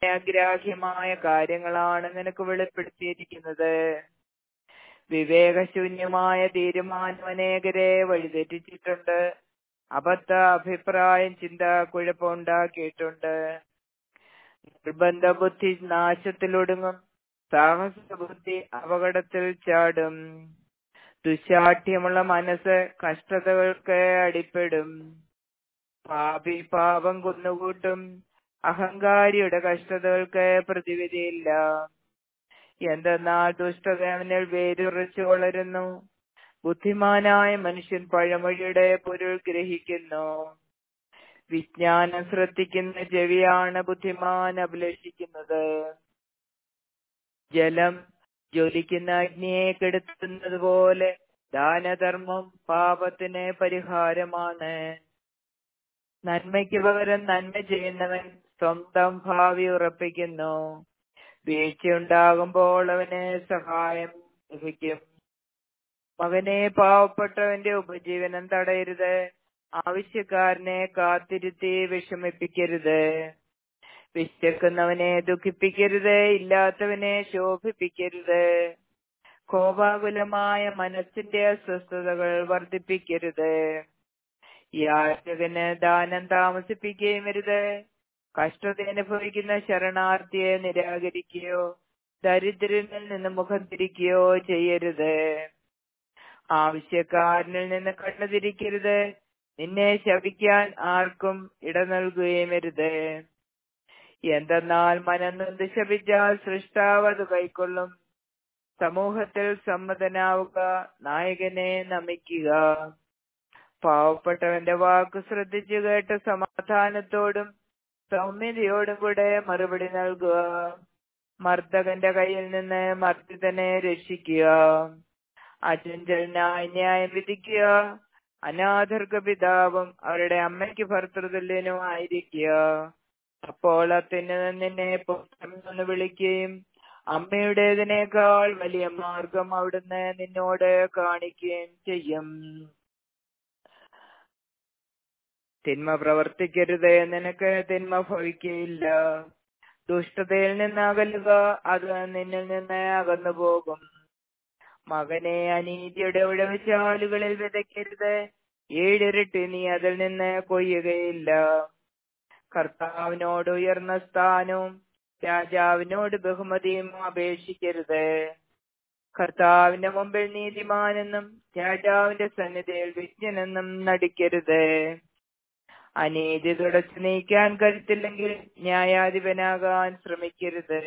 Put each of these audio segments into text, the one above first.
അഗ്രാഹ്യമായ കാര്യങ്ങളാണ് നിനക്ക് വെളിപ്പെടുത്തിയിരിക്കുന്നത്. വിവേകശൂന്യമായ തീരുമാനം അനേകരെ വഴിതെറ്റിച്ചിട്ടുണ്ട്. അബദ്ധ അഭിപ്രായം ചിന്ത കുഴപ്പമുണ്ടാക്കിയിട്ടുണ്ട്. നിർബന്ധ ബുദ്ധി നാശത്തിലൊടുങ്ങും, സാഹസ ബുദ്ധി അപകടത്തിൽ ചാടും. ദുശാഠ്യമുള്ള മനസ്സ് കഷ്ടതകൾക്ക് അടിപ്പെടും. പാപി പാപം കുന്നുകൂട്ടും, അഹങ്കാരിയുടെ കഷ്ടതകൾക്ക് പ്രതിവിധിയില്ല. എന്തെന്നാൽ ദുഷ്ടത അവനിൽ വേരുറച്ചു വളരുന്നു. ബുദ്ധിമാനായ മനുഷ്യൻ പഴമൊഴിയുടെ പൊരുൾ ഗ്രഹിക്കുന്നു. വിജ്ഞാനം ശ്രദ്ധിക്കുന്ന ചെവിയാണ് ബുദ്ധിമാൻ അഭിലഷിക്കുന്നത്. ജലം ജ്വലിക്കുന്ന അഗ്നിയെ കെടുത്തുന്നത് പോലെ ദാനധർമ്മം പാപത്തിന് പരിഹാരമാണ്. നന്മയ്ക്ക് പകരം നന്മ ചെയ്യുന്നവൻ സ്വന്തം ഭാവി ഉറപ്പിക്കുന്നു. വീഴ്ചയുണ്ടാകുമ്പോൾ അവന് സഹായം ലഭിക്കും. മകനെ, പാവപ്പെട്ടവന്റെ ഉപജീവനം തടയരുത്. ആവശ്യക്കാരനെ കാത്തിരുത്തി വിഷമിപ്പിക്കരുത്. വിശക്കുന്നവനെ ദുഃഖിപ്പിക്കരുത്, ഇല്ലാത്തവനെ ശോഭിപ്പിക്കരുത്. കോപാകുലമായ മനസ്സിന്റെ അസ്വസ്ഥതകൾ വർദ്ധിപ്പിക്കരുത്. യാചകന് ദാനം താമസിപ്പിക്കുകയും അരുത്. കഷ്ടത അനുഭവിക്കുന്ന ശരണാർത്ഥിയെ നിരാകരിക്കുകയോ ദരിദ്രനിൽ നിന്ന് മുഖം തിരിക്കുകയോ ചെയ്യരുത്. ആവശ്യക്കാരനിൽ നിന്ന് കണ്ണു തിരിക്കരുത്. നിന്നെ ശപിക്കാൻ ആർക്കും ഇട നൽകുകയും അരുത്. എന്തെന്നാൽ മനംനൊന്ത് ശപിച്ചാൽ സൃഷ്ടാവ് അത് കൈക്കൊള്ളും. സമൂഹത്തിൽ സമ്മതനാവുക, നായകനെ നമിക്കുക. പാവപ്പെട്ടവന്റെ വാക്ക് ശ്രദ്ധിച്ചു കേട്ട് സമാധാനത്തോടും സൗമ്യതയോടും കൂടെ മറുപടി നൽകുക. മർദ്ദകന്റെ കയ്യിൽ നിന്ന് മർദ്ദിതനെ രക്ഷിക്കുക. അചഞ്ചലനായ ന്യായം വിധിക്കുക. അനാഥർക്ക് പിതാവും അവരുടെ അമ്മയ്ക്ക് ഭർതൃതുല്യനും ആയിരിക്കുക. അപ്പോൾ അത്യുന്നതൻ നിന്നെ പുത്രൻ എന്ന് വിളിക്കുകയും അമ്മയുടേതിനേക്കാൾ വലിയ മാർഗം അവിടുന്ന് നിന്നോട് കാണിക്കുകയും ചെയ്യും. തിന്മ പ്രവർത്തിക്കരുത്, നിനക്ക് തിന്മ ഭവിക്കുകയില്ല. ദുഷ്ടതയിൽ നിന്ന് അകലുക, അത് നിന്നിൽ നിന്ന് അകന്നു പോകും. മകനെ, അനീതിയുടെ ഉഴവുചാലുകളിൽ വിതയ്ക്കരുത്. 7 ഇരട്ടി നീ അതിൽ നിന്ന് കൊയ്യുകയില്ല. കർത്താവിനോട് ഉയർന്ന സ്ഥാനവും രാജാവിനോട് ബഹുമതിയും അപേക്ഷിക്കരുത്. കർത്താവിന്റെ മുമ്പിൽ നീതിമാനെന്നും രാജാവിന്റെ സന്നിധിയിൽ വിജ്ഞനെന്നും നടിക്കരുത്. അനീതി തുടച്ചു നീക്കാൻ കരുത്തില്ലെങ്കിൽ ന്യായാധിപനാകാൻ ശ്രമിക്കരുത്.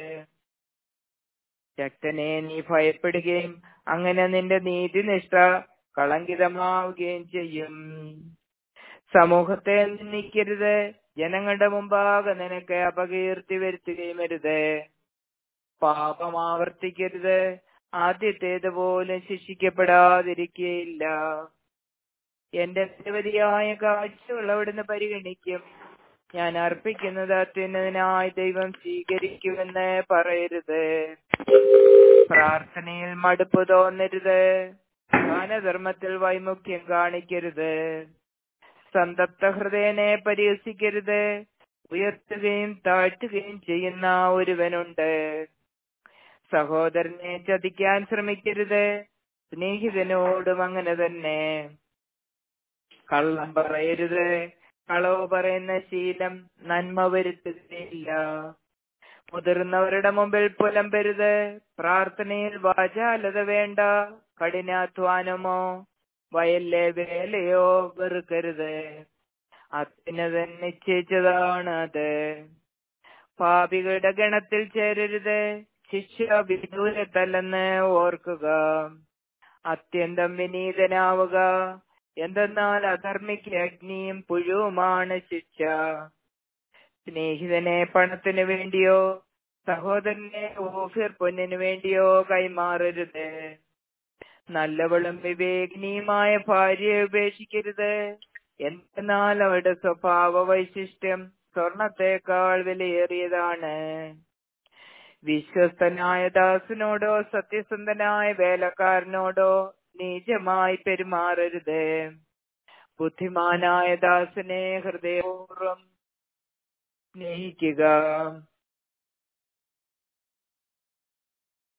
ശക്തനെ നീ ഭയപ്പെടുകയും അങ്ങനെ നിന്റെ നീതിനിഷ്ഠ കളങ്കിതമാവുകയും ചെയ്യും. സമൂഹത്തെ നിന്ദിക്കരുത്. ജനങ്ങളുടെ മുമ്പാകെ നിനക്ക് അപകീർത്തി വരുത്തുകയും അരുത്. പാപം ആവർത്തിക്കരുത്. ആദ്യത്തേതുപോലും ശിക്ഷിക്കപ്പെടാതിരിക്കുകയില്ല. എന്റെ നിരവധിയായ കാഴ്ചകൾ അവിടുന്ന് പരിഗണിക്കും. ഞാൻ അർപ്പിക്കുന്നത് അത്യുന്നതനായ ദൈവം സ്വീകരിക്കുമെന്ന് പറയരുത്. പ്രാർത്ഥനയിൽ മടുപ്പ് തോന്നരുത്. ദാനധർമ്മത്തിൽ വൈമുഖ്യം കാണിക്കരുത്. സന്തപ്ത ഹൃദയനെ പരിഹസിക്കരുത്. ഉയർത്തുകയും താഴ്ത്തുകയും ചെയ്യുന്ന ഒരുവനുണ്ട്. സഹോദരനെ ചതിക്കാൻ ശ്രമിക്കരുത്. സ്നേഹിതനോടും അങ്ങനെ തന്നെ. കള്ളം പറയരുത്. കളവ് പറയുന്ന ശീലം നന്മ വരുത്തുകയില്ല. മുതിർന്നവരുടെ മുമ്പിൽ പുലമ്പരുത്. പ്രാർത്ഥനയിൽ വാചാലത വേണ്ട. കഠിനാധ്വാനമോ വയലിലെ വേലയോ വെറുക്കരുത്. അത്യുന്നതൻ നിശ്ചയിച്ചതാണ് അത്. പാപികളുടെ ഗണത്തിൽ ചേരരുത്. ശിക്ഷ വിദൂരത്തല്ലെന്ന് ഓർക്കുക. അത്യന്തം വിനീതനാവുക. എന്തെന്നാൽ അധർമ്മിക്ക് അഗ്നിയും പുഴുവുമാണ് ശിക്ഷ. സ്നേഹിതനെ പണത്തിനു വേണ്ടിയോ സഹോദരനെ ഓഫീർ പൊന്നിനു വേണ്ടിയോ കൈമാറരുത്. നല്ലവളും വിവേകിനിയുമായ ഭാര്യയെ ഉപേക്ഷിക്കരുത്. എന്നാൽ അവരുടെ സ്വഭാവ വൈശിഷ്ട്യം സ്വർണത്തേക്കാൾ വിലയേറിയതാണ്. വിശ്വസ്തനായ ദാസനോടോ സത്യസന്ധനായ വേലക്കാരനോടോ നീചമായി പെരുമാറരുത്. ബുദ്ധിമാനായ ദാസനെ ഹൃദയപൂർവ്വം സ്നേഹിക്കുക.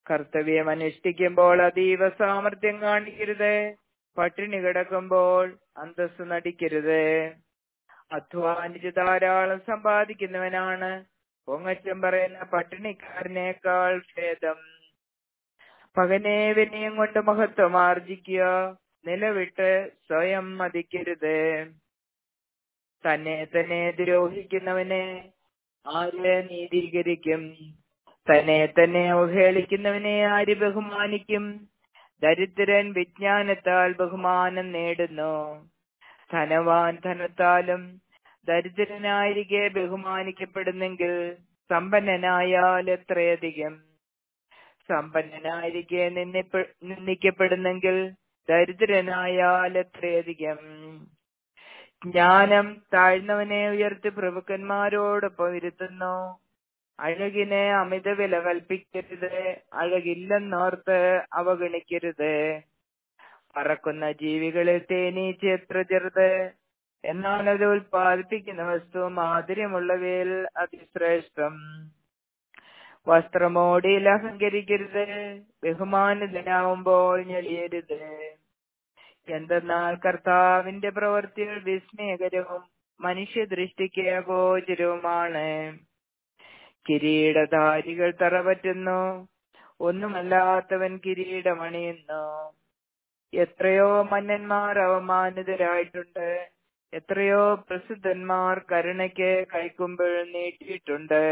കർത്തവ്യം അനുഷ്ഠിക്കുമ്പോൾ അതീവ സാമർത്ഥ്യം കാണിക്കരുത്. പട്ടിണി കിടക്കുമ്പോൾ അന്തസ്സ് നടിക്കരുത്. അധ്വാനിച്ച് ധാരാളം സമ്പാദിക്കുന്നവനാണ് പൊങ്ങച്ചം പറയുന്ന പട്ടിണിക്കാരനേക്കാൾ ഭേദം. പകനെ വിനയം കൊണ്ട് മഹത്വം ആർജിക്കുക. നിലവിട്ട് സ്വയം മതിക്കരുത്. തന്നെ തന്നെ ദ്രോഹിക്കുന്നവനെ ആര് നീതീകരിക്കും? തന്നെ തന്നെ അവഹേളിക്കുന്നവനെ ആര് ബഹുമാനിക്കും? ദരിദ്രൻ വിജ്ഞാനത്താൽ ബഹുമാനം നേടുന്നു. ധനവാൻ ധനത്താലും ദരിദ്രനായിരിക്കെ ബഹുമാനിക്കപ്പെടുന്നെങ്കിൽ സമ്പന്നനായാൽ എത്രയധികം. സമ്പന്നനായിരിക്കെ നിന്ദിക്കപ്പെടുന്നെങ്കിൽ ദരിദ്രനായാൽ എത്രയധികം. ജ്ഞാനം താഴ്ന്നവനെ ഉയർത്തി പ്രഭുക്കന്മാരോടൊപ്പം ഇരുത്തുന്നു. അഴകിനെ അമിത വില കൽപ്പിക്കരുത്. അഴകില്ലെന്നോർത്ത് അവഗണിക്കരുത്. പറക്കുന്ന ജീവികളിൽ തേനീച്ച എത്ര ചെറുത്, എന്നാൽ അത് ഉൽപ്പാദിപ്പിക്കുന്ന വസ്തു മാധുര്യമുള്ളവയിൽ അതിശ്രേഷ്ഠം. വസ്ത്രമോടിയിൽ അഹങ്കരിക്കരുത്. ബഹുമാനിതനാവുമ്പോൾ ഞെളിയരുത്. എന്തെന്നാൽ കർത്താവിന്റെ പ്രവൃത്തികൾ വിസ്മയകരവും മനുഷ്യദൃഷ്ടിക്ക് അഗോചരവുമാണ്. കിരീടധാരികൾ തറപറ്റുന്നു, ഒന്നുമല്ലാത്തവൻ കിരീടമണിയുന്നു. എത്രയോ മന്നന്മാർ അവമാനിതരായിട്ടുണ്ട്. എത്രയോ പ്രസിദ്ധന്മാർ കരുണയ്ക്ക് കൈക്കുമ്പിൾ നീട്ടിയിട്ടുണ്ട്.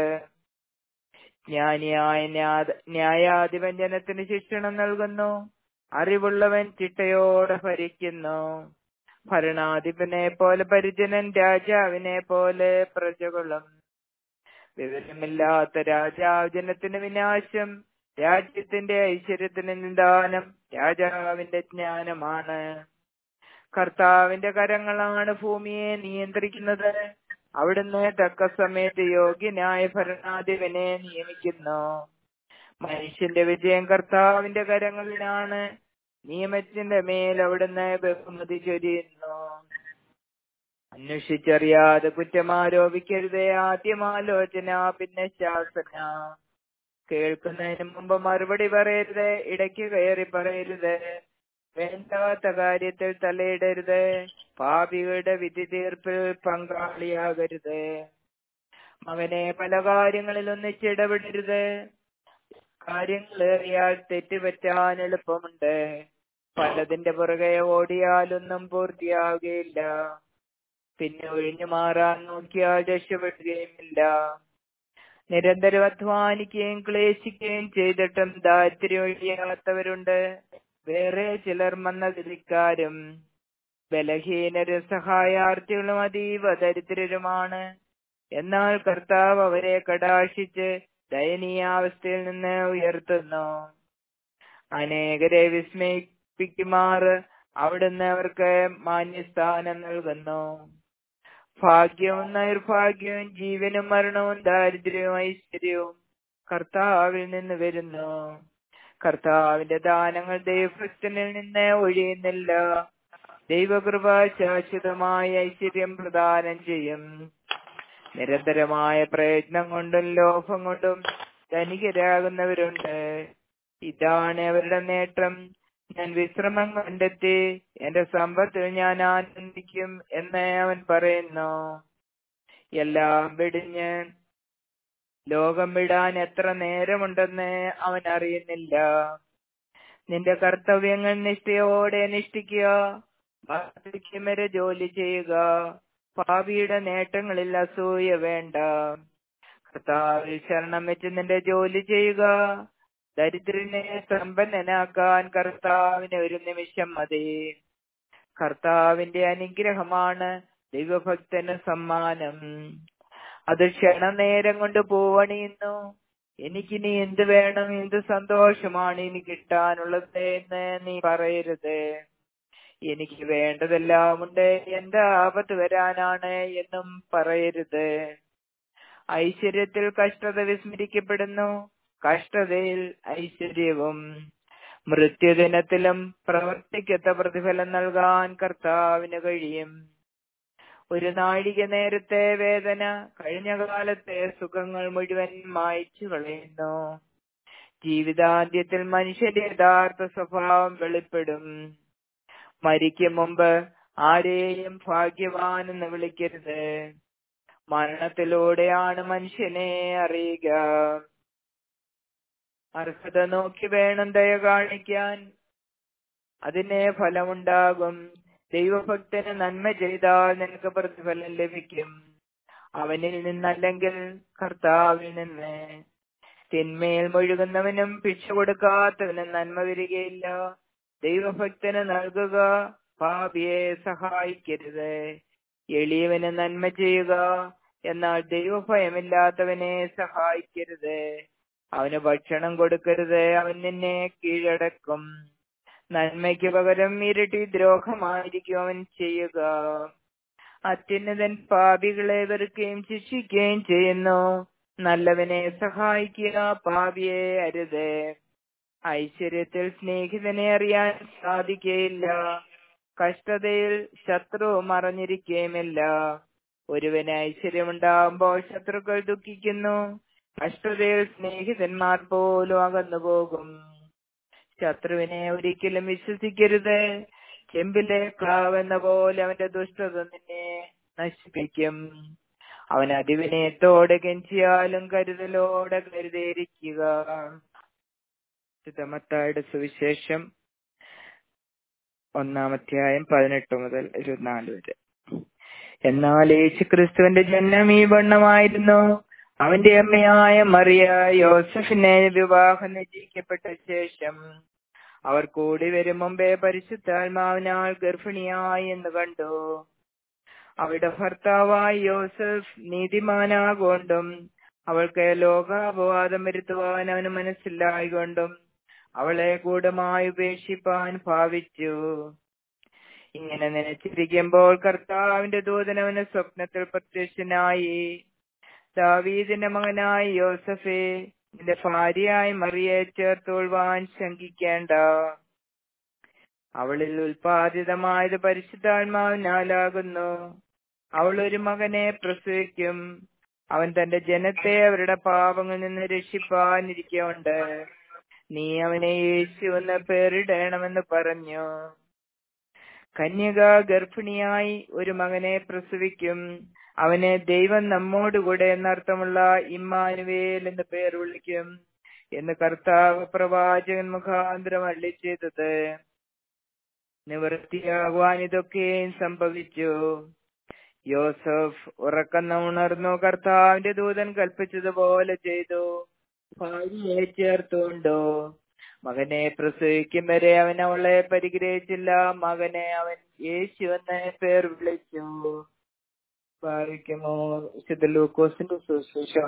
ജ്ഞാനിയായ ന്യായാധിപൻ ജനത്തിന് ശിക്ഷണം നൽകുന്നു. അറിവുള്ളവൻ ചിട്ടയോടെ ഭരിക്കുന്നു. ഭരണാധിപനെ പോലെ പരിജനൻ, രാജാവിനെ പോലെ പ്രജകളും. വിവരമില്ലാത്ത രാജാവ് ജനത്തിന് വിനാശം. രാജ്യത്തിന്റെ ഐശ്വര്യത്തിന് നിദാനം രാജാവിന്റെ ജ്ഞാനമാണ്. കർത്താവിന്റെ കരങ്ങളാണ് ഭൂമിയെ നിയന്ത്രിക്കുന്നത്. അവിടുന്ന് തക്ക സമയത്ത് യോഗ്യനായ ഭരണാധിപനെ നിയമിക്കുന്നു. മനുഷ്യന്റെ വിജയം കർത്താവിന്റെ കരങ്ങളിലാണ്. നിയമത്തിന്റെ മേൽ അവിടുന്ന് ബഹുമതി ചൊരിയുന്നു. അന്വേഷിച്ചറിയാതെ കുറ്റം ആരോപിക്കരുത്. ആദ്യം ആലോചന, പിന്നെ ശാസന. കേൾക്കുന്നതിന് മുമ്പ് മറുപടി പറയരുത്. ഇടയ്ക്ക് കയറി പറയരുത്. വേണ്ടാത്ത കാര്യത്തിൽ തലയിടരുത്. പാപികളുടെ വിധി തീർപ്പിൽ പങ്കാളിയാകരുത്. മകനെ, പല കാര്യങ്ങളിൽ ഒന്നിച്ചിടപെടരുത്. കാര്യങ്ങളേറിയാൽ തെറ്റുപറ്റാൻ എളുപ്പമുണ്ട്. പലതിന്റെ പുറകെ ഓടിയാലൊന്നും പൂർത്തിയാവുകയില്ല. പിന്നെ ഒഴിഞ്ഞു മാറാൻ നോക്കിയാൽ രക്ഷപ്പെടുകയുമില്ല. നിരന്തരം അധ്വാനിക്കുകയും ക്ലേശിക്കുകയും ചെയ്തിട്ടും ദാരിദ്ര്യം ഒഴിയാത്തവരുണ്ട്. വേറെ ചിലർ മന്ദഗതിക്കാരും ബലഹീനരും സഹായാർത്ഥികളും അതീവ ദരിദ്രരുമാണ്. എന്നാൽ കർത്താവ് അവരെ കടാക്ഷിച്ച് ദയനീയാവസ്ഥയിൽ നിന്ന് ഉയർത്തുന്നു. അനേകരെ വിസ്മയിപ്പിക്കുമാർ അവിടുന്ന് അവർക്ക് മാന്യസ്ഥാനം നൽകുന്നു. ഭാഗ്യവും നിർഭാഗ്യവും ജീവനും മരണവും ദാരിദ്ര്യവും ഐശ്വര്യവും കർത്താവിൽ നിന്ന് വരുന്നു. കർത്താവിന്റെ ദാനങ്ങൾ ദൈവഭക്തനിൽ നിന്ന് ഒഴിയുന്നില്ല. ദൈവകൃപ ശാശ്വതമായ ഐശ്വര്യം പ്രദാനം ചെയ്യും. നിരന്തരമായ പ്രയത്നം കൊണ്ടും ലോഭം കൊണ്ടും ധനികരാകുന്നവരുണ്ട്. ഇതാണ് അവരുടെ നേട്ടം. ഞാൻ വിശ്രമം കണ്ടെത്തി, എന്റെ സമ്പത്തിൽ ഞാൻ ആനന്ദിക്കും എന്ന് അവൻ പറയുന്നു. എല്ലാം വെടിഞ്ഞ് ലോകം വിടാൻ എത്ര നേരമുണ്ടെന്ന് അവൻ അറിയുന്നില്ല. നിന്റെ കർത്തവ്യങ്ങൾ നിഷ്ഠയോടെ അനുഷ്ഠിക്കുക. വാർദ്ധക്യം വരെ ജോലി ചെയ്യുക. പാപിയുടെ നേട്ടങ്ങളിൽ അസൂയ വേണ്ട. കർത്താവിൽ ശരണം വെച്ച് നിന്റെ ജോലി ചെയ്യുക. ദരിദ്രനെ സമ്പന്നനാക്കാൻ കർത്താവിന് ഒരു നിമിഷം മതി. കർത്താവിന്റെ അനുഗ്രഹമാണ് ദൈവഭക്തന് സമ്മാനം. അത് ക്ഷണനേരം കൊണ്ട് പൂവണിയുന്നു. എനിക്കിനി എന്ത് വേണം, എന്ത് സന്തോഷമാണ് ഇനി കിട്ടാനുള്ളത് എന്ന് നീ പറയരുത്. എനിക്ക് വേണ്ടതെല്ലാം ഉണ്ട്, എന്താ ആപത്ത് വരാനാണ് എന്നും പറയരുത്. ഐശ്വര്യത്തിൽ കഷ്ടത വിസ്മരിക്കപ്പെടുന്നു, കഷ്ടതയിൽ ഐശ്വര്യവും. മൃത്യുദിനത്തിലും പ്രവർത്തിക്കത്ത പ്രതിഫലം നൽകാൻ കർത്താവിന് കഴിയും. ഒരു നാഴിക നേരത്തെ വേദന കഴിഞ്ഞ കാലത്തെ സുഖങ്ങൾ മുഴുവൻ മായ്ച്ചു കളയുന്നു. ജീവിതാന്ത്യത്തിൽ മനുഷ്യന്റെ യഥാർത്ഥ സ്വഭാവം വെളിപ്പെടും. മരിക്കും മുമ്പ് ആരെയും ഭാഗ്യവാൻ എന്ന് വിളിക്കരുത്. മരണത്തിലൂടെയാണ് മനുഷ്യനെ അറിയുക. അർഹത നോക്കി വേണം ദയ കാണിക്കാൻ, അതിന് ഫലമുണ്ടാകും. ദൈവഭക്തന് നന്മ ചെയ്താൽ നിനക്ക് പ്രതിഫലം ലഭിക്കും. അവനിൽ നിന്നല്ലെങ്കിൽ കർത്താവിൽ നിന്ന്. തിന്മയിൽ മുഴുകുന്നവനും ഭിക്ഷ കൊടുക്കാത്തവനും നന്മ വരികയില്ല. ദൈവഭക്തന് നൽകുക, പാപിയെ സഹായിക്കരുത്. എളിയവന് നന്മ ചെയ്യുക, എന്നാൽ ദൈവഭയമില്ലാത്തവനെ സഹായിക്കരുത്. അവന് ഭക്ഷണം കൊടുക്കരുത്, അവൻ നിന്നെ കീഴടക്കും. നന്മയ്ക്ക് പകരം ഇരട്ടി ദ്രോഹമായിരിക്കും അവൻ ചെയ്യുക. അത്യുന്നതൻ പാപികളെ വെറുക്കുകയും ശിക്ഷിക്കുകയും ചെയ്യുന്നു. നല്ലവനെ സഹായിക്കുക, പാപിയെ അരുത്. ഐശ്വര്യത്തിൽ സ്നേഹിതനെ അറിയാൻ സാധിക്കുകയില്ല. കഷ്ടതയിൽ ശത്രു മറഞ്ഞിരിക്കുകയുമില്ല. ഒരുവന് ഐശ്വര്യമുണ്ടാകുമ്പോൾ ശത്രുക്കൾ ദുഃഖിക്കുന്നു. കഷ്ടതയിൽ സ്നേഹിതന്മാർ പോലും അകന്നുപോകും. ശത്രുവിനെ ഒരിക്കലും വിശ്വസിക്കരുത്. ചെമ്പിലെ ക്ലാവ് എന്ന പോലെ അവന്റെ ദുഷ്ടത നിന്നെ നശിപ്പിക്കും. അവൻ അതിവിനയത്തോടെ കെഞ്ചിയാലും കരുതലോടെ കരുതിയിരിക്കുക. മത്തായിയുടെ സുവിശേഷം 1-18 വരെ. എന്നാൽ യേശുക്രിസ്തുവിന്റെ ജനനം ഈ വണ്ണമായിരുന്നു. അവന്റെ അമ്മയായ മറിയ യോസഫിനെ വിവാഹം നിശ്ചയിക്കപ്പെട്ട ശേഷം അവർ കൂടി വരും മുമ്പേ പരിശുദ്ധാത്മാവിനാൽ ഗർഭിണിയായി എന്ന് കണ്ടു. അവളുടെ ഭർത്താവായ യോസഫ് നീതിമാനാകൊണ്ടും അവൾക്ക് ലോകാപവാദം വരുത്തുവാൻ അവന് മനസ്സിലായിക്കൊണ്ടും അവളെ ഗൂഢമായി ഉപേക്ഷിപ്പാൻ ഭാവിച്ചു. ഇങ്ങനെ നനച്ചിരിക്കുമ്പോൾ കർത്താവിന്റെ ദൂതൻ അവന് സ്വപ്നത്തിൽ പ്രത്യക്ഷനായി, ദാവീദിന്റെ മകനായ യോസഫേ, നിന്റെ ഭാര്യയായി മറിയെ ചേർത്തുകൊള്ളുവാൻ ശങ്കിക്കേണ്ട. അവളിൽ ഉൽപാദിതമായത് പരിശുദ്ധാത്മാവിനാലാകുന്നു. അവൾ ഒരു മകനെ പ്രസവിക്കും. അവൻ തന്റെ ജനത്തെ അവരുടെ പാപങ്ങളിൽ നിന്ന് രക്ഷിപ്പാനിരിക്കുന്നുണ്ട്. നീ അവനെ യേശു എന്ന് പേരിടണമെന്ന് പറഞ്ഞു. കന്യക ഗർഭിണിയായി ഒരു മകനെ പ്രസവിക്കും. അവനെ ദൈവം നമ്മോടുകൂടെ എന്നർത്ഥമുള്ള ഇമ്മാനുവേൽ എന്ന് പേർ വിളിക്കും എന്ന് കർത്താവ് പ്രവാചകൻ മുഖാന്തരം അരുളിച്ചെയ്തത് നിവൃത്തിയാകുവാൻ ഇതൊക്കെയും സംഭവിച്ചു. യോസഫ് ഉറക്കം ഉണർന്നു. കർത്താവിന്റെ ദൂതൻ കൽപ്പിച്ചതുപോലെ ചെയ്തു. ഭാര്യയെ ചേർത്തുകൊണ്ടു. മകനെ പ്രസവിക്കും വരെ അവൻ അവളെ പരിഗ്രഹിച്ചില്ല. മകനെ അവൻ യേശു എന്ന് പേർ വിളിച്ചു. ഭാവിക്കുമോ വിശുദ്ധ ലൂക്കോസിന്റെ സുവിശേഷം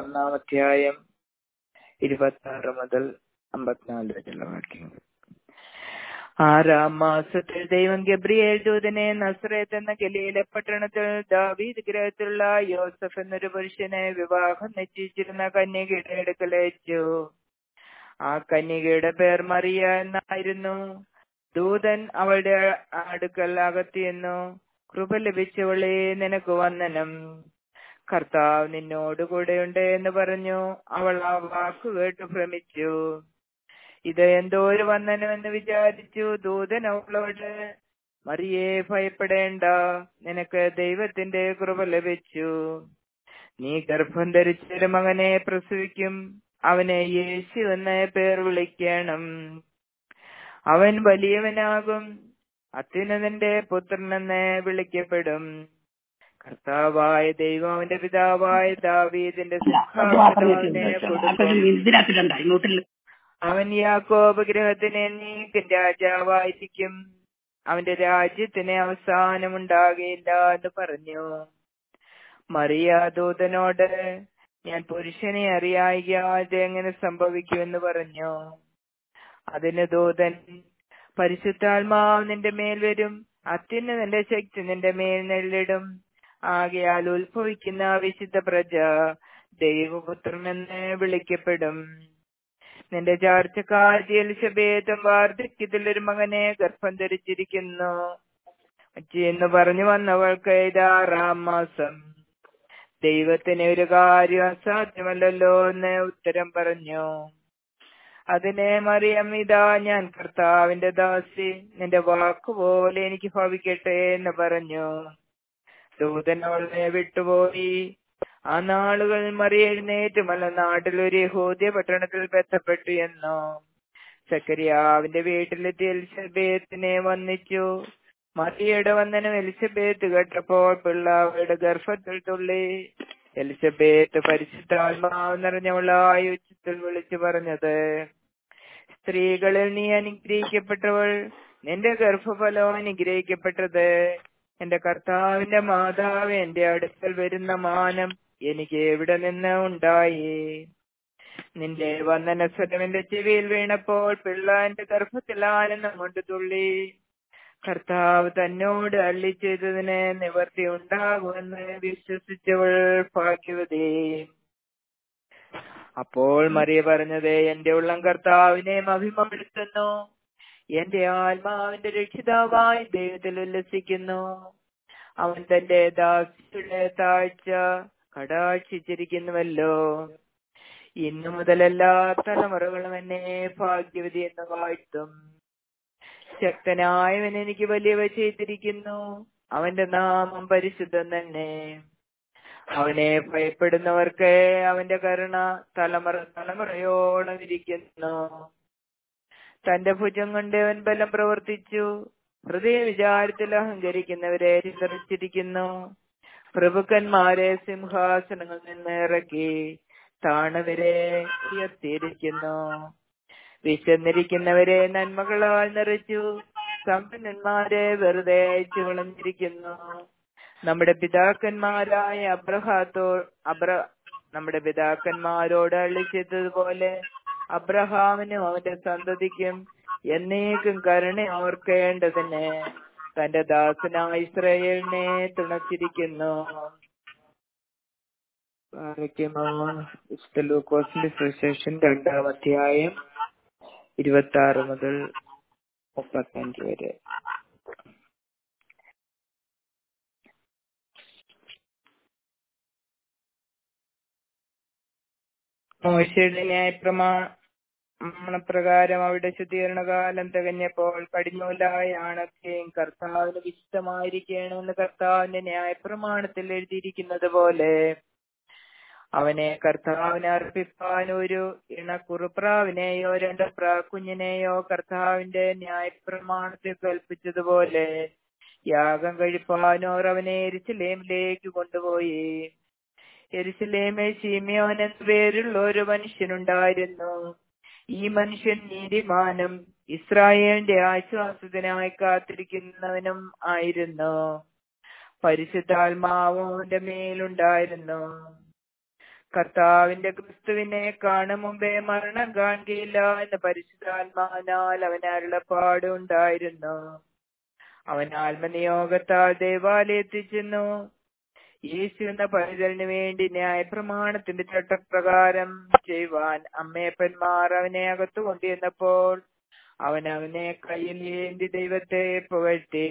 1-26-54 വരെയുള്ള വാക്യങ്ങൾ. 6-ാം മാസത്തിൽ ദൈവം ഗബ്രിയേൽ ദൂതനെ നസറേത്ത് എന്ന ഗലീല പട്ടണത്തിൽ ദാവീദ് ഗൃഹത്തിലുള്ള യോസഫ് എന്നൊരു പുരുഷനെ വിവാഹം നിശ്ചയിച്ചിരുന്ന കന്യകയുടെ അടുക്കൽ അയച്ചു. ആ കന്യകയുടെ പേർ മറിയ എന്നായിരുന്നു. ദൂതൻ അവളുടെ അടുക്കൽ അകത്തിയെന്നു. കൃപ ലഭിച്ചവളെ, നിനക്ക് വന്ദനം, കർത്താവ് നിന്നോടുകൂടെയുണ്ട് എന്ന് പറഞ്ഞു. അവൾ ആ വാക്കു കേട്ടു ഭ്രമിച്ചു. ഇത് എന്തോ ഒരു വന്ദനമെന്ന് വിചാരിച്ചു. ദൂതൻ അവളോട്, മറിയേ, ഭയപ്പെടേണ്ട, നിനക്ക് ദൈവത്തിന്റെ കൃപ ലഭിച്ചു. നീ ഗർഭം ധരിച്ചൊരു മകനെ പ്രസവിക്കും. അവനെ യേശു എന്ന് പേർ വിളിക്കണം. അവൻ വലിയവനാകും. അത്യുന്നതന്റെ പുത്രനെന്ന് വിളിക്കപ്പെടും. കർത്താവായ ദൈവം അവന്റെ പിതാവായ ദാവീദിന്റെ സിംഹാസനത്തിനെ കൊടുക്കും. അവൻ യാക്കോബ് ഗൃഹത്തിന് നീക്കും രാജാവായിരിക്കും. അവന്റെ രാജ്യത്തിന് അവസാനമുണ്ടാകയില്ല എന്ന് പറഞ്ഞു. മറിയ ദൂതനോട്, ഞാൻ പുരുഷനെ അറിയാതെ എങ്ങനെ സംഭവിക്കുമെന്ന് പറഞ്ഞു. അതിന് ദൂതൻ, പരിശുദ്ധാത്മാവ് നിന്റെ മേൽ വരും. അത്യുന്നതന്റെ ശക്തി നിന്റെ മേൽ നെല്ലിടും. ആകയാൽ ഉത്ഭവിക്കുന്ന വിശുദ്ധ പ്രജ ദൈവപുത്രനെന്ന് വിളിക്കപ്പെടും. നിന്റെ ചാർച്ചക്കാരി എലിസബേത്തും വാർദ്ധക്യത്തിൽ ഒരു മകനെ ഗർഭം ധരിച്ചിരിക്കുന്നു എന്ന് പറഞ്ഞു വന്നവൾക്ക് ഇത് 6-ാം മാസം. ദൈവത്തിന് ഒരു കാര്യം അസാധ്യമല്ലല്ലോ എന്ന് ഉത്തരം പറഞ്ഞു. അതിനെ മറിയം, ഇതാ ഞാൻ കർത്താവിന്റെ ദാസി, നിന്റെ വാക്കുപോലെ എനിക്ക് ഭവിക്കട്ടെ എന്ന് പറഞ്ഞു. ദൂതൻ അവളെ വിട്ടുപോയി. ആ നാളുകൾ മറിയ എഴുന്നേറ്റ് മലനാട്ടിൽ ഒരു യഹൂദ്യ പട്ടണത്തിൽ ബന്ധപ്പെട്ടു എന്നോ. സക്കറിയാവിന്റെ വീട്ടിലെത്തി എലിസബേത്തിനെ വന്ദിച്ചു. മറിയയുടെ വന്ദനം എലിസബേത്ത് കേട്ടപ്പോൾ പിള്ള അവരുടെ ഗർഭത്തിൽ തുള്ളി. എലിസബേത്ത് പരിശുദ്ധാത്മാവ് നിറഞ്ഞവളായി ഉച്ചത്തിൽ വിളിച്ചു പറഞ്ഞത്, സ്ത്രീകളിൽ നീ അനുഗ്രഹിക്കപ്പെട്ടവൾ, നിന്റെ ഗർഭഫലം അനുഗ്രഹിക്കപ്പെട്ടത്. എന്റെ കർത്താവിന്റെ മാതാവ്, എന്റെ അടുക്കൽ വരുന്ന മാനം എനിക്ക് എവിടെ നിന്ന് ഉണ്ടായി? നിന്റെ വന്ദനസ്വരം എന്റെ ചെവിയിൽ വീണപ്പോൾ പിള്ള എന്റെ ഗർഭത്തിൽ ആനന്ദം കൊണ്ട് തുള്ളി. കർത്താവ് തന്നോട് അരുളി ചെയ്തതിന് നിവർത്തി ഉണ്ടാകുമെന്ന് വിശ്വസിച്ചവൾ ഭാഗ്യവതി. അപ്പോൾ മറിയ പറഞ്ഞത്, എന്റെ ഉള്ളം കർത്താവിനെ മഹിമപ്പെടുത്തുന്നു, എന്റെ ആത്മാവിന്റെ രക്ഷിതാവായി ദൈവത്തിൽ ഉല്ലസിക്കുന്നു. അവൻ തന്റെ ദാസിയുടെ താഴ്ച കടാക്ഷിച്ചിരിക്കുന്നുവല്ലോ. ഇന്നു മുതൽ എല്ലാ തലമുറകളും എന്നെ ഭാഗ്യവതി എന്ന് വാഴ്ത്തും. ശക്തനായവൻ എനിക്ക് വലിയവ ചെയ്തിരിക്കുന്നു, അവന്റെ നാമം പരിശുദ്ധം തന്നെ. അവനെ ഭയപ്പെടുന്നവർക്ക് അവന്റെ കരുണ തലമുറ തലമുറയോളം ഇരിക്കുന്നു. തന്റെ ഭുജം കൊണ്ട് അവൻ ബലം പ്രവർത്തിച്ചു, ഹൃദയ വിചാരത്തിൽ അഹങ്കരിക്കുന്നവരെ ചിതറിച്ചിരിക്കുന്നു. പ്രഭുക്കന്മാരെ സിംഹാസനങ്ങളിൽ നിന്ന് ഇറക്കി താണവരെ ഉയർത്തിയിരിക്കുന്നു. വിശന്നിരിക്കുന്നവരെ നന്മകളാൽ നിറച്ചു, സമ്പന്നന്മാരെ വെറുതെ അയച്ചു കളഞ്ഞിരിക്കുന്നു. നമ്മുടെ പിതാക്കന്മാരോട് അരുളിച്ചതുപോലെ അബ്രഹാമിനും അവന്റെ സന്തതിക്കും എന്നേക്കും കരുണ ഓർക്കേണ്ടതിന് തന്റെ ദാസനായ ഇസ്രായേലിനെ തുണച്ചിരിക്കുന്നു. ലൂക്കോസിന്റെ സുവിശേഷം 2-ാം അധ്യായം 26 മുതൽ 35 വരെ. മോശയുടെ ന്യായപ്രമാണപ്രകാരം അവിടെ ശുദ്ധീകരണ കാലം തികഞ്ഞപ്പോൾ കടിഞ്ഞൂലായ ആണൊക്കെയും കർത്താവിന് വിശുദ്ധമായിരിക്കണമെന്ന് കർത്താവിന്റെ ന്യായപ്രമാണത്തിൽ എഴുതിയിരിക്കുന്നത് പോലെ അവനെ കർത്താവിനെ അർപ്പിപ്പാൻ ഒരു ഇണക്കുറുപ്രാവിനെയോ 2 പ്രാക്കുഞ്ഞിനെയോ കർത്താവിന്റെ ന്യായപ്രമാണത്തിൽ കൽപ്പിച്ചതുപോലെ യാഗം കഴിപ്പാനോർ അവനെ യെരൂശലേമിലേക്ക് കൊണ്ടുപോയി. യെരൂശലേമിൽ ശിമ്യോൻ എന്ന പേരുള്ള ഒരു മനുഷ്യനുണ്ടായിരുന്നു. ഈ മനുഷ്യൻ നീതിമാനും ഇസ്രായേലിന്റെ ആശ്വാസത്തിനായി കാത്തിരിക്കുന്നവനും ആയിരുന്നു. പരിശുദ്ധാത്മാവ് അവന്റെ മേലുണ്ടായിരുന്നു. കർത്താവിന്റെ ക്രിസ്തുവിനെ കാണും മുമ്പേ മരണം കാണുകയില്ല എന്ന് പരിശുദ്ധാത്മാവിനാൽ അവന് അരുളപ്പാട് ഉണ്ടായിരുന്നു. അവൻ ആത്മനിയോഗത്താൽ ദേവാലയത്തിൽ ചെന്നു. യേശു എന്ന പൈതലിന് വേണ്ടി ന്യായപ്രമാണത്തിന്റെ ചട്ടപ്രകാരം ചെയ്യുവാൻ അമ്മയപ്പന്മാർ അവനെ അകത്തു കൊണ്ടുവന്നപ്പോൾ അവൻ അവനെ കയ്യിൽ ഏന്തി ദൈവത്തെ പുകഴ്ത്തി.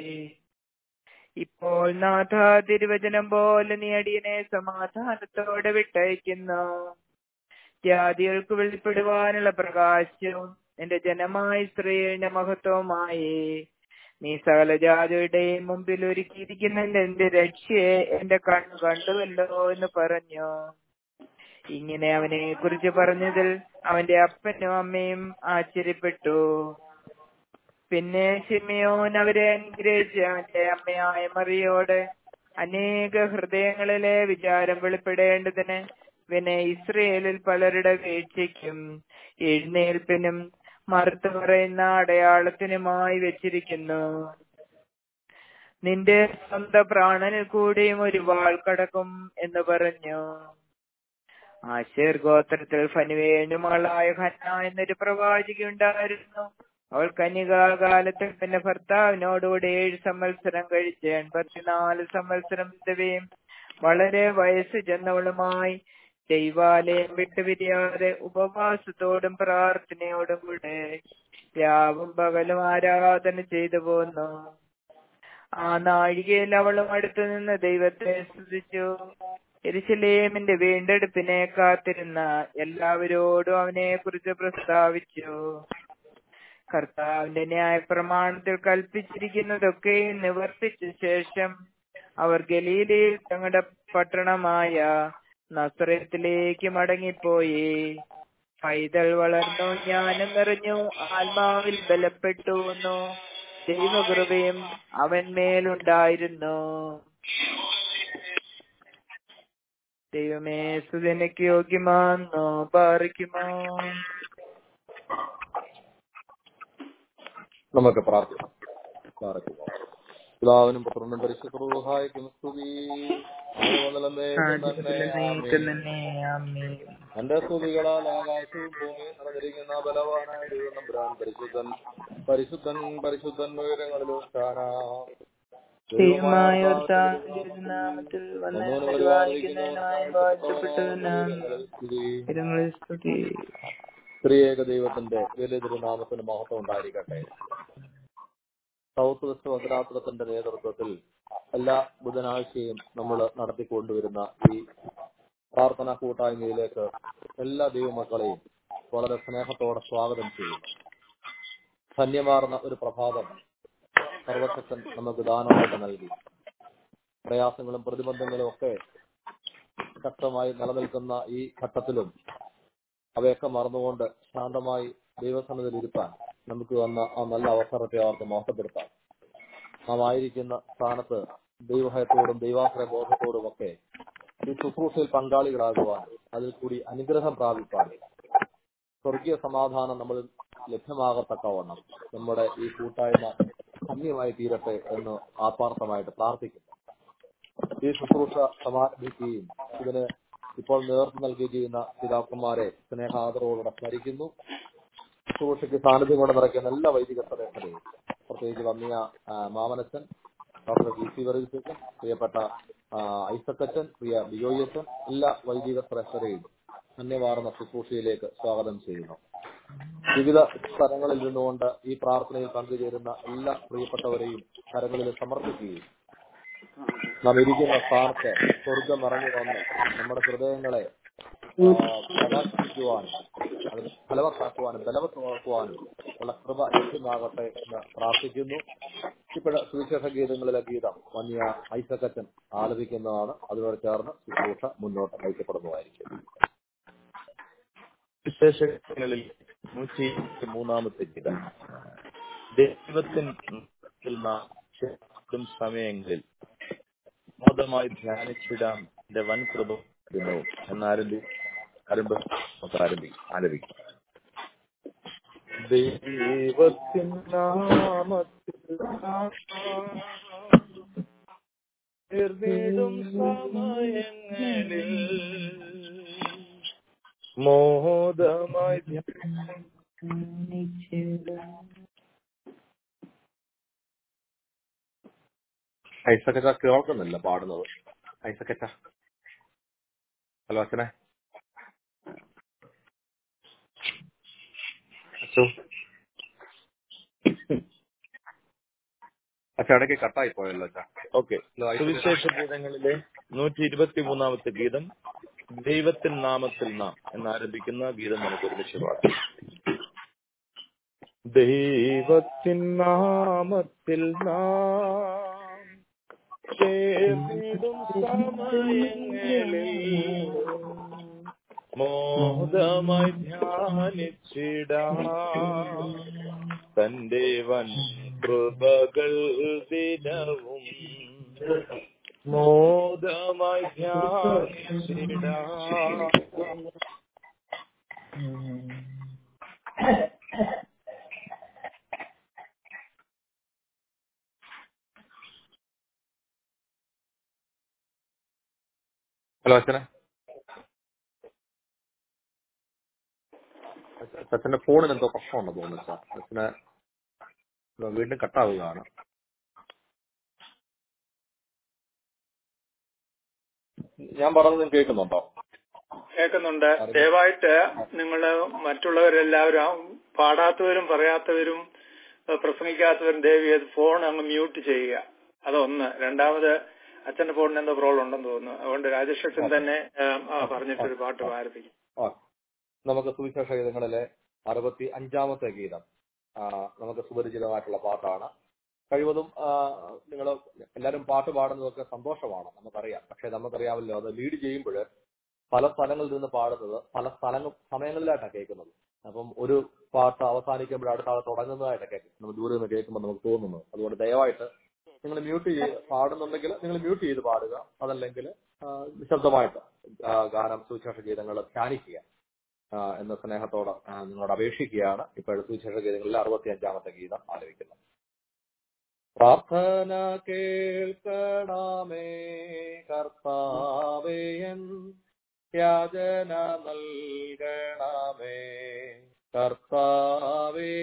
ഇപ്പോൾ നാഥ, തിരുവചനം പോലെ നീ അടിയനെ സമാധാനത്തോടെ വിട്ടയക്കുന്നു. ജാതികൾക്ക് വെളിപ്പെടുവാനുള്ള പ്രകാശവും നിന്റെ ജനമായ ഇസ്രായേലിന്റെ മഹത്വവുമായി നീ സകല ജാതിയുടെയും മുമ്പിൽ ഒരുക്കിയിരിക്കുന്ന എന്റെ രക്ഷയെ എന്റെ കണ്ണു കണ്ടുവല്ലോ എന്ന് പറഞ്ഞു. ഇങ്ങനെ അവനെ കുറിച്ച് പറഞ്ഞതിൽ അവന്റെ അപ്പനും അമ്മയും ആശ്ചര്യപ്പെട്ടു. പിന്നെ ശിമ്യോൻ അവരെ അനുഗ്രഹിച്ച് അവന്റെ അമ്മയായ മറിയോട് അനേക ഹൃദയങ്ങളിലെ വിചാരം വെളിപ്പെടേണ്ടതിന് ഇവനെ ഇസ്രയേലിൽ പലരുടെ വീഴ്ചയ്ക്കും എഴുന്നേൽപ്പിനും മറുത്തു പറയുന്ന അടയാളത്തിനുമായി വെച്ചിരിക്കുന്നു. നിന്റെ സ്വന്തം പ്രാണനിൽ കൂടിയും ഒരു വാൾ കടക്കും എന്ന് പറഞ്ഞു. ആശേർ ഗോത്രത്തിൽ ഫനുവേലിന്റെ മകളായ ഹന്ന എന്നൊരു പ്രവാചക ഉണ്ടായിരുന്നു. അവൾ കന്യകാകാലത്ത് പിന്നെ ഭർത്താവിനോടുകൂടി 7 സംവത്സരം കഴിച്ച് 84 സംവത്സരം വിധവയും വളരെ വയസ്സ് ചെന്നവളുമായി ദൈവാലയം വിട്ടുപിരിയാതെ ഉപവാസത്തോടും പ്രാർത്ഥനയോടും കൂടെ രാവും പകലും ആരാധന ചെയ്തു പോന്നു. ആ നാഴികയിൽ അവളും അടുത്തു നിന്ന് ദൈവത്തെ സ്തുതിച്ചു. യെരൂശലേമിന്റെ വീണ്ടെടുപ്പിനെ കാത്തിരുന്ന എല്ലാവരോടും അവനെ കുറിച്ച് പ്രസ്താവിച്ചു. കർത്താവിന്റെ ന്യായപ്രമാണത്തിൽ കൽപ്പിച്ചിരിക്കുന്നതൊക്കെ നിവർത്തിച്ച ശേഷം അവർ ഗലീലയിൽ തങ്ങളുടെ പട്ടണമായ നസറത്തിലേക്ക് മടങ്ങിപ്പോയി. പൈതൽ വളർന്നു, ജ്ഞാനം നിറഞ്ഞു, ആത്മാവിൽ ബലപ്പെട്ടു വന്നു, ദൈവകൃപയും അവന്മേലുണ്ടായിരുന്നു. ദൈവമേ, സ്തുതിക്ക് യോഗ്യമാണെന്നോ പാറിക്കുമോ. നമുക്ക് പ്രാർത്ഥിക്കാം. പിതാവിനും പുത്രനും പരിശുദ്ധ റൂഹായിക്കും സ്തുതി. എന്റെ സ്തുതികളാൽ ആകാശവും ഭൂമിയും നിറഞ്ഞിരിക്കുന്ന ബലവാനായ ദൈവം തമ്പുരാൻ പരിശുദ്ധൻ പരിശുദ്ധൻ പരിശുദ്ധൻ ഉയരങ്ങളിലും ത്രിയേക ദൈവത്തിന്റെ വലിയ തിരുനാമത്തിന് മഹത്വം ഉണ്ടായിരിക്കട്ടെ. സൗത്ത് വെസ്റ്റ് ഭദ്രാസനത്തിന്റെ നേതൃത്വത്തിൽ എല്ലാ ബുധനാഴ്ചയും നമ്മൾ നടത്തിക്കൊണ്ടുവരുന്ന ഈ പ്രാർത്ഥനാ കൂട്ടായ്മയിലേക്ക് എല്ലാ ദൈവമക്കളെയും വളരെ സ്നേഹത്തോടെ സ്വാഗതം ചെയ്യുന്നു. ധന്യമാർന്ന ഒരു പ്രഭാതം സർവശക്തൻ നമുക്ക് ദാനമായിട്ട് നൽകി. പ്രയാസങ്ങളും പ്രതിബന്ധങ്ങളും ഒക്കെ ശക്തമായി നിലനിൽക്കുന്ന ഈ ഘട്ടത്തിലും അവയൊക്കെ മറന്നുകൊണ്ട് ശാന്തമായി ദൈവസന്നിധിയിൽ ഇരുത്താൻ നമുക്ക് വന്ന ആ നല്ല അവസരത്തെ അവർക്ക് മോശപ്പെടുത്താം. നാം ആയിരിക്കുന്ന സ്ഥാനത്ത് ദൈവഭയത്തോടും ദൈവാശ്രയ ബോധത്തോടും ഒക്കെ ഈ ശുശ്രൂഷയിൽ പങ്കാളികളാകുവാൻ, അതിൽ കൂടി അനുഗ്രഹം പ്രാപിപ്പാൻ, സ്വർഗീയ സമാധാനം നമ്മൾ ലഭ്യമാകത്തക്കവണ്ണം നമ്മുടെ ഈ കൂട്ടായ്മ ധന്യമായി തീരട്ടെ എന്ന് ആത്മാർത്ഥമായിട്ട് പ്രാർത്ഥിക്കുന്നു. ഈ ശുശ്രൂഷ സമാരംഭിക്കുകയും ഇതിന് ഇപ്പോൾ നേതൃത്വം നൽകുകയും ചെയ്യുന്ന പിതാക്കന്മാരെ സ്നേഹാദരവോടെ സ്മരിക്കുന്നു. ശുശ്രൂഷയ്ക്ക് സാന്നിധ്യം കൊണ്ട് നിറയ്ക്കുന്ന എല്ലാ വൈദിക ശ്രേഷ്ഠരെയും, പ്രത്യേകിച്ച് വന്നിയ മാമനച്ചൻ, ഡോക്ടർ DC വർഗീസച്ചൻ, പ്രിയപ്പെട്ട ഐസക്കച്ചൻ, പ്രിയ ബിയോയച്ചൻ, എല്ലാ വൈദിക ശ്രേഷ്ഠരെയും ധന്യമാർന്ന ശുശ്രൂഷയിലേക്ക് സ്വാഗതം ചെയ്യുന്നു. വിവിധ സ്ഥലങ്ങളിൽ നിന്നുകൊണ്ട് ഈ പ്രാർത്ഥനയിൽ പങ്കുചേരുന്ന എല്ലാ പ്രിയപ്പെട്ടവരെയും കരങ്ങളിൽ സമർപ്പിക്കുകയും നാം ഇരിക്കുന്ന സ്ഥാനത്ത് സ്വർഗം ഇറങ്ങി വന്ന് നമ്മുടെ ഹൃദയങ്ങളെ പ്രകാശിപ്പിക്കുവാനും അതിന് ഫലവത്താക്കുവാനും ബലവത്താക്കുവാനും ഉള്ള കൃപ ലഭ്യമാകട്ടെ എന്ന് പ്രാർത്ഥിക്കുന്നു. ഇപ്പോൾ സുവിശേഷ ഗീതങ്ങളിലെ ഗീതം വന്നിയ ഐസക്കച്ചൻ ആലപിക്കുന്നതാണ്. അതിനോട് ചേർന്ന് ശുശ്രൂഷ മുന്നോട്ട് നയിക്കപ്പെടുന്നതായിരിക്കും. വിശേഷങ്ങളിൽ 123 ഗീതം. ദൈവത്തിൻ സമയങ്ങളിൽ മോദമായി ധ്യാനിച്ചിടാം എന്റെ വൻ കൃപ ദിനവും ആലപിക്കും. ദൈവത്തിൻ നാമത്തിൽ സമയങ്ങളിൽ മോദമായി ഐസക്കച്ച കേൾക്കുന്നില്ല പാടുന്നത്. ഐസക്കച്ച, ഹലോ അച്ഛനെ. അച്ഛൻ ഇടയ്ക്ക് കട്ടായി പോയല്ലോ അച്ഛാ. ഓക്കെ. സുവിശേഷ ഗീതങ്ങളിലെ 123 ഗീതം ദൈവത്തിൻ നാമത്തിൽ നാം എന്നാരംഭിക്കുന്ന ഗീതം നമുക്ക് ഒരുമിച്ച് പാടാം. ദൈവത്തിൻ നാമത്തിൽ നാം ചേർന്നിടും സമയങ്ങളിൽ മോദമായി ധ്യാനിച്ചിടാം തന്റെ വൻ കൃപകൾ ദിനവും മോദമായി ധ്യാനിച്ചിടാം. ഹലോ അച്ഛനെ. അച്ഛന്റെ ഫോണിന് എന്തോ പ്രശ്നമുണ്ടെന്ന് തോന്നുന്നു സാർ. അച്ഛനെ വീണ്ടും കട്ടാവുകയാണ്. ഞാൻ പറഞ്ഞത് കേൾക്കുന്നുണ്ടോ? കേൾക്കുന്നുണ്ട്. ദയവായിട്ട് നിങ്ങൾ മറ്റുള്ളവരെല്ലാവരും പാടാത്തവരും പറയാത്തവരും പ്രസംഗിക്കാത്തവരും ദയവ് ചെയ്ത് ഫോൺ അങ്ങ് മ്യൂട്ട് ചെയ്യുക. അതൊന്ന്. രണ്ടാമത് അച്ഛന്റെ ഫോണിന് എന്തോ പ്രോബ്ലം ഉണ്ടെന്ന് തോന്നുന്നു. അതുകൊണ്ട് രാജേഷ് അച്ഛൻ തന്നെ പറഞ്ഞിട്ടൊരു പാട്ട് ആരംഭിക്കും. നമുക്ക് സുവിശേഷ ഗീതങ്ങളിലെ 65-ാമത്തെ ഗീതം നമുക്ക് സുപരിചിതമായിട്ടുള്ള പാട്ടാണ്. കഴിവതും നിങ്ങൾ എല്ലാവരും പാട്ട് പാടുന്നതൊക്കെ സന്തോഷമാണ്, നമുക്കറിയാം. പക്ഷെ നമുക്കറിയാമല്ലോ, അത് ലീഡ് ചെയ്യുമ്പോൾ പല സ്ഥലങ്ങളിൽ നിന്ന് പാടുന്നത് പല സമയങ്ങളിലായിട്ടാണ് കേൾക്കുന്നത്. അപ്പം ഒരു പാട്ട് അവസാനിക്കുമ്പോൾ അടുത്ത ആൾ തുടങ്ങുന്നതായിട്ടൊക്കെ നമ്മൾ ദൂരെ നിന്ന് കേൾക്കുമ്പോൾ നമുക്ക് തോന്നുന്നത്. അതുകൊണ്ട് ദയവായിട്ട് നിങ്ങൾ പാടുന്നുണ്ടെങ്കിൽ നിങ്ങൾ മ്യൂട്ട് ചെയ്ത് പാടുക, അതല്ലെങ്കിൽ നിശബ്ദമായിട്ട് ഗാനം സുവിശേഷ ഗീതങ്ങൾ ധ്യാനിക്കുക എന്ന സ്നേഹത്തോടെ നിങ്ങളോട് അപേക്ഷിക്കുകയാണ്. ഇപ്പോഴത്തെ സുവിശേഷ ഗീതങ്ങളിൽ 65-ാമത്തെ ഗീതം ആലപിക്കുന്നത്. പ്രാർത്ഥന കേൾക്കണമേ കർത്താവേ, യാചന നൽകണമേ കർത്താവേ,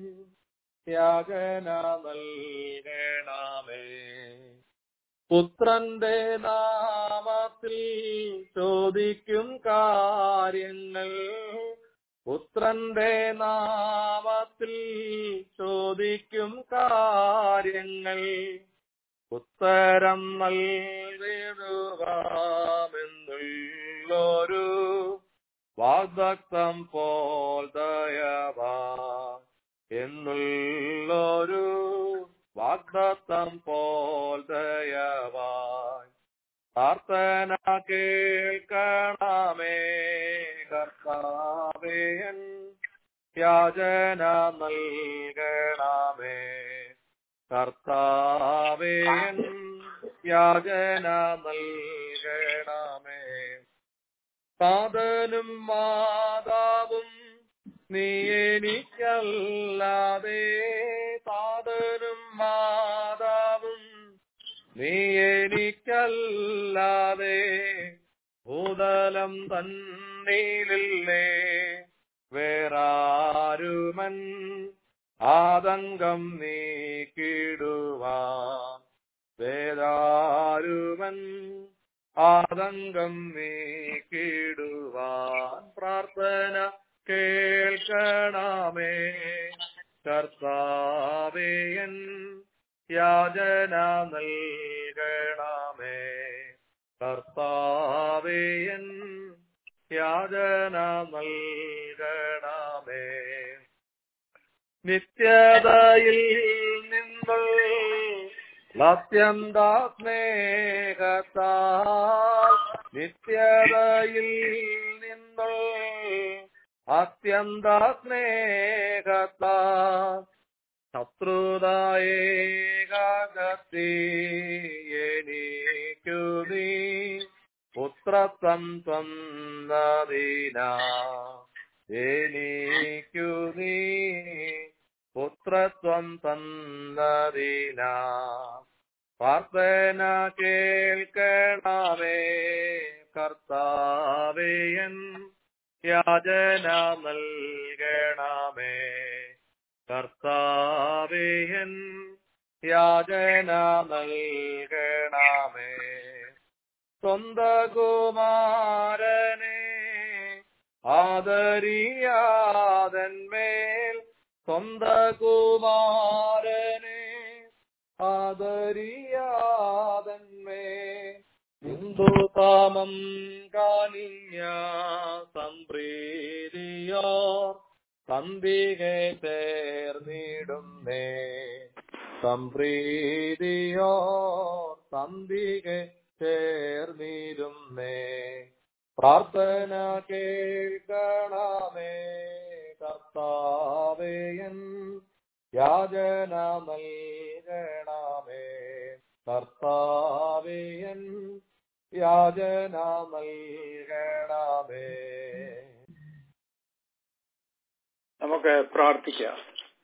യാചന നൽകണമേ. പുത്രന്റെ നാമത്തിൽ ചോദിക്കും കാര്യങ്ങൾ, പുത്രന്റെ നാമത്തിൽ ചോദിക്കും കാര്യങ്ങൾ, ഉത്തരം നൽകിടുവാമെന്നുള്ളൊരു വാഗ്ദത്തം പോൽ ദയവാ എന്നുള്ളൊരു വാഗ്ദത്തം പോൽ ദയവായി. പ്രാർത്ഥന കേൾക്കണമേ കർത്താവേ, യാചന നൽകണമേ കർത്താവേ, യാചന നൽകണമേ. താതനും മാതാവും നീ എനിക്കല്ലാതെ, താതനും മാതാവും നീ എനിക്കല്ലാതെ ഭൂതലം തന്നിലില്ലേ വേറാരുമൻ ആതങ്കം നീക്കിടുവാൻ, വേറാരുമൻ ആതങ്കം നീക്കിടുവാൻ. പ്രാർത്ഥന കേൾക്കണമേ കർത്താവേ, യാചന നൽകണമേ കർത്താവേ, യാചന നൽകണമേ. നിത്യതയിൽ നിന്നുള്ള അത്യന്ത സ്നേഹത്താൽ, നിത്യതയിൽ നിന്നുള്ള അത്യന്ത സ്നേഹത്താൽ ശത്രുതായേകത്തി എനിക്കു നീ പുത്രത്വം തന്നതിന, എനിക്കു നീ പുത്രത്വം തന്നതിന. പ്രാർത്ഥന കേൾക്കണമേ കർത്താവേ, യാചന നൽകണമേ കർത്താവേ, യാചന നൽകണമേ. സ്വന്ത കുമാരനെ ആദരിയാതന്മേൽ, സ്വന്ത കുമാരനെ ആദരിയാതന്മേൽ ഹിന്ദുതാമം കാലിയ സംപ്രീതിയോ സന്ധികെ ചേർന്നിടുന്നേ, സംപ്രീതിയോ സന്ധികെ ചേർന്നിരുന്നേ. പ്രാർത്ഥന കേൾക്കണമേ കർത്താവേ, യാചന നൽകണമേ കർത്താവേ, യാചന നൽകണമേ. നമുക്ക് പ്രാർത്ഥിക്കാം.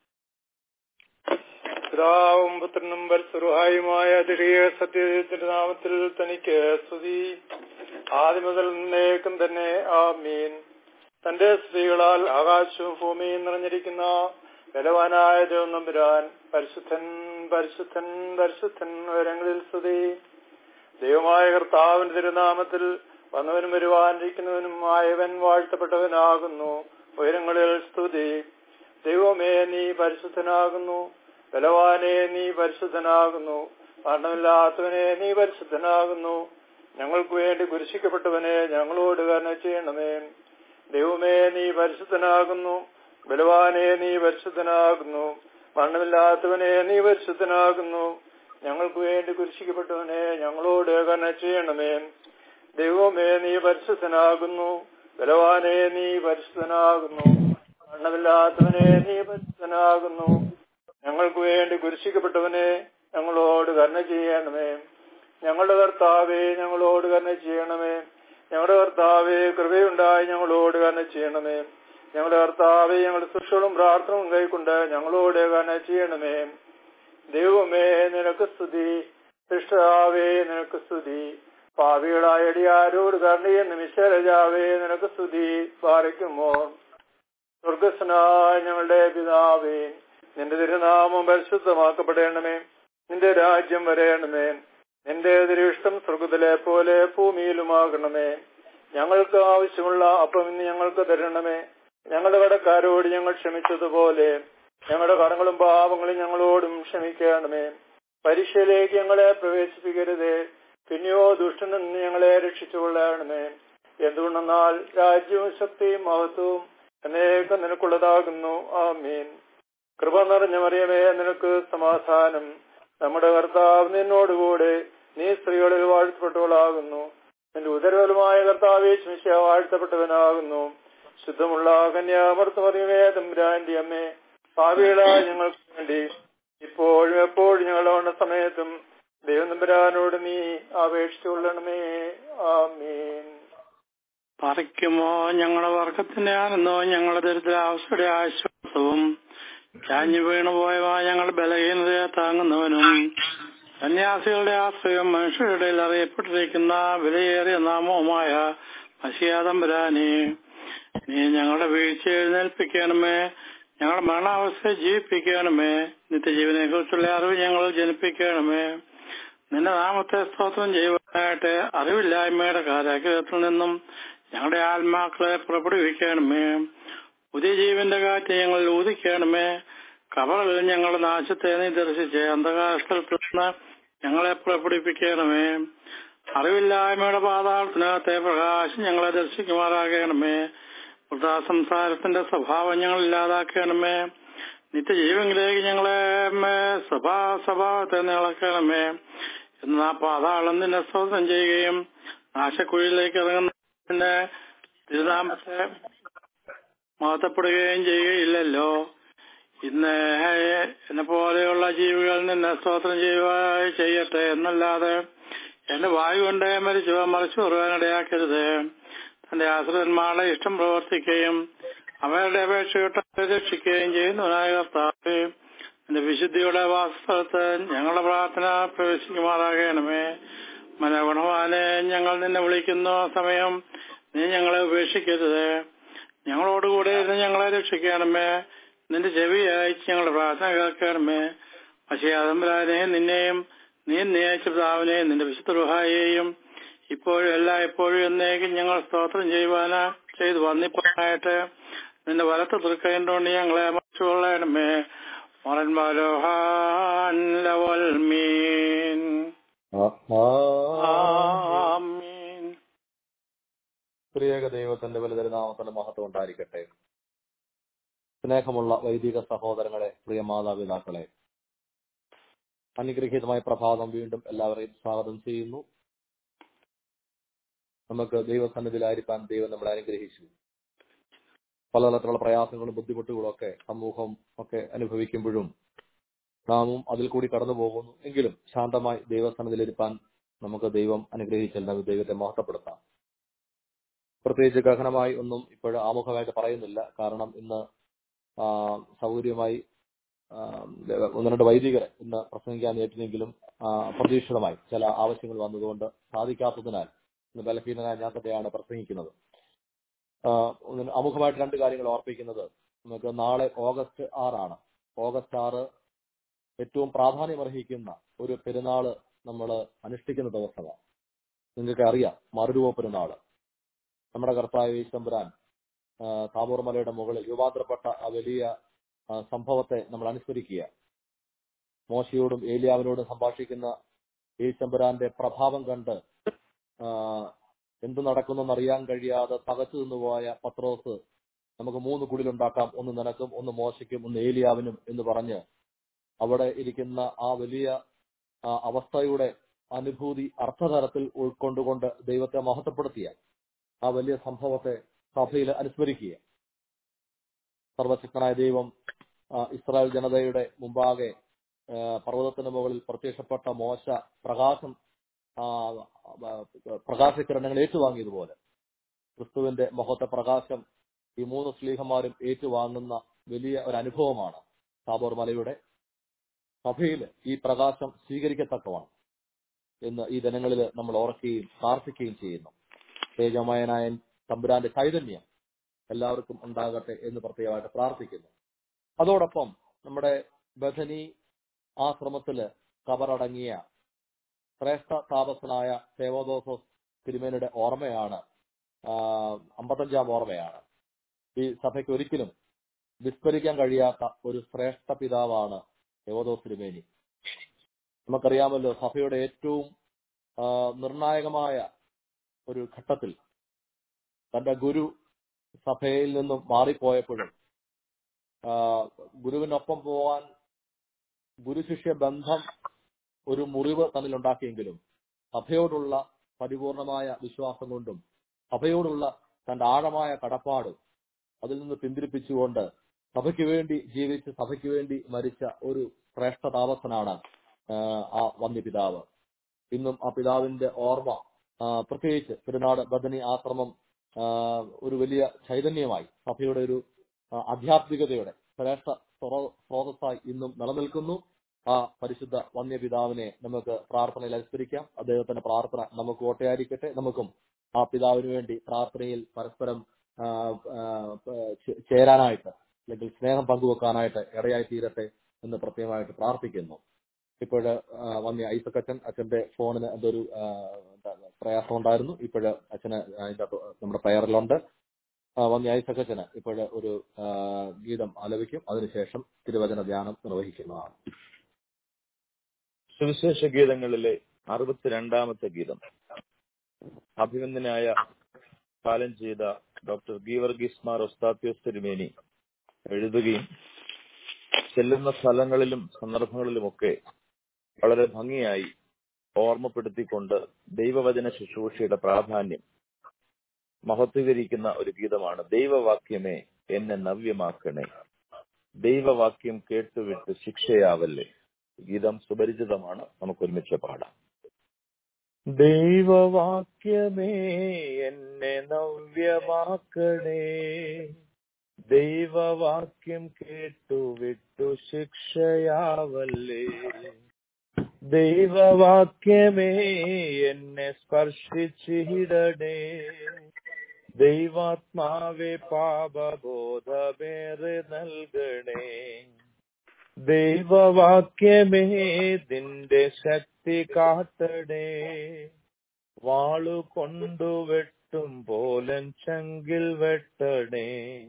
പിതാവും പുത്രനും പരിശുദ്ധനുമായ തിരികെ സത്യത്തിന്റെ നാമത്തിൽ തനിക്ക് സ്തുതി, ആദ്യം മുതൽ എന്നേക്കും തന്നെ ആമീൻ. തന്റെ സ്ത്രീകളാൽ ആകാശവും ഭൂമിയും നിറഞ്ഞിരിക്കുന്ന ബലവാനായ ദൈവം തമ്പുരാൻ, പരിശുദ്ധൻ പരിശുദ്ധൻ പരിശുദ്ധൻ ഉയരങ്ങളിൽ സ്തുതി. ദൈവമായ കർത്താവിന്റെ തിരുനാമത്തിൽ വന്നവനും വരുവാനിരിക്കുന്നവനും ആയവൻ വാഴ്ത്തപ്പെട്ടവനാകുന്നു. ഉയരങ്ങളിൽ സ്തുതി. ദൈവമേ, നീ പരിശുദ്ധനാകുന്നു. ബലവാനെ, നീ പരിശുദ്ധനാകുന്നു. മരണമില്ലാത്തവനെ നീ പരിശുദ്ധനാകുന്നു. ഞങ്ങൾക്ക് വേണ്ടി കുരിശിക്കപ്പെട്ടവനെ ഞങ്ങളോട് കരുണ ചെയ്യണമേ. ദൈവമേ നീ പരിശുദ്ധനാകുന്നു. ബലവാനെ നീ പരിശുദ്ധനാകുന്നു. മരണമില്ലാത്തവനെ നീ പരിശുദ്ധനാകുന്നു. ഞങ്ങൾക്ക് വേണ്ടി കുരിശിക്കപ്പെട്ടവനെ ഞങ്ങളോട് കരുണ ചെയ്യണമേ. ദൈവമേ നീ പരിശുദ്ധനാകുന്നു. ബലവാനെ നീ പരിശുദ്ധനാകുന്നു. മരണമില്ലാത്തവനെ നീ പരിശുദ്ധനാകുന്നു. ഞങ്ങൾക്ക് വേണ്ടി കുരിശിക്കപ്പെട്ടവനെ ഞങ്ങളോട് കരുണ ചെയ്യണമേ. ഞങ്ങളുടെ കർത്താവേ ഞങ്ങളോട് കരുണ ചെയ്യണമേ. ഞങ്ങളുടെ കർത്താവേ കൃപയുണ്ടായി ഞങ്ങളോട് കരുണ ചെയ്യണമേ. ഞങ്ങളുടെ കർത്താവേ ഞങ്ങളുടെ ശുശ്രൂഷകളും പ്രാർത്ഥനയും കൈക്കൊണ്ട് ഞങ്ങളോട് കരുണ ചെയ്യണമേ. ദൈവമേ നിനക്ക് സ്തുതി. സൃഷ്ടാവേ നിനക്ക് സ്തുതി. പാപികളായ അടിയാരോട് കരുണയെന്ന് മിശരാജാവേ നിനക്ക് സ്തുതി. പാലിക്കുമോ സ്വർഗസ്നായ ഞങ്ങളുടെ പിതാവേ, നിന്റെ തിരുനാമം പരിശുദ്ധമാക്കപ്പെടണമേ. നിന്റെ രാജ്യം വരയണമേ. നിന്റെ തിരുവിഷ്ടം സ്വർഗത്തിലെ പോലെ ഭൂമിയിലുമാകണമേ. ഞങ്ങൾക്ക് ആവശ്യമുള്ള അപ്പം ഇന്ന് ഞങ്ങൾക്ക് തരണമേ. ഞങ്ങളുടെ കടക്കാരോട് ഞങ്ങൾ ക്ഷമിച്ചതുപോലെ ഞങ്ങളുടെ കടങ്ങളും പാപങ്ങളും ഞങ്ങളോടും ക്ഷമിക്കണമേ. പരീക്ഷയിലേക്ക് ഞങ്ങളെ പ്രവേശിപ്പിക്കരുതേ, പിന്നെയോ ദുഷ്ടനിൽ നിന്ന് ഞങ്ങളെ രക്ഷിച്ചുകൊള്ളണമേ. എന്തുകൊണ്ടെന്നാൽ രാജ്യവും ശക്തിയും മഹത്വവും എന്നേക്കും നിനക്കുള്ളതാകുന്നു. ആമീൻ. കൃപ നിറഞ്ഞ മറിയമേ നിനക്ക് സമാധാനം. നമ്മുടെ കർത്താവ് നിന്നോടുകൂടെ, നീ സ്ത്രീകളിൽ വാഴ്ത്തപ്പെട്ടവളാകുന്നു. നിന്റെ ഉദരഫലമായ കർത്താവേ മിശിഹാ വാഴ്ത്തപ്പെട്ടവനാകുന്നു. ശുദ്ധമുള്ള കന്യാമർത്ത മറിയമേ തമ്പുരാന്റെ അമ്മേ, പാപികളായ ഞങ്ങൾക്ക് വേണ്ടി ഇപ്പോഴും എപ്പോഴും ഞങ്ങളുടെ സമയത്തും ദൈവം തമ്പുരാനോട് നീ അപേക്ഷിച്ചുകൊള്ളണമേ. ആമീൻ. പറിക്കുമോ ഞങ്ങളുടെ വർഗത്തിന്റെ ആനന്ദോ ഞങ്ങളുടെ ദരിദ്രാവസ്ഥയുടെ ആശ്വാസവും ചാഞ്ഞു വീണുപോയവ ഞങ്ങളുടെ ബലഹീനതയെ താങ്ങുന്നവനും സന്യാസികളുടെ ആശ്രയം മനുഷ്യരുടെ ഇടയിൽ അറിയപ്പെട്ടിരിക്കുന്ന വിലയേറിയ നാമവുമായ മശിഹാ തമ്പുരാനേ, നീ ഞങ്ങളുടെ വീഴ്ച എഴുന്നേൽപ്പിക്കണമേ. ഞങ്ങളുടെ മരണാവസ്ഥയെ ജീവിപ്പിക്കണമേ. നിത്യജീവനെ കുറിച്ചുള്ള അറിവ് ഞങ്ങൾ ജനിപ്പിക്കണമേ. നിന്റെ നാമത്തെ സ്തോത്രം ചെയ്യുവാനായിട്ട് അറിവില്ലായ്മയുടെ കാരാഗ്രഹത്തിൽ നിന്നും ഞങ്ങളുടെ ആത്മാക്കളെ പുറപ്പെടുവിക്കണമേ. പുതിയ ജീവന്റെ കാറ്റ് ഞങ്ങളിൽ ഊതിക്കണമേ. കബറുകളിൽ ഞങ്ങളുടെ നാശത്തെ നീ ദർശിച്ച് അന്ധകാരത്തിൽ നിന്ന് ഞങ്ങളെ പുറപ്പെടുവിപ്പിക്കണമേ. അറിവില്ലായ്മയുടെ പാതാളത്തിനകത്തെ പ്രകാശം ഞങ്ങളെ ദർശിക്കുമാറാകണമേ. വൃഥാസംസാരത്തിന്റെ സ്വഭാവം ഞങ്ങൾ ഇല്ലാതാക്കണമേ. നിത്യജീവനിലേക്ക് ഞങ്ങളെ സ്വഭാവത്തെ നിളക്കണമേ. എന്നാ പാതാളം നിന്നെ സ്തോത്രം ചെയ്യുകയും നാശക്കുഴിയിലേക്ക് ഇറങ്ങുന്ന തിരുനാമത്തെ മഹത്വപ്പെടുകയും ചെയ്യുകയില്ലല്ലോ. ഇന്ന് എന്നെ പോലെയുള്ള ജീവികൾ നിന്നെ സ്തോത്രം ചെയ്യട്ടെ എന്നല്ലാതെ എന്റെ വായു കൊണ്ട് മറിച്ചു പറയുവാനിടയാക്കരുത്. തന്റെ ആശ്രിതന്മാരുടെ ഇഷ്ടം പ്രവർത്തിക്കുകയും അവരുടെ അപേക്ഷ രക്ഷിക്കുകയും ചെയ്യുന്നവനായ കർത്താവേ, എന്റെ വിശുദ്ധിയുടെ വാസസ്ഥലത്ത് ഞങ്ങളുടെ പ്രാർത്ഥന പ്രവേശിക്കുമാറാകണമേ. മനോഗുണവാനെ, ഞങ്ങൾ നിന്നെ വിളിക്കുന്ന സമയം നീ ഞങ്ങളെ ഉപേക്ഷിക്കരുത്. ഞങ്ങളോടുകൂടെ ഇരുന്ന് ഞങ്ങളെ രക്ഷിക്കണമേ. നിന്റെ ചെവി അയച്ച് ഞങ്ങളുടെ പ്രാർത്ഥന കേൾക്കണമേ. മശിഹാ തമ്പുരാനെ, നിന്നെയും നീ നിയമിച്ച പിതാവിനെയും നിന്റെ വിശുദ്ധ റൂഹായെയും ഇപ്പോഴും എപ്പോഴും എന്നേക്കും ഞങ്ങൾ സ്തോത്രം ചെയ്തു വന്നിപ്പോഴായിട്ട് നിന്റെ വലത്ത് തൃക്കൈകൊണ്ട് ഞങ്ങളെ മറിച്ചുകൊള്ളണമേ. പ്രിയേക ദൈവത്തിന്റെ വലുതരനാമത്തിന്റെ മഹത്വം ഉണ്ടായിരിക്കട്ടെ. സ്നേഹമുള്ള വൈദിക സഹോദരങ്ങളെ, പ്രിയ മാതാപിതാക്കളെ, അനുഗ്രഹീതമായ പ്രഭാതം വീണ്ടും എല്ലാവരെയും സ്വാഗതം ചെയ്യുന്നു. നമുക്ക് ദൈവസന്നിധിയിലായിരിക്കാൻ ദൈവം നമ്മളെ അനുഗ്രഹിച്ചു. പലതരത്തിലുള്ള പ്രയാസങ്ങളും ബുദ്ധിമുട്ടുകളും ഒക്കെ സമൂഹം ഒക്കെ അനുഭവിക്കുമ്പോഴും നാമും അതിൽ കൂടി കടന്നു പോകുന്നു. എങ്കിലും ശാന്തമായി ദൈവസന്നിധിയിലിരിക്കാൻ നമുക്ക് ദൈവം അനുഗ്രഹിച്ചാൽ നമുക്ക് ദൈവത്തെ മഹത്വപ്പെടുത്താം. പ്രത്യേകിച്ച് ഗഹനമായി ഒന്നും ഇപ്പോഴും ആമുഖമായിട്ട് പറയുന്നില്ല. കാരണം ഇന്ന് സൗകര്യമായി ഒന്ന് രണ്ട് വൈദികരെ ഇന്ന് പ്രസംഗിക്കാൻ ഏറ്റിനെങ്കിലും പ്രതീക്ഷിതമായി ചില ആവശ്യങ്ങൾ വന്നതുകൊണ്ട് സാധിക്കാത്തതിനാൽ ഇന്ന് ബലഹീനനായ ഞാൻ തന്നെയാണ് പ്രസംഗിക്കുന്നത്. ആമുഖമായിട്ട് രണ്ട് കാര്യങ്ങൾ ഓർപ്പിക്കുന്നത്, നമുക്ക് നാളെ ഓഗസ്റ്റ് 6 ഓഗസ്റ്റ് 6 ഏറ്റവും പ്രാധാന്യമർഹിക്കുന്ന ഒരു പെരുന്നാള് നമ്മൾ അനുഷ്ഠിക്കുന്ന ദിവസമാണ്. നിങ്ങൾക്ക് അറിയാം, മറുരൂപ പെരുന്നാള്. നമ്മുടെ കർത്താവ് യേശു തമ്പുരാൻ താബോർ മലയുടെ മുകളിൽ രൂപാന്തരപ്പെട്ട ആ വലിയ സംഭവത്തെ നമ്മൾ അനുസ്മരിക്കുക. മോശയോടും ഏലിയാവിനോടും സംഭാഷിക്കുന്ന യേശുമ്പുരാന്റെ പ്രഭാവം കണ്ട് എന്ത് നടക്കുന്നെന്നറിയാൻ കഴിയാതെ തകച്ചു നിന്നുപോയ പത്രോസ്, നമുക്ക് 3 കുടിലുണ്ടാക്കാം, ഒന്ന് നിനക്കും, ഒന്ന് മോശയ്ക്കും, ഒന്ന് ഏലിയാവിനും എന്ന് പറഞ്ഞ് അവിടെ ഇരിക്കുന്ന ആ വലിയ അവസ്ഥയുടെ അനുഭൂതി അർത്ഥതലത്തിൽ ഉൾക്കൊണ്ടുകൊണ്ട് ദൈവത്തെ മഹത്വപ്പെടുത്തിയ ആ വലിയ സംഭവത്തെ സഭയിൽ അനുസ്മരിക്കുക. സർവശക്തനായ ദൈവം ഇസ്രായേൽ ജനതയുടെ മുമ്പാകെ പർവ്വതത്തിന് മുകളിൽ പ്രത്യക്ഷപ്പെട്ട മോശ പ്രകാശകിരണങ്ങൾ ഏറ്റുവാങ്ങിയതുപോലെ ക്രിസ്തുവിന്റെ മഹത്വ പ്രകാശം ഈ 3 ശ്ലീഹന്മാരും ഏറ്റുവാങ്ങുന്ന വലിയ ഒരു അനുഭവമാണ് താബോർ മലയുടെ. സഭയിൽ ഈ പ്രകാശം സ്വീകരിക്കത്തക്കമാണ് എന്ന് ഈ ദിനങ്ങളിൽ നമ്മൾ ഓർക്കുകയും പ്രാർത്ഥിക്കുകയും ചെയ്യുന്നു. തേജമയനായ തമ്പുരാന്റെ ചൈതന്യം എല്ലാവർക്കും ഉണ്ടാകട്ടെ എന്ന് പ്രത്യേകമായിട്ട് പ്രാർത്ഥിക്കുന്നു. അതോടൊപ്പം നമ്മുടെ ബഥനി ആശ്രമത്തില് കബറടങ്ങിയ ശ്രേഷ്ഠ താപസനായ തേവോദോസോസ് തിരുമേനിയുടെ ഓർമ്മയാണ്, 55-ാം ഓർമ്മയാണ്. ഈ സഭയ്ക്ക് ഒരിക്കലും വിസ്മരിക്കാൻ കഴിയാത്ത ഒരു ശ്രേഷ്ഠ പിതാവാണ് തേവോദോസ് തിരുമേനി. നമുക്കറിയാമല്ലോ, സഭയുടെ ഏറ്റവും നിർണായകമായ ഒരു ഘട്ടത്തിൽ തന്റെ ഗുരു സഭയിൽ നിന്നും മാറിപ്പോയപ്പോഴും ഗുരുവിനൊപ്പം പോവാൻ ഗുരുശിഷ്യ ബന്ധം ഒരു മുറിവ് തന്നിലുണ്ടാക്കിയെങ്കിലും സഭയോടുള്ള പരിപൂർണമായ വിശ്വാസം കൊണ്ടും സഭയോടുള്ള തന്റെ ആഴമായ കടപ്പാടും അതിൽ നിന്ന് പിന്തിരിപ്പിച്ചുകൊണ്ട് സഭയ്ക്ക് വേണ്ടി ജീവിച്ച് സഭയ്ക്ക് വേണ്ടി മരിച്ച ഒരു ശ്രേഷ്ഠ താപസനാണ് ആ വന്യപിതാവ്. ഇന്നും ആ പിതാവിന്റെ ഓർമ്മ, പ്രത്യേകിച്ച് പെരുന്നാട് ബഥനി ആശ്രമം ഒരു വലിയ ചൈതന്യമായി സഭയുടെ ഒരു ആധ്യാത്മികതയുടെ ശ്രേഷ്ഠ സ്രോതസ്സായി ഇന്നും നിലനിൽക്കുന്നു. ആ പരിശുദ്ധ വന്യപിതാവിനെ നമുക്ക് പ്രാർത്ഥനയിൽ അനുസ്മരിക്കാം. അദ്ദേഹത്തിന്റെ പ്രാർത്ഥന നമുക്ക് ഓട്ടയായിരിക്കട്ടെ. നമുക്കും ആ പിതാവിന് വേണ്ടി പ്രാർത്ഥനയിൽ പരസ്പരം ചേരാനായിട്ട് അല്ലെങ്കിൽ സ്നേഹം പങ്കുവെക്കാനായിട്ട് ഇടയായി തീരട്ടെ എന്ന് പ്രത്യേകമായിട്ട് പ്രാർത്ഥിക്കുന്നു. ഇപ്പോഴ് വന്യ ഐസക് അച്ഛന്റെ ഫോണിന് എന്തൊരു പ്രയാസം ഉണ്ടായിരുന്നു. ഇപ്പോഴ് അച്ഛന് അതിന്റെ നമ്മുടെ പ്രയറിലുണ്ട്. വന്യ ഐസക് അച്ഛന് ഇപ്പോഴ് ഒരു ഗീതം ആലപിക്കും. അതിനുശേഷം തിരുവചന ധ്യാനം നിർവഹിക്കുന്നതാണ്. സുവിശേഷ ഗീതങ്ങളിലെ 62-ാമത്തെ ഗീതം അഭിനന്ദനായ കാലം ചെയ്ത ഡോക്ടർ ഗീവർഗീസ് മാർ ഒസ്താത്യോസ് തിരുമേനി എഴുതുകയും ചെല്ലുന്ന സ്ഥലങ്ങളിലും സന്ദർഭങ്ങളിലുമൊക്കെ വളരെ ഭംഗിയായി ഓർമ്മപ്പെടുത്തിക്കൊണ്ട് ദൈവവചന ശുശ്രൂഷയുടെ പ്രാധാന്യം മഹത്വീകരിക്കുന്ന ഒരു ഗീതമാണ്. ദൈവവാക്യമേ എന്നെ നവ്യമാക്കണേ, ദൈവവാക്യം കേട്ടുവിട്ട് ശിക്ഷയാവല്ലേ. ഗീതം സുപരിചിതമാണ്, നമുക്കൊരുമിച്ച് പാടാം. ദൈവവാക്യമേ എന്നെ നവ്യമാക്കണേ, ദൈവവാക്യം കേട്ടുവിട്ടു ശിക്ഷയാവല്ലേ. ദൈവവാക്യമേ എന്നെ സ്പർശിച്ചിടണേ, ദൈവാത്മാവെ പാപബോധമേറെ നൽകണേ. ദൈവവാക്യമേ നിന്റെ ശക്തി കാട്ടണേ, വാളു കൊണ്ടു വെട്ടും പോലൻ ചങ്കിൽ വെട്ടണേ.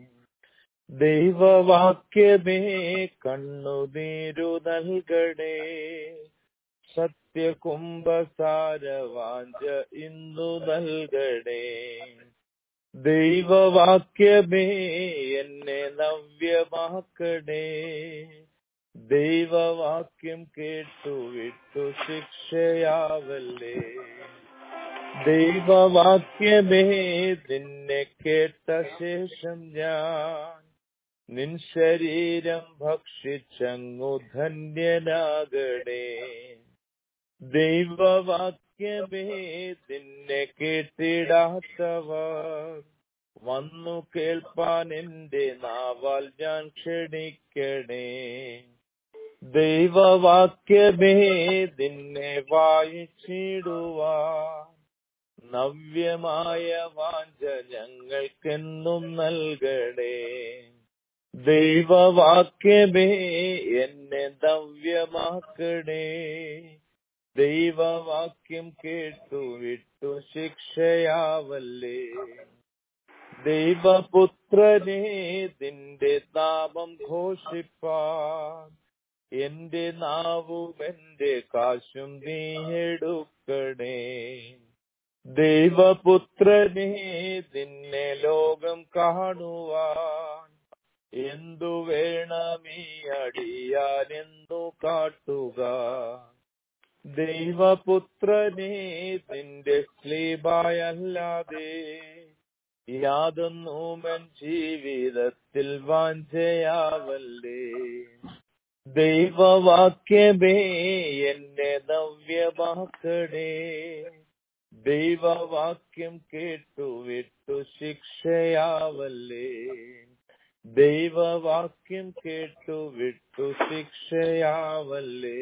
ദൈവവാക്യമേ കണ്ണുനീരു നൽകണേ, സത്യകുംഭസാരവാഞ്ച ഇന്നു നൽകണേ. ദൈവവാക്യമേ എന്നെ നവ്യമാക്കണേ, ദൈവവാക്യം കേട്ടുവിട്ടു ശിക്ഷയാവല്ലേ. ദൈവവാക്യമേ നിന്നെ കേട്ട ശേഷം ഞാൻ നിൻ ശരീരം ഭക്ഷിച്ചങ്ങു ധന്യനാകണേ. ദൈവവാക്യമേ നിന്നെ കേട്ടിടാത്തവർ വന്നു കേൾപ്പാൻ എന്റെ നാവാൽ ഞാൻ ക്ഷണിക്കണേ. ദൈവവാക്യമേ നിന്നെ വായിച്ചിടുവാൻ നവ്യമായ വാഞ്ച ഞങ്ങൾക്കെന്നും നൽകണേ. ദൈവവാക്യമേ എന്നെ നവ്യമാക്കണേ, ദൈവവാക്യം കേട്ടുവിട്ടു ശിക്ഷയാവല്ലേ. ദൈവപുത്രനെ നിന്റെ നാമം ഘോഷിപ്പാൻ എന്റെ നാവും എന്റെ കാശും നീ എടുക്കണേ. ദൈവപുത്രനെ നിന്നെ ലോകം കാണുവാൻ എന്തു വേണമീ അടിയാനെന്നു കാട്ടുക. ദൈവപുത്രനെ നിന്റെ സ്ലീബായല്ലാതെ യാതൊന്നുമൻ ജീവിതത്തിൽ വാഞ്ചയാവല്ലേ. ദൈവവാക്യമേ എന്നെ നവ്യമാക്കണേ. ദൈവവാക്യം കേട്ടു വിട്ടു ശിക്ഷയാവല്ലേ. ദൈവവാക്യം കേട്ടു വിട്ടു ശിക്ഷയാവല്ലേ.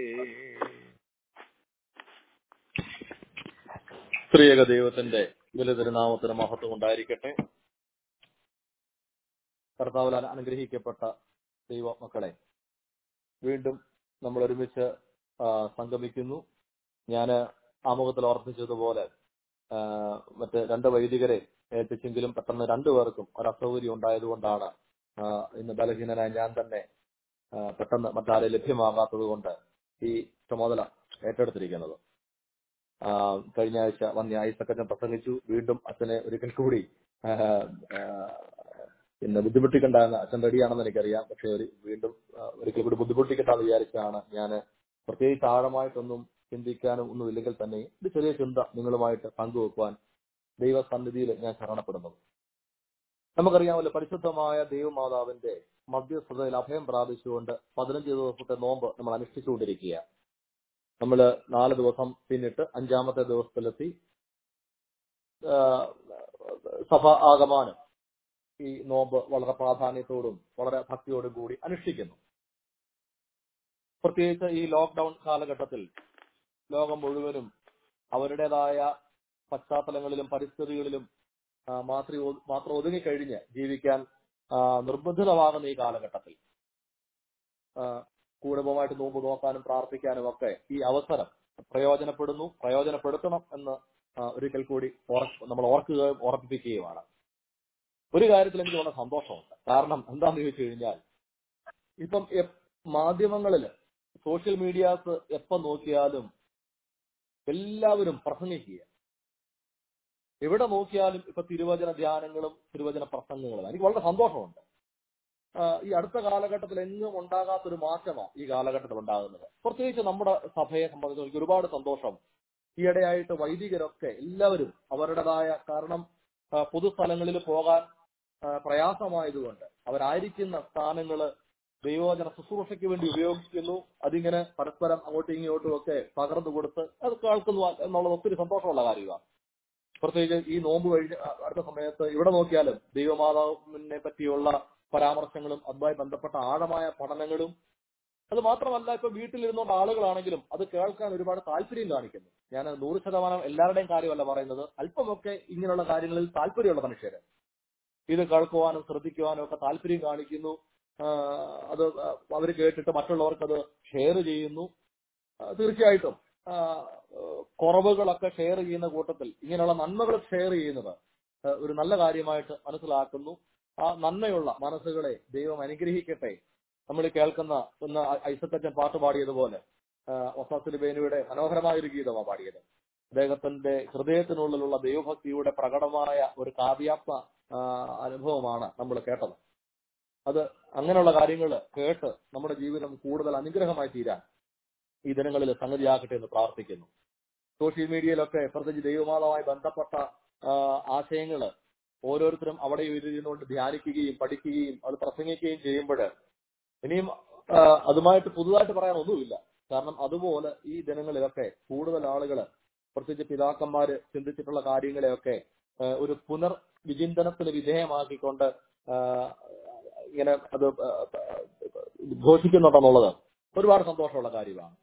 സ്ത്രീയക ദൈവത്തിന്റെ വലുതിരുനാമത്തിന് മഹത്വം ഉണ്ടായിരിക്കട്ടെ. കർത്താവിൽ അനുഗ്രഹിക്കപ്പെട്ട ദൈവ മക്കളെ, വീണ്ടും നമ്മൾ ഒരുമിച്ച് സംഗമിക്കുന്നു. ഞാൻ ആമുഖത്തിൽ ഓർപ്പിച്ചതുപോലെ മറ്റ് 2 വൈദികരെ ഏൽപ്പിച്ചെങ്കിലും പെട്ടെന്ന് 2 പേർക്കും ഒരു അസൗകര്യം ഉണ്ടായതുകൊണ്ടാണ് ഇന്ന് ബലഹീനനായ ഞാൻ തന്നെ പെട്ടെന്ന് മറ്റാരെ ലഭ്യമാകാത്തത് കൊണ്ട് ഈ ചുമതല ഏറ്റെടുത്തിരിക്കുന്നത്. കഴിഞ്ഞ ആഴ്ച വന്യ ഐസക്കച്ചൻ പ്രസംഗിച്ചു. വീണ്ടും അച്ഛനെ ഒരിക്കൽ കൂടി ഇന്ന് ബുദ്ധിമുട്ടിക്കണ്ടെന്ന് അച്ഛൻ റെഡിയാണെന്ന് എനിക്കറിയാം. പക്ഷെ വീണ്ടും ഒരിക്കൽ കൂടി ബുദ്ധിമുട്ടിക്കണ്ടെന്ന് വിചാരിച്ചാണ് ഞാൻ പ്രത്യേകിച്ച് ആഴമായിട്ടൊന്നും ചിന്തിക്കാനും ഒന്നും ഇല്ലെങ്കിൽ തന്നെ ഒരു ചെറിയ ചിന്ത നിങ്ങളുമായിട്ട് പങ്കുവെക്കുവാൻ ദൈവസന്നിധിയിൽ ഞാൻ ശരണപ്പെടുന്നത്. നമുക്കറിയാമല്ലോ, പരിശുദ്ധമായ ദൈവമാതാവിന്റെ മധ്യസ്ഥതയിൽ അഭയം പ്രാപിച്ചുകൊണ്ട് 15 ദിവസത്തെ നോമ്പ് നമ്മൾ അനുഷ്ഠിച്ചുകൊണ്ടിരിക്കുക. നമ്മൾ 4 ദിവസം പിന്നിട്ട് 5-ാമത്തെ ദിവസത്തിലെത്തി. സഭ ആകമാനം ഈ നോമ്പ് വളരെ പ്രാധാന്യത്തോടും വളരെ ഭക്തിയോടും കൂടി അനുഷ്ഠിക്കുന്നു. പ്രത്യേകിച്ച് ഈ ലോക്ക്ഡൌൺ കാലഘട്ടത്തിൽ ലോകം മുഴുവനും അവരുടേതായ പശ്ചാത്തലങ്ങളിലും പരിസ്ഥിതികളിലും മാത്രം ഒതുങ്ങിക്കഴിഞ്ഞ് ജീവിക്കാൻ നിർബന്ധിതമാകുന്ന ഈ കാലഘട്ടത്തിൽ കുടുംബമായിട്ട് നോമ്പ് നോക്കാനും പ്രാർത്ഥിക്കാനും ഒക്കെ ഈ അവസരം പ്രയോജനപ്പെടുത്തണം എന്ന് ഒരിക്കൽ കൂടി നമ്മൾ ഓർക്കുകയും ഓർമ്മിപ്പിക്കുകയുമാണ്. ഒരു കാര്യത്തിൽ എനിക്ക് വളരെ സന്തോഷമുണ്ട്. കാരണം എന്താണെന്ന് ചോദിച്ചു കഴിഞ്ഞാൽ, ഇപ്പം മാധ്യമങ്ങളിൽ സോഷ്യൽ മീഡിയാസ് എപ്പം നോക്കിയാലും എല്ലാവരും പ്രസംഗിക്കുക. എവിടെ നോക്കിയാലും ഇപ്പൊ തിരുവചന ധ്യാനങ്ങളും തിരുവചന പ്രസംഗങ്ങളും. എനിക്ക് വളരെ സന്തോഷമുണ്ട്. ഈ അടുത്ത കാലഘട്ടത്തിൽ എങ്ങും ഉണ്ടാകാത്തൊരു മാറ്റമാണ് ഈ കാലഘട്ടത്തിൽ ഉണ്ടാകുന്നത്. പ്രത്യേകിച്ച് നമ്മുടെ സഭയെ സംബന്ധിച്ച് എനിക്ക് ഒരുപാട് സന്തോഷം. ഈയിടെയായിട്ട് വൈദികരൊക്കെ എല്ലാവരും അവരുടേതായ, കാരണം പൊതുസ്ഥലങ്ങളിൽ പോകാൻ പ്രയാസമായതുകൊണ്ട് അവരായിരിക്കുന്ന സ്ഥാനങ്ങള് ദൈവവചന ശുശ്രൂഷയ്ക്ക് വേണ്ടി ഉപയോഗിക്കുന്നു. അതിങ്ങനെ പരസ്പരം അങ്ങോട്ടും ഇങ്ങോട്ടും ഒക്കെ പകർന്നു കൊടുത്ത് അത് കേൾക്കുന്നു എന്നുള്ളത് ഒത്തിരി സന്തോഷമുള്ള കാര്യമാണ്. പ്രത്യേകിച്ച് ഈ നോമ്പ് കഴിഞ്ഞ് അടുത്ത സമയത്ത് ഇവിടെ നോക്കിയാലും ദൈവമാതാവിനെ പറ്റിയുള്ള പരാമർശങ്ങളും അതുമായി ബന്ധപ്പെട്ട ആഴമായ പഠനങ്ങളും, അത് മാത്രമല്ല ഇപ്പൊ വീട്ടിലിരുന്നുകൊണ്ട് ആളുകളാണെങ്കിലും അത് കേൾക്കാൻ ഒരുപാട് താല്പര്യം കാണിക്കുന്നു. ഞാൻ 100% എല്ലാവരുടെയും കാര്യമല്ല പറയുന്നത്. അല്പമൊക്കെ ഇങ്ങനെയുള്ള കാര്യങ്ങളിൽ താല്പര്യമുള്ള മനുഷ്യര് ഇത് കേൾക്കുവാനും ശ്രദ്ധിക്കുവാനും ഒക്കെ താല്പര്യം കാണിക്കുന്നു. അത് അവർ കേട്ടിട്ട് മറ്റുള്ളവർക്ക് അത് ഷെയർ ചെയ്യുന്നു. തീർച്ചയായിട്ടും കുറവുകളൊക്കെ ഷെയർ ചെയ്യുന്ന കൂട്ടത്തിൽ ഇങ്ങനെയുള്ള നന്മകൾ ഷെയർ ചെയ്യുന്നത് ഒരു നല്ല കാര്യമായിട്ട് മനസ്സിലാക്കുന്നു. ആ നന്മയുള്ള മനസ്സുകളെ ദൈവം അനുഗ്രഹിക്കട്ടെ. നമ്മൾ കേൾക്കുന്ന ഒന്ന് ഐസക്കച്ചൻ പാട്ട് പാടിയതുപോലെ ഒസാസുലിബേനയുടെ മനോഹരമായൊരു ഗീതമാണ് പാടിയത്. അദ്ദേഹത്തിന്റെ ഹൃദയത്തിനുള്ളിലുള്ള ദൈവഭക്തിയുടെ പ്രകടമായ ഒരു കാവ്യാത്മ അനുഭവമാണ് നമ്മൾ കേട്ടത്. അത് അങ്ങനെയുള്ള കാര്യങ്ങൾ കേട്ട് നമ്മുടെ ജീവിതം കൂടുതൽ അനുഗ്രഹമായി തീരാൻ ഈ ദിനങ്ങളിൽ സംഗതിയാകട്ടെ എന്ന് പ്രാർത്ഥിക്കുന്നു. സോഷ്യൽ മീഡിയയിലൊക്കെ പ്രത്യേകിച്ച് ദൈവമാതാവുമായി ബന്ധപ്പെട്ട ആശയങ്ങൾ ഓരോരുത്തരും അവിടെ ഇരുന്നുകൊണ്ട് ധ്യാനിക്കുകയും പഠിക്കുകയും അത് പ്രസംഗിക്കുകയും ചെയ്യുമ്പോൾ ഇനിയും അതുമായിട്ട് പുതുതായിട്ട് പറയാൻ ഒന്നുമില്ല. കാരണം അതുപോലെ ഈ ദിനങ്ങളിലൊക്കെ കൂടുതൽ ആളുകൾ, പ്രത്യേകിച്ച് പിതാക്കന്മാര് ചിന്തിച്ചിട്ടുള്ള കാര്യങ്ങളെയൊക്കെ ഒരു പുനർവിചിന്തനത്തിന് വിധേയമാക്കിക്കൊണ്ട് ഇങ്ങനെ അത് ഘോഷിക്കുന്നുണ്ടെന്നുള്ളത് ഒരുപാട് സന്തോഷമുള്ള കാര്യമാണ്.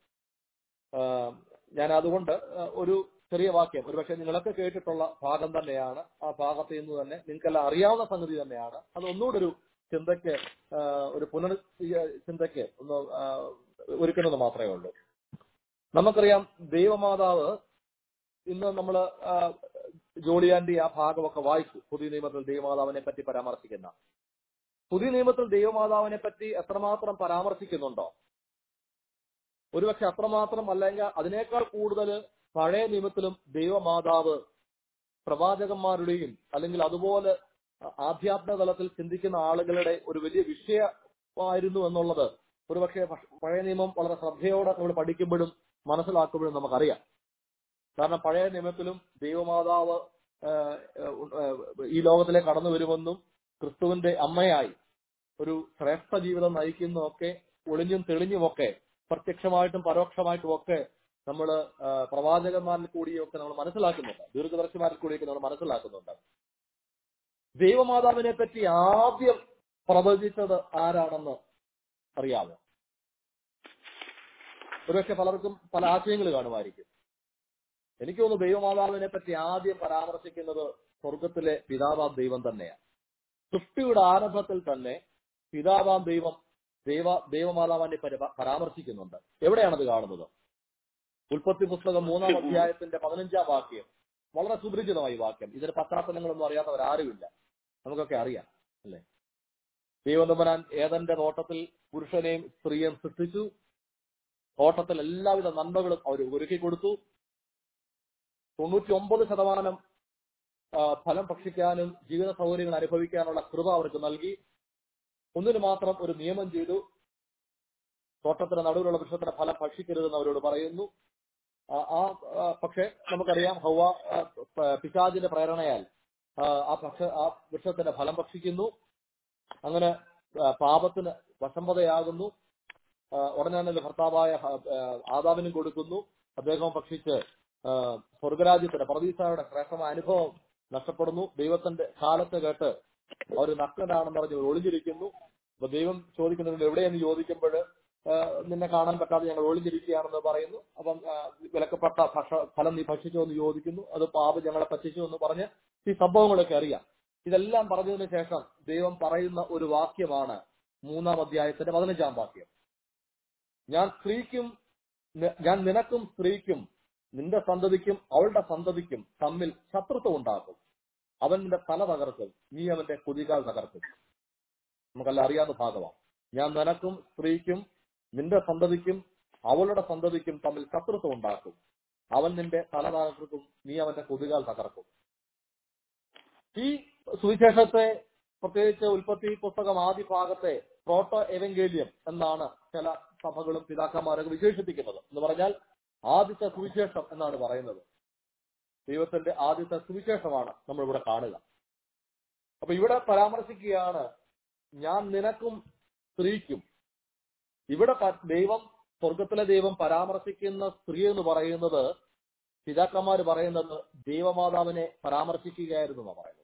ഞാൻ അതുകൊണ്ട് ഒരു ചെറിയ വാക്യം, ഒരുപക്ഷെ നിങ്ങളൊക്കെ കേട്ടിട്ടുള്ള ഭാഗം തന്നെയാണ്. ആ ഭാഗത്ത് നിന്ന് തന്നെ നിങ്ങൾക്കെല്ലാം അറിയാവുന്ന സംഗതി തന്നെയാണ്. അത് ഒന്നുകൂടെ ഒരു ചിന്തയ്ക്ക്, ഒരു ചിന്തയ്ക്ക് ഒന്ന് ഒരുക്കുന്നത് മാത്രമേ ഉള്ളൂ. നമുക്കറിയാം, ദൈവമാതാവ് ഇന്ന് നമ്മൾ ജോളിയാന്റെ ആ ഭാഗമൊക്കെ വായിച്ചു. പുതിയ നിയമത്തിൽ ദൈവമാതാവിനെ പറ്റി പരാമർശിക്കുന്ന, പുതിയ നിയമത്തിൽ ദൈവമാതാവിനെ പറ്റി എത്രമാത്രം പരാമർശിക്കുന്നുണ്ടോ ഒരുപക്ഷെ അത്രമാത്രം അല്ലെങ്കിൽ അതിനേക്കാൾ കൂടുതൽ പഴയ നിയമത്തിലും ദൈവമാതാവ് പ്രവാചകന്മാരുടെയും അല്ലെങ്കിൽ അതുപോലെ ആധ്യാത്മിക തലത്തിൽ ചിന്തിക്കുന്ന ആളുകളുടെ ഒരു വലിയ വിഷയമായിരുന്നു എന്നുള്ളത് ഒരുപക്ഷെ പഴയ നിയമം വളരെ ശ്രദ്ധയോടെ നമ്മൾ പഠിക്കുമ്പോഴും മനസ്സിലാക്കുമ്പോഴും നമുക്കറിയാം. കാരണം പഴയ നിയമത്തിലും ദൈവമാതാവ് ഈ ലോകത്തിലേക്ക് കടന്നു വരുമെന്നും ക്രിസ്തുവിന്റെ അമ്മയായി ഒരു ശ്രേഷ്ഠ ജീവിതം നയിക്കുന്നതൊക്കെ ഒളിഞ്ഞും തെളിഞ്ഞുമൊക്കെ പ്രത്യക്ഷമായിട്ടും പരോക്ഷമായിട്ടും ഒക്കെ നമ്മൾ പ്രവാചകന്മാരിൽ കൂടിയൊക്കെ നമ്മൾ മനസ്സിലാക്കുന്നുണ്ട്, ദീർഘദർശിമാരിൽ കൂടിയൊക്കെ നമ്മൾ മനസ്സിലാക്കുന്നുണ്ട്. ദൈവമാതാവിനെ പറ്റി ആദ്യം പ്രവചിച്ചത് ആരാണെന്ന് അറിയാമോ? ഒരുപക്ഷെ പലർക്കും പല ആശയങ്ങൾ കാണുമായിരിക്കും. എനിക്ക് തോന്നുന്നു ദൈവമാതാവിനെ പറ്റി ആദ്യം പരാമർശിക്കുന്നത് സ്വർഗത്തിലെ പിതാവാം ദൈവം തന്നെയാണ്. സൃഷ്ടിയുടെ ആരംഭത്തിൽ തന്നെ പിതാവാം ദൈവം ദൈവമാതാവിനെ പരാമർശിക്കുന്നുണ്ട്. എവിടെയാണത് കാണുന്നത്? ഉൽപ്പത്തി പുസ്തകം 3-ാം അധ്യായത്തിന്റെ 15-ാം വാക്യം. വളരെ സുപരിചിതമായ വാക്യം. ഇതിന് പശ്ചാത്തലങ്ങളൊന്നും അറിയാത്തവരാരുമില്ല, നമുക്കൊക്കെ അറിയാം അല്ലെ? ദൈവം തമ്പുരാൻ ഏദന്റെ തോട്ടത്തിൽ പുരുഷനെയും സ്ത്രീയെയും സൃഷ്ടിച്ചു. തോട്ടത്തിൽ എല്ലാവിധ നന്മകളും അവർ ഒരുക്കി കൊടുത്തു. 99% ഫലം ഭക്ഷിക്കാനും ജീവിത സൗകര്യങ്ങൾ അനുഭവിക്കാനുള്ള കൃപ അവർക്ക് നൽകി. ഒന്നിന് മാത്രം ഒരു നിയമം ചെയ്തു, തോട്ടത്തിന് നടുവിലുള്ള വൃക്ഷത്തിന്റെ ഫലം ഭക്ഷിക്കരുതെന്ന് അവരോട് പറയുന്നു. പക്ഷെ നമുക്കറിയാം ഹൗവ പിശാചിന്റെ പ്രേരണയാൽ ആ വൃക്ഷത്തിന്റെ ഫലം ഭക്ഷിക്കുന്നു. അങ്ങനെ പാപത്തിന് വശംവദയാകുന്നു. ഉടനെ തന്നെ ഭർത്താവായ ആദാമിനും കൊടുക്കുന്നു. അദ്ദേഹം ഭക്ഷിച്ച് സ്വർഗരാജ്യത്തിന്റെ പർദീസയുടെ ശ്രേഷ്ഠമായ അനുഭവം നഷ്ടപ്പെടുന്നു. ദൈവത്തിന്റെ കാലത്ത് കേട്ട് അവർ നഗ്നനാണെന്ന് പറഞ്ഞ് ഒളിഞ്ഞിരിക്കുന്നു. അപ്പൊ ദൈവം ചോദിക്കുന്നുണ്ട് എവിടെയെന്ന് ചോദിക്കുമ്പോൾ നിന്നെ കാണാൻ പറ്റാതെ ഞങ്ങൾ ഒളിഞ്ഞിരിക്കുകയാണെന്ന് പറയുന്നു. അപ്പം വിലക്കപ്പെട്ട ഫലം നീ ഭക്ഷിച്ചോ എന്ന് ചോദിക്കുന്നു. അത് പാപം ഞങ്ങളെ പറ്റിച്ചു എന്ന് പറഞ്ഞ് ഈ സംഭവങ്ങളൊക്കെ അറിയാം. ഇതെല്ലാം പറഞ്ഞതിന് ശേഷം ദൈവം പറയുന്ന ഒരു വാക്യമാണ് 3-ാം അധ്യായത്തിന്റെ 15-ാം വാക്യം. ഞാൻ നിനക്കും സ്ത്രീക്കും നിന്റെ സന്തതിക്കും അവളുടെ സന്തതിക്കും തമ്മിൽ ശത്രുത്വം ഉണ്ടാക്കും. അവൻ നിന്റെ തല തകർക്കും, നീ അവന്റെ കുതികാൽ തകർക്കും. നമുക്കെല്ലാം അറിയാവുന്ന ഭാഗമാണ്. ഞാൻ നിനക്കും സ്ത്രീക്കും നിന്റെ സന്തതിക്കും അവളുടെ സന്തതിക്കും തമ്മിൽ ശത്രുത്വം ഉണ്ടാക്കും. അവൻ നിന്റെ തല തകർക്കും, നീ അവന്റെ കുതികാൽ തകർക്കും. ഈ സുവിശേഷത്തെ പ്രത്യേകിച്ച് ഉൽപ്പത്തി പുസ്തകം ആദ്യ ഭാഗത്തെ പ്രോട്ടോ എവങ്കേലിയം എന്നാണ് ചില സഭകളും പിതാക്കന്മാരൊക്കെ വിശേഷിപ്പിക്കുന്നത്. എന്ന് പറഞ്ഞാൽ ആദ്യത്തെ സുവിശേഷം എന്നാണ് പറയുന്നത്. ദൈവത്തിന്റെ ആദ്യത്തെ സുവിശേഷമാണ് നമ്മൾ ഇവിടെ കാണുക. അപ്പൊ ഇവിടെ പരാമർശിക്കുകയാണ് ഞാൻ നിനക്കും സ്ത്രീക്കും. ഇവിടെ ദൈവം, സ്വർഗത്തിലെ ദൈവം പരാമർശിക്കുന്ന സ്ത്രീ എന്ന് പറയുന്നത്, പിതാക്കന്മാര് പറയുന്നത് ദൈവമാതാവിനെ പരാമർശിക്കുകയായിരുന്നു എന്നാണ് പറയുന്നത്.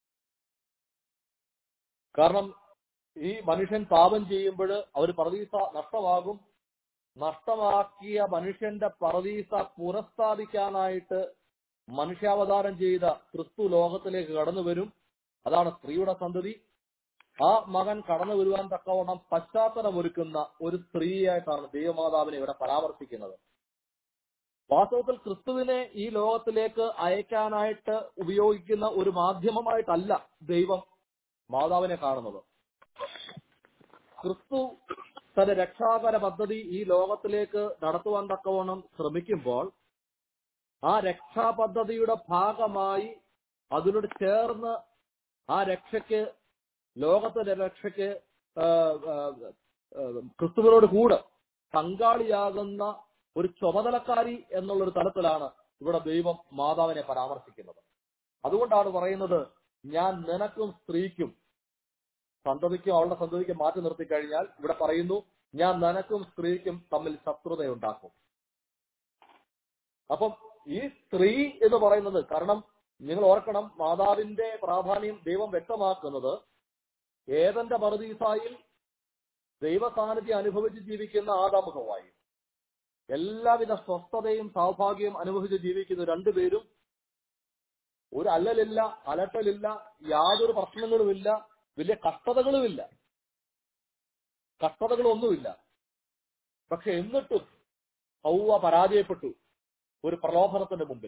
കാരണം ഈ മനുഷ്യൻ പാപം ചെയ്യുമ്പോൾ അവർ പർദീസ നഷ്ടമാകും. നഷ്ടമാക്കിയ മനുഷ്യന്റെ പർദീസ പുനഃസ്ഥാപിക്കാനായിട്ട് മനുഷ്യാവതാരം ചെയ്ത ക്രിസ്തു ലോകത്തിലേക്ക് കടന്നു വരും. അതാണ് സ്ത്രീയുടെ സന്തതി. ആ മകൻ കടന്നു വരുവാൻ തക്കവണ്ണം പശ്ചാത്തലമൊരുക്കുന്ന ഒരു സ്ത്രീയായിട്ടാണ് ദൈവമാതാവിനെ ഇവിടെ പരാമർശിക്കുന്നത്. വാസ്തവത്തിൽ ക്രിസ്തുവിനെ ഈ ലോകത്തിലേക്ക് അയക്കാനായിട്ട് ഉപയോഗിക്കുന്ന ഒരു മാധ്യമമായിട്ടല്ല ദൈവം മാതാവിനെ കാണുന്നത്. ക്രിസ്തു തന്റെ രക്ഷാകര പദ്ധതി ഈ ലോകത്തിലേക്ക് നടത്തുവാൻ തക്കവണ്ണം ശ്രമിക്കുമ്പോൾ ആ രക്ഷാപദ്ധതിയുടെ ഭാഗമായി അതിനോട് ചേർന്ന് ആ രക്ഷയ്ക്ക്, ലോകത്തിന്റെ രക്ഷയ്ക്ക് ക്രിസ്തുവിനോട് കൂടെ പങ്കാളിയാകുന്ന ഒരു ചുമതലക്കാരി എന്നുള്ളൊരു തലത്തിലാണ് ഇവിടെ ദൈവം മാതാവിനെ പരാമർശിക്കുന്നത്. അതുകൊണ്ടാണ് പറയുന്നത് ഞാൻ നിനക്കും സ്ത്രീക്കും, സന്തതിക്കും അവളുടെ സന്തതിക്കും മാറ്റി നിർത്തി കഴിഞ്ഞാൽ ഇവിടെ പറയുന്നു ഞാൻ നിനക്കും സ്ത്രീക്കും തമ്മിൽ ശത്രുതയുണ്ടാക്കും. അപ്പം ഈ സ്ത്രീ എന്ന് പറയുന്നത്, കാരണം നിങ്ങൾ ഓർക്കണം, മാതാവിന്റെ പ്രാധാന്യം ദൈവം വ്യക്തമാക്കുന്നത് ഏദന്റെ പർദീസായിൽ ദൈവ സാന്നിധ്യം അനുഭവിച്ച് ജീവിക്കുന്ന ആദാം ഹവ്വായും എല്ലാവിധ സ്വസ്ഥതയും സൗഭാഗ്യവും അനുഭവിച്ച് ജീവിക്കുന്ന രണ്ടുപേരും ഒരു അല്ലലില്ല, അലട്ടലില്ല, യാതൊരു പ്രശ്നങ്ങളുമില്ല, വലിയ കഷ്ടതകളുമില്ല, കഷ്ടതകളൊന്നുമില്ല. പക്ഷെ എന്നിട്ടും ഹവ്വ പരാജയപ്പെട്ടു ഒരു പ്രലോഭനത്തിന്റെ മുമ്പിൽ.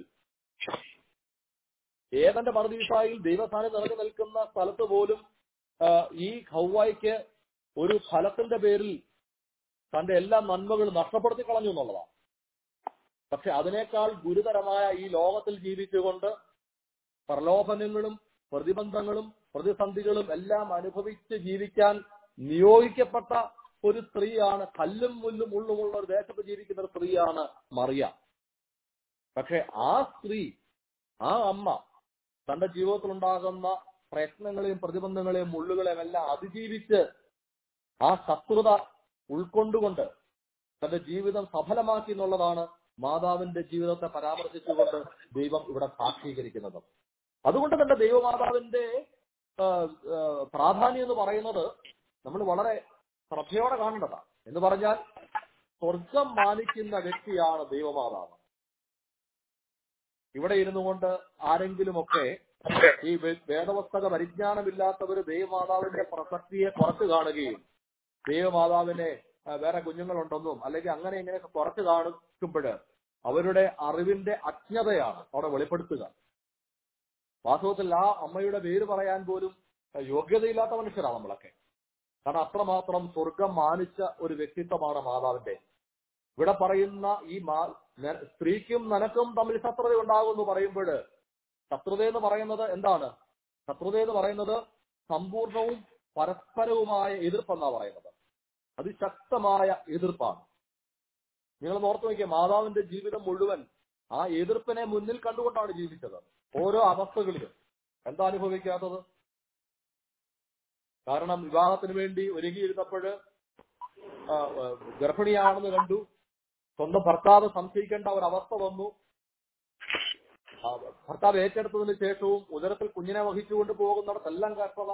ഏദന്റെ പർദീസായിൽ ദൈവസാന്നിധ്യം നിറഞ്ഞു നിൽക്കുന്ന സ്ഥലത്ത് പോലും ഈ ഹവ്വായ്ക്ക് ഒരു ഫലത്തിന്റെ പേരിൽ തന്റെ എല്ലാ നന്മകളും നഷ്ടപ്പെടുത്തി കളഞ്ഞു എന്നുള്ളതാണ്. പക്ഷെ അതിനേക്കാൾ ഗുരുതരമായ ഈ ലോകത്തിൽ ജീവിച്ചുകൊണ്ട് പ്രലോഭനങ്ങളും പ്രതിബന്ധങ്ങളും പ്രതിസന്ധികളും എല്ലാം അനുഭവിച്ച് ജീവിക്കാൻ നിയോഗിക്കപ്പെട്ട ഒരു സ്ത്രീയാണ്, കല്ലും മുല്ലും ഉള്ളുമുള്ള ഒരു ദേശത്ത് ജീവിക്കുന്ന ഒരു സ്ത്രീയാണ് മറിയ. പക്ഷെ ആ സ്ത്രീ, ആ അമ്മ തന്റെ ജീവിതത്തിലുണ്ടാകുന്ന പ്രയത്നങ്ങളെയും പ്രതിബന്ധങ്ങളെയും മുള്ളുകളെയും എല്ലാം അതിജീവിച്ച് ആ ശത്രുത ഉൾക്കൊണ്ടുകൊണ്ട് തന്റെ ജീവിതം സഫലമാക്കി എന്നുള്ളതാണ് മാതാവിന്റെ ജീവിതത്തെ പരാമർശിച്ചുകൊണ്ട് ദൈവം ഇവിടെ സാക്ഷീകരിക്കുന്നത്. അതുകൊണ്ട് തന്നെ ദൈവമാതാവിന്റെ പ്രാധാന്യം എന്ന് പറയുന്നത് നമ്മൾ വളരെ ശ്രദ്ധയോടെ കാണേണ്ടതാണ്. എന്ന് പറഞ്ഞാൽ സ്വർഗം മാനിക്കുന്ന വ്യക്തിയാണ് ദൈവമാതാവ്. ഇവിടെ ഇരുന്നു കൊണ്ട് ആരെങ്കിലുമൊക്കെ ഈ വേദപുസ്തക പരിജ്ഞാനമില്ലാത്തവർ ദൈവമാതാവിന്റെ പ്രസക്തിയെ കുറച്ച് കാണുകയും ദൈവമാതാവിനെ വേറെ കുഞ്ഞുങ്ങളുണ്ടെന്നും അല്ലെങ്കിൽ അങ്ങനെ ഇങ്ങനെയൊക്കെ കുറച്ച് കാണിക്കുമ്പോൾ അവരുടെ അറിവിന്റെ അജ്ഞതയാണ് അവിടെ വെളിപ്പെടുത്തുക. വാസ്തവത്തിൽ ആ അമ്മയുടെ പേര് പറയാൻ പോലും യോഗ്യതയില്ലാത്ത മനുഷ്യരാണ് നമ്മളൊക്കെ. കാരണം അത്രമാത്രം സ്വർഗം മാനിച്ച ഒരു വ്യക്തിത്വമാണ് മാതാവിന്റെ. ഇവിടെ പറയുന്ന ഈ സ്ത്രീക്കും നിനക്കും തമ്മിൽ ശത്രുത ഉണ്ടാകുമെന്ന് പറയുമ്പോൾ ശത്രുത എന്ന് പറയുന്നത് എന്താണ്? ശത്രുത എന്ന് പറയുന്നത് സമ്പൂർണവും പരസ്പരവുമായ എതിർപ്പെന്നാ പറയുന്നത്. അതിശക്തമായ എതിർപ്പാണ്. നിങ്ങൾ ഓർത്തു നോക്കിയ മാതാവിന്റെ ജീവിതം മുഴുവൻ ആ എതിർപ്പിനെ മുന്നിൽ കണ്ടുകൊണ്ടാണ് ജീവിച്ചത്. ഓരോ അവസ്ഥകളിലും എന്താ അനുഭവിക്കാത്തത്? കാരണം വിവാഹത്തിന് വേണ്ടി ഒരുങ്ങിയിരുന്നപ്പോൾ ഗർഭിണിയാണെന്ന് കണ്ടു, സ്വന്തം ഭർത്താവ് സംശയിക്കേണ്ട ഒരവസ്ഥ വന്നു. ഭർത്താവ് ഏറ്റെടുത്തതിന് ശേഷവും ഉദരത്തിൽ കുഞ്ഞിനെ വഹിച്ചുകൊണ്ട് പോകുന്നിടത്തെല്ലാം കഷ്ടത.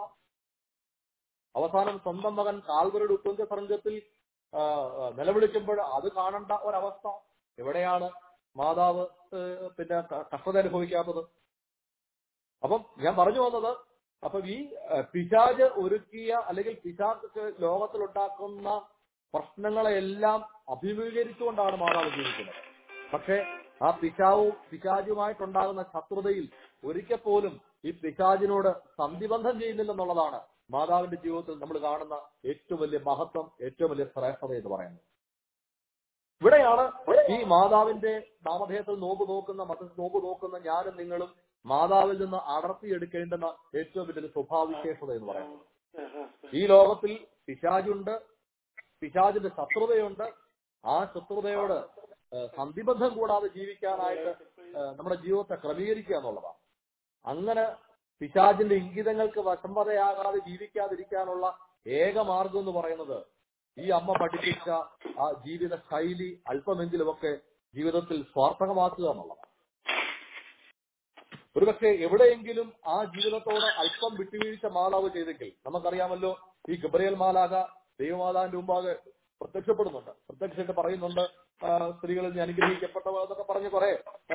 അവസാനം സ്വന്തം മകൻ കാൽവരുടെ ഉത്വന്ത സർഗത്തിൽ നിലവിളിക്കുമ്പോൾ അത് കാണേണ്ട ഒരവസ്ഥ. എവിടെയാണ് മാതാവ് പിന്നെ കഷ്ടത അനുഭവിക്കാത്തത്? അപ്പം ഞാൻ പറഞ്ഞു വന്നത്, അപ്പൊ ഈ പിശാച് ഒരുക്കിയ അല്ലെങ്കിൽ പിശാച് ലോകത്തിലുണ്ടാക്കുന്ന പ്രശ്നങ്ങളെല്ലാം അഭിമുഖീകരിച്ചുകൊണ്ടാണ് മാതാവ് ജീവിക്കുന്നത്. പക്ഷെ ആ പിശാചുമായിട്ടുണ്ടാകുന്ന ശത്രുതയിൽ ഒരിക്കൽ പോലും ഈ പിശാചിനോട് സന്ധിബന്ധം ചെയ്യുന്നില്ലെന്നുള്ളതാണ് മാതാവിന്റെ ജീവിതത്തിൽ നമ്മൾ കാണുന്ന ഏറ്റവും വലിയ മഹത്വം, ഏറ്റവും വലിയ ശ്രേഷ്ഠത എന്ന് പറയുന്നത്. ഇവിടെയാണ് ഈ മാതാവിന്റെ നാമധേയത്തിൽ നോമ്പ് നോക്കുന്ന ഞാനും നിങ്ങളും മാതാവിൽ നിന്ന് അടർത്തിയെടുക്കേണ്ടുന്ന ഏറ്റവും വലിയൊരു സ്വഭാവവിശേഷത എന്ന് പറയുന്നത്. ഈ ലോകത്തിൽ പിശാചുണ്ട്, പിശാചിന്റെ ശത്രുതയുണ്ട്. ആ ശത്രുതയോട് സന്ധിബന്ധം കൂടാതെ ജീവിക്കാനായിട്ട് നമ്മുടെ ജീവിതത്തെ ക്രമീകരിക്കുക എന്നുള്ളതാണ്. അങ്ങനെ പിശാചിന്റെ ഇംഗിതങ്ങൾക്ക് വശംവദയാകാതെ ജീവിക്കാതിരിക്കാനുള്ള ഏക മാർഗം എന്ന് പറയുന്നത് ഈ അമ്മ പഠിപ്പിച്ച ആ ജീവിത ശൈലി അല്പമെങ്കിലുമൊക്കെ ജീവിതത്തിൽ സ്വാർത്ഥകമാക്കുക എന്നുള്ളതാണ്. ഒരുപക്ഷെ എവിടെയെങ്കിലും ആ ജീവിതത്തോട് അല്പം വിട്ടുവീഴ്ച മാതാവ് ചെയ്തെങ്കിൽ, നമുക്കറിയാമല്ലോ ഈ ഗബ്രിയേൽ മാലാഖ ദൈവമാതാവിന്റെ മുമ്പാകെ പ്രത്യക്ഷമായിട്ട് പറയുന്നുണ്ട്, സ്ത്രീകളിൽ ഞാൻ അനുഗ്രഹിക്കപ്പെട്ടവ എന്നൊക്കെ പറഞ്ഞ് കുറെ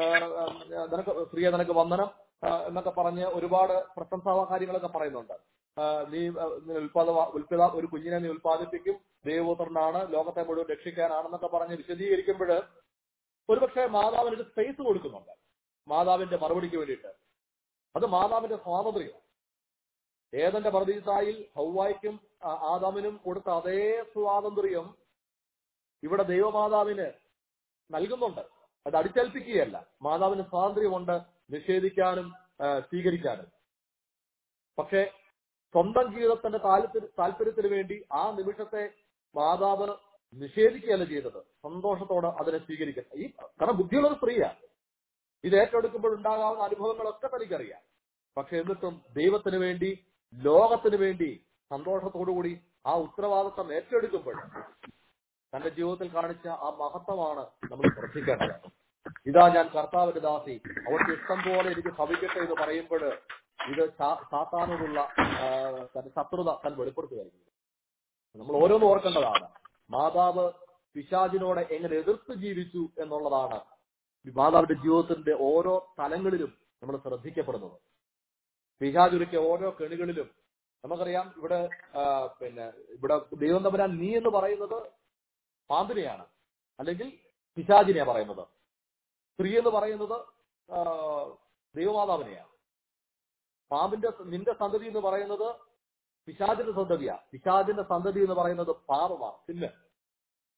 സ്ത്രീയെ നിനക്ക് വന്ദനം എന്നൊക്കെ പറഞ്ഞ് ഒരുപാട് പ്രശംസാ കാര്യങ്ങളൊക്കെ പറയുന്നുണ്ട്. നീ ഒരു കുഞ്ഞിനെ നീ ഉൽപ്പാദിപ്പിക്കും, ദൈവപുത്രനാണ്, ലോകത്തെ മുഴുവൻ രക്ഷിക്കാനാണെന്നൊക്കെ പറഞ്ഞ് വിശദീകരിക്കുമ്പോൾ ഒരുപക്ഷെ മാതാവിനൊരു സ്പേസ് കൊടുക്കുന്നുണ്ട് മാതാവിന്റെ മറുപടിക്ക് വേണ്ടിയിട്ട്. അത് മാതാവിന്റെ സ്വാതന്ത്ര്യം. ഏദന്റെ പർദീസായിൽ ഹൗവായ്ക്കും ആദാമിനും കൊടുത്ത അതേ സ്വാതന്ത്ര്യം ഇവിടെ ദൈവമാതാവിന് നൽകുന്നുണ്ട്. അത് അടിച്ചേൽപ്പിക്കുകയല്ല. മാതാവിന് സ്വാതന്ത്ര്യമുണ്ട് നിഷേധിക്കാനും സ്വീകരിക്കാനും. പക്ഷെ സ്വന്തം ജീവിതത്തിന്റെ താല്പര്യത്തിന് വേണ്ടി ആ നിമിഷത്തെ മാതാവ് നിഷേധിക്കുകയല്ല ചെയ്തത്, സന്തോഷത്തോടെ അതിനെ സ്വീകരിക്കുക. കാരണം ബുദ്ധിയുള്ളൊരു സ്ത്രീയാണ്. ഇത് ഏറ്റെടുക്കുമ്പോൾ ഉണ്ടാകാവുന്ന അനുഭവങ്ങളൊക്കെ തനിക്കറിയാം. പക്ഷെ എന്നിട്ടും ദൈവത്തിന് വേണ്ടി, ലോകത്തിന് വേണ്ടി സന്തോഷത്തോടുകൂടി ആ ഉത്തരവാദിത്വം ഏറ്റെടുക്കുമ്പോൾ തന്റെ ജീവിതത്തിൽ കാണിച്ച ആ മഹത്വമാണ് നമ്മൾ ശ്രദ്ധിക്കേണ്ടത്. ഇതാ ഞാൻ കർത്താവിന്റെ ദാസി, അവർക്ക് ഇഷ്ടം പോലെ എനിക്ക് ഭവിക്കട്ടെ എന്ന് പറയുമ്പോൾ ഇത് സാത്താനോടുള്ള തന്റെ ശത്രുത താൻ വെളിപ്പെടുത്തുകയായിരുന്നു. നമ്മൾ ഓരോന്നും ഓർക്കേണ്ടതാണ്. മാതാവ് പിശാചിനോട് എങ്ങനെ എതിർത്ത് ജീവിച്ചു എന്നുള്ളതാണ് മാതാവിന്റെ ജീവിതത്തിന്റെ ഓരോ തലങ്ങളിലും നമ്മൾ ശ്രദ്ധിക്കപ്പെടുന്നത്. പിശാചുരുക്കിയ ഓരോ കെണികളിലും നമുക്കറിയാം. ഇവിടെ ദൈവം തമ്പുരാൻ നീ എന്ന് പറയുന്നത് പാമ്പിനെയാണ്, അല്ലെങ്കിൽ പിശാചിനെയാ പറയുന്നത്. സ്ത്രീ എന്ന് പറയുന്നത് ദൈവമാതാവിനെയാണ്. നിന്റെ സന്തതി എന്ന് പറയുന്നത് പിശാചിന്റെ സന്തതിയാ. പിശാചിന്റെ സന്തതി എന്ന് പറയുന്നത് പാപമാണ്, സിന്ന്.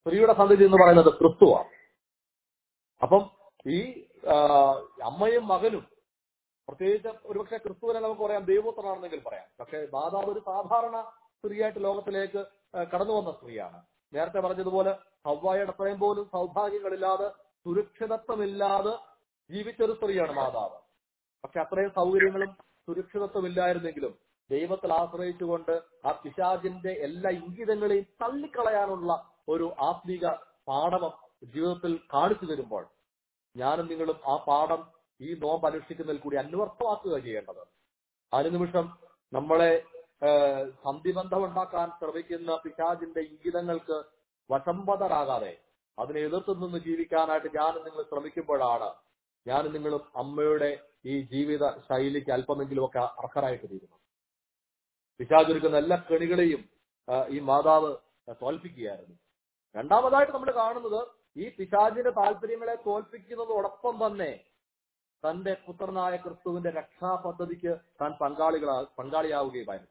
സ്ത്രീയുടെ സന്തതി എന്ന് പറയുന്നത് ക്രിസ്തുവാണ്. അപ്പം ഈ അമ്മയും മകനും, പ്രത്യേകിച്ച് ഒരുപക്ഷെ ക്രിസ്തുവിനെ നമുക്ക് പറയാം ദൈവപുത്രനാണെന്നെങ്കിൽ പറയാം. പക്ഷെ മാതാവ് ഒരു സാധാരണ സ്ത്രീയായിട്ട് ലോകത്തിലേക്ക് കടന്നു വന്ന സ്ത്രീയാണ്. നേരത്തെ പറഞ്ഞതുപോലെ ഹവ്വായുടെ അത്രയും പോലും സൗഭാഗ്യങ്ങളില്ലാതെ സുരക്ഷിതത്വമില്ലാതെ ജീവിച്ചൊരു സ്ത്രീയാണ് മാതാവ്. പക്ഷെ അത്രയും സൗകര്യങ്ങളും സുരക്ഷിതത്വമില്ലായിരുന്നെങ്കിലും ദൈവത്തിൽ ആശ്രയിച്ചുകൊണ്ട് ആ പിശാചിന്റെ എല്ലാ ഇംഗിതങ്ങളെയും തള്ളിക്കളയാനുള്ള ഒരു ആത്മീക പാഠം ജീവിതത്തിൽ കാണിച്ചു തരുമ്പോൾ ഞാനും നിങ്ങളും ആ പാഠം ഈ നോമ്പ് അനുഷ്ഠിക്കുന്നതിൽ കൂടി അന്വർത്ഥമാക്കുക ചെയ്യേണ്ടത്. അനുനിമിഷം നമ്മളെ സന്ധിബന്ധം ഉണ്ടാക്കാൻ ശ്രമിക്കുന്ന പിശാചിന്റെ ഇംഗിതങ്ങൾക്ക് വശംവദരാകാതെ അതിനെ എതിർത്ത് നിന്ന് ജീവിക്കാനായിട്ട് ഞാനും നിങ്ങൾ ശ്രമിക്കുമ്പോഴാണ് ഞാനും നിങ്ങളും അമ്മയുടെ ഈ ജീവിത ശൈലിക്ക് അല്പമെങ്കിലുമൊക്കെ അർഹരായിട്ട് തീരുന്നു. പിശാചൊരുക്കുന്ന എല്ലാ കെണികളെയും ഈ മാതാവ് തോൽപ്പിക്കുകയായിരുന്നു. രണ്ടാമതായിട്ട് നമ്മൾ കാണുന്നത് ഈ പിശാചിന്റെ താല്പര്യങ്ങളെ തോൽപ്പിക്കുന്നതോടൊപ്പം തന്നെ തന്റെ പുത്രനായ ക്രിസ്തുവിന്റെ രക്ഷാപദ്ധതിക്ക് താൻ പങ്കാളിയാവുകയുമായിരുന്നു.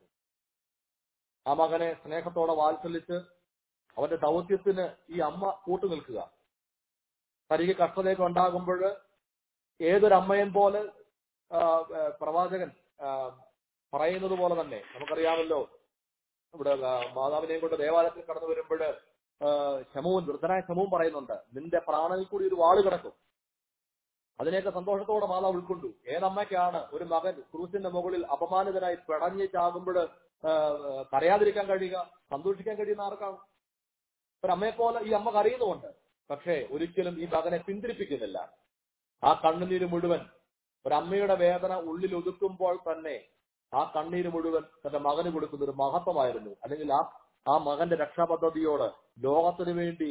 ആ മകനെ സ്നേഹത്തോടെ വാത്സല്യച്ച് അവന്റെ ദൗത്യത്തിന് ഈ അമ്മ കൂട്ടുനിൽക്കുക. തനിക്ക് കഷ്ടതയൊക്കെ ഉണ്ടാകുമ്പോൾ ഏതൊരമ്മയും പോലെ പ്രവാചകൻ പറയുന്നത് പോലെ തന്നെ നമുക്കറിയാമല്ലോ, ഇവിടെ മാതാവിനെയും കൊണ്ട് ദേവാലയത്തിൽ കടന്നു വരുമ്പോൾ വൃദ്ധനായ ശമവും പറയുന്നുണ്ട്, നിന്റെ പ്രാണനിൽ കൂടി ഒരു വാള് കിടക്കും. അതിനെയൊക്കെ സന്തോഷത്തോടെ മാതാവ് ഉൾക്കൊണ്ടു. ഏതമ്മയ്ക്കാണ് ഒരു മകൻ ക്രൂസിന്റെ മുകളിൽ അപമാനിതനായി പിടഞ്ഞ് ചാകുമ്പോൾ കരയാതിരിക്കാൻ കഴിയുക, സന്തോഷിക്കാൻ കഴിയുന്ന ആർക്കാണ്? ഒരമ്മയെപ്പോലെ ഈ അമ്മ കരയുന്നുമുണ്ട്. പക്ഷേ ഒരിക്കലും ഈ മകനെ പിന്തിരിപ്പിക്കുന്നില്ല. ആ കണ്ണുനീര് മുഴുവൻ, ഒരമ്മയുടെ വേദന ഉള്ളിൽ ഒതുക്കുമ്പോൾ തന്നെ ആ കണ്ണീര് മുഴുവൻ തന്റെ മകന് കൊടുക്കുന്ന ഒരു മഹത്വമായിരുന്നു. അല്ലെങ്കിൽ ആ മകന്റെ രക്ഷാപദ്ധതിയോട് ലോകത്തിന് വേണ്ടി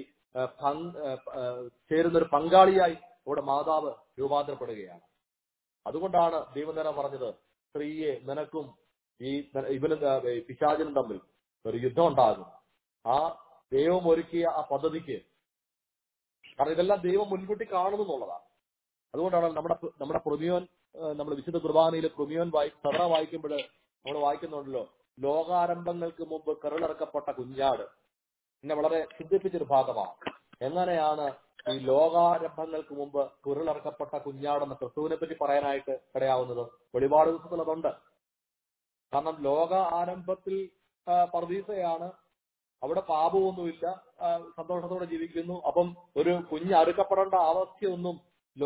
ചേരുന്ന ഒരു പങ്കാളിയായി ഇവിടെ മാതാവ് രൂപാന്തരപ്പെടുകയാണ്. അതുകൊണ്ടാണ് ദൈവം പറഞ്ഞത്, സ്ത്രീയെ നിനക്കും ഇവനും പിശാചിനും തമ്മിൽ ഒരു യുദ്ധം ഉണ്ടാകും. ആ ദൈവം ഒരുക്കിയ ആ പദ്ധതിക്ക്, കാരണം ഇതെല്ലാം ദൈവം മുൻകൂട്ടി കാണുന്നു എന്നുള്ളതാണ്. അതുകൊണ്ടാണ് നമ്മുടെ പ്രൊമിയോൻ, നമ്മൾ വിശുദ്ധ കുർബാനയിൽ പ്രൊമിയോൻ സദറ വായിക്കുമ്പോൾ നമ്മൾ വായിക്കുന്നുണ്ടല്ലോ, ലോകാരംഭങ്ങൾക്ക് മുമ്പ് കരളിറക്കപ്പെട്ട കുഞ്ഞാട്. എന്നെ വളരെ ചിന്തിപ്പിച്ചൊരു ഭാഗമാണ്. എങ്ങനെയാണ് ഈ ലോകാരംഭങ്ങൾക്ക് മുമ്പ് കുരളിറക്കപ്പെട്ട കുഞ്ഞാടെന്ന് ക്രിസ്തുവിനെ പറ്റി പറയാനായിട്ട് ഇടയാവുന്നത്? വെളിപാട് പുസ്തകത്തിൽ അതുണ്ട്. കാരണം ലോക ആരംഭത്തിൽ പർദീസയാണ്, അവിടെ പാപമൊന്നുമില്ല, സന്തോഷത്തോടെ ജീവിക്കുന്നു. അപ്പം ഒരു കുഞ്ഞ് അറുക്കപ്പെടേണ്ട ആവശ്യമൊന്നും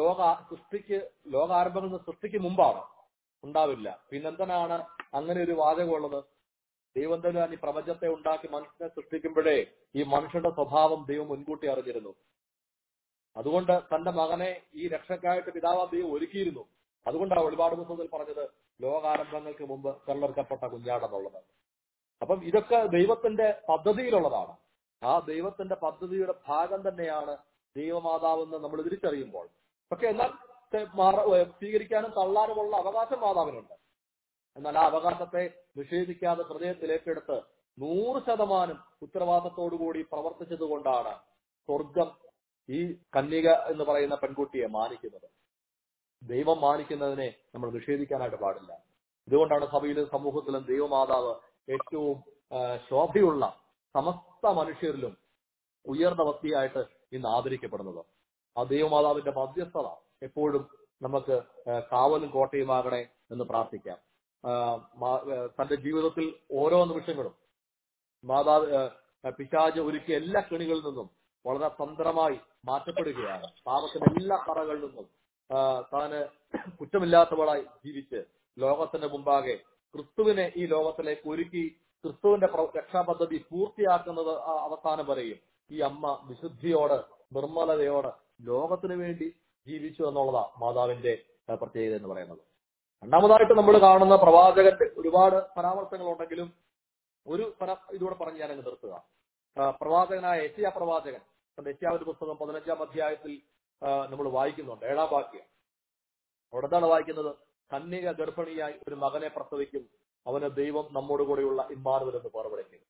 ലോകാരംഭങ്ങളിൽ നിന്ന് സൃഷ്ടിക്ക് മുമ്പാണ്, ഉണ്ടാവില്ല. പിന്നെന്തിനാണ് അങ്ങനെ ഒരു വാചകമുള്ളത്? ദൈവം തന്നെ ഈ പ്രപഞ്ചത്തെ ഉണ്ടാക്കി മനുഷ്യനെ സൃഷ്ടിക്കുമ്പോഴേ ഈ മനുഷ്യന്റെ സ്വഭാവം ദൈവം മുൻകൂട്ടി അറിഞ്ഞിരുന്നു. അതുകൊണ്ട് തന്റെ മകനെ ഈ രക്ഷക്കായിട്ട് പിതാവാ ദൈവം ഒരുക്കിയിരുന്നു. അതുകൊണ്ടാണ് വെളിപാട് പുസ്തകത്തിൽ പറഞ്ഞത് ലോകാരംഭങ്ങൾക്ക് മുമ്പ് കരളിറക്കപ്പെട്ട കുഞ്ഞാടെന്നുള്ളത്. അപ്പം ഇതൊക്കെ ദൈവത്തിന്റെ പദ്ധതിയിലുള്ളതാണ്. ആ ദൈവത്തിന്റെ പദ്ധതിയുടെ ഭാഗം തന്നെയാണ് ദൈവമാതാവെന്ന് നമ്മൾ തിരിച്ചറിയുമ്പോൾ. പക്ഷെ എന്നാൽ സ്വീകരിക്കാനും തള്ളാനുമുള്ള അവകാശം മാതാവിനുണ്ട്. എന്നാൽ ആ അവകാശത്തെ നിഷേധിക്കാതെ ഹൃദയത്തിൽ ഏറ്റെടുത്ത് 100% ഉത്തരവാദിത്തത്തോടുകൂടി പ്രവർത്തിച്ചതുകൊണ്ടാണ് സ്വർഗം ഈ കന്യക എന്ന് പറയുന്ന പെൺകുട്ടിയെ മാനിക്കുന്നത്. ദൈവം മാനിക്കുന്നതിനെ നമ്മൾ നിഷേധിക്കാനായിട്ട് പാടില്ല. ഇതുകൊണ്ടാണ് സഭയിലും സമൂഹത്തിലും ദൈവമാതാവ് ഏറ്റവും ശോഭയുള്ള സമസ്ത മനുഷ്യരിലും ഉയർന്ന വ്യക്തിയായിട്ട് ഇന്ന് ആദരിക്കപ്പെടുന്നത്. ആ ദൈവമാതാവിന്റെ മധ്യസ്ഥത എപ്പോഴും നമുക്ക് കാവലും കോട്ടയുമാകണേ എന്ന് പ്രാർത്ഥിക്കാം. തന്റെ ജീവിതത്തിൽ ഓരോ നിമിഷങ്ങളും മാതാവ് പിശാച് ഒരുക്കിയ എല്ലാ കെണികളിൽ നിന്നും വളരെ തന്ത്രമായി മാറ്റപ്പെടുകയാണ്. പാപത്തിന്റെ എല്ലാ കറകളിൽ നിന്നും താന് കുറ്റമില്ലാത്തവളായി ജീവിച്ച് ലോകത്തിന്റെ മുമ്പാകെ ക്രിസ്തുവിനെ ഈ ലോകത്തിലേക്ക് ഒരുക്കി ക്രിസ്തുവിന്റെ രക്ഷാപദ്ധതി പൂർത്തിയാക്കുന്നത് അവസാനം വരെയും ഈ അമ്മ വിശുദ്ധിയോട് നിർമ്മലതയോട് ലോകത്തിന് വേണ്ടി ജീവിച്ചു എന്നുള്ളതാണ് മാതാവിന്റെ പ്രത്യേകത എന്ന് പറയുന്നത്. രണ്ടാമതായിട്ട് നമ്മൾ കാണുന്ന പ്രവാചകന്റെ ഒരുപാട് പരാമർശങ്ങളുണ്ടെങ്കിലും ഒരു ഇതുകൂടെ പറഞ്ഞ് ഞാനങ്ങ് നിർത്തുക. പ്രവാചകനായ യെശയ്യാ പ്രവാചകൻ യെശയ്യാവിന്റെ പുസ്തകം 15-ാം അധ്യായത്തിൽ നമ്മൾ വായിക്കുന്നുണ്ട് 7-ാം വാക്യം. അവിടെ എന്താണ് വായിക്കുന്നത്? കന്യക ഗർഭിണിയായി ഒരു മകനെ പ്രസവിക്കും, അവന് ദൈവം നമ്മോട് കൂടെയുള്ള ഇമ്മാനുവൽ എന്ന് പേർ വിളിക്കും.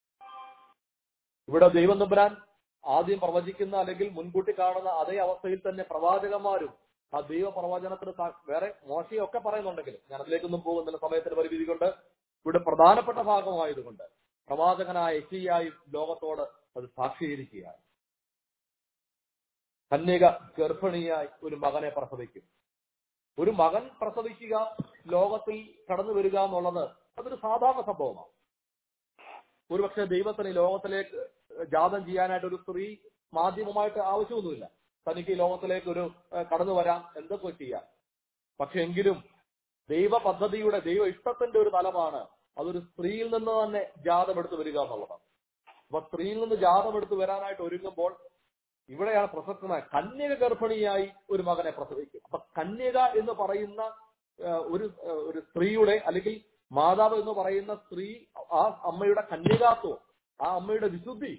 ഇവിടെ ദൈവം തമ്പുരാൻ ആദ്യം പ്രവചിക്കുന്ന അല്ലെങ്കിൽ മുൻകൂട്ടി കാണുന്ന അതേ അവസ്ഥയിൽ തന്നെ പ്രവാചകന്മാരും ആ ദൈവ പ്രവചനത്തിന് വേറെ മോശയൊക്കെ പറയുന്നുണ്ടെങ്കിലും ഞാൻ അതിലേക്കൊന്നും പോകുന്നില്ല, സമയത്തിന് പരിമിതി കൊണ്ട്. ഇവിടെ പ്രധാനപ്പെട്ട ഭാഗമായതുകൊണ്ട് പ്രവാചകനായ യെശയ്യായും ലോകത്തോട് അത് സാക്ഷീകരിക്കുകയാണ്. കന്യക ഗർഭിണിയായി ഒരു മകനെ പ്രസവിക്കും. ഒരു മകൻ പ്രസവിക്കുക, ലോകത്തിൽ കടന്നു വരിക എന്നുള്ളത് അതൊരു സാധാരണ സംഭവമാണ്. ഒരുപക്ഷെ ദൈവത്തിന് ഈ ലോകത്തിലേക്ക് ജാതം ചെയ്യാനായിട്ട് ഒരു സ്ത്രീ മാധ്യമമായിട്ട് ആവശ്യമൊന്നുമില്ല. തനിക്ക് ഈ ലോകത്തിലേക്ക് ഒരു കടന്നു വരാം, എന്തൊക്കെ ചെയ്യാം. പക്ഷെ എങ്കിലും ദൈവ പദ്ധതിയുടെ, ദൈവ ഇഷ്ടത്തിന്റെ ഒരു തലമാണ് അതൊരു സ്ത്രീയിൽ നിന്ന് തന്നെ ജാതമെടുത്ത് വരിക എന്നുള്ളത്. അപ്പൊ സ്ത്രീയിൽ നിന്ന് ജാതമെടുത്ത് വരാനായിട്ട് ഒരുങ്ങുമ്പോൾ ഇവിടെയാണ് പ്രസക്തമായ കന്യക ഗർഭിണിയായി ഒരു മകനെ പ്രസവിക്കും. അപ്പൊ കന്യക എന്ന് പറയുന്ന ഒരു സ്ത്രീയുടെ, അല്ലെങ്കിൽ മാതാവ് എന്ന് പറയുന്ന സ്ത്രീ, ആ അമ്മയുടെ കന്യകാത്വം, ആ അമ്മയുടെ വിശുദ്ധി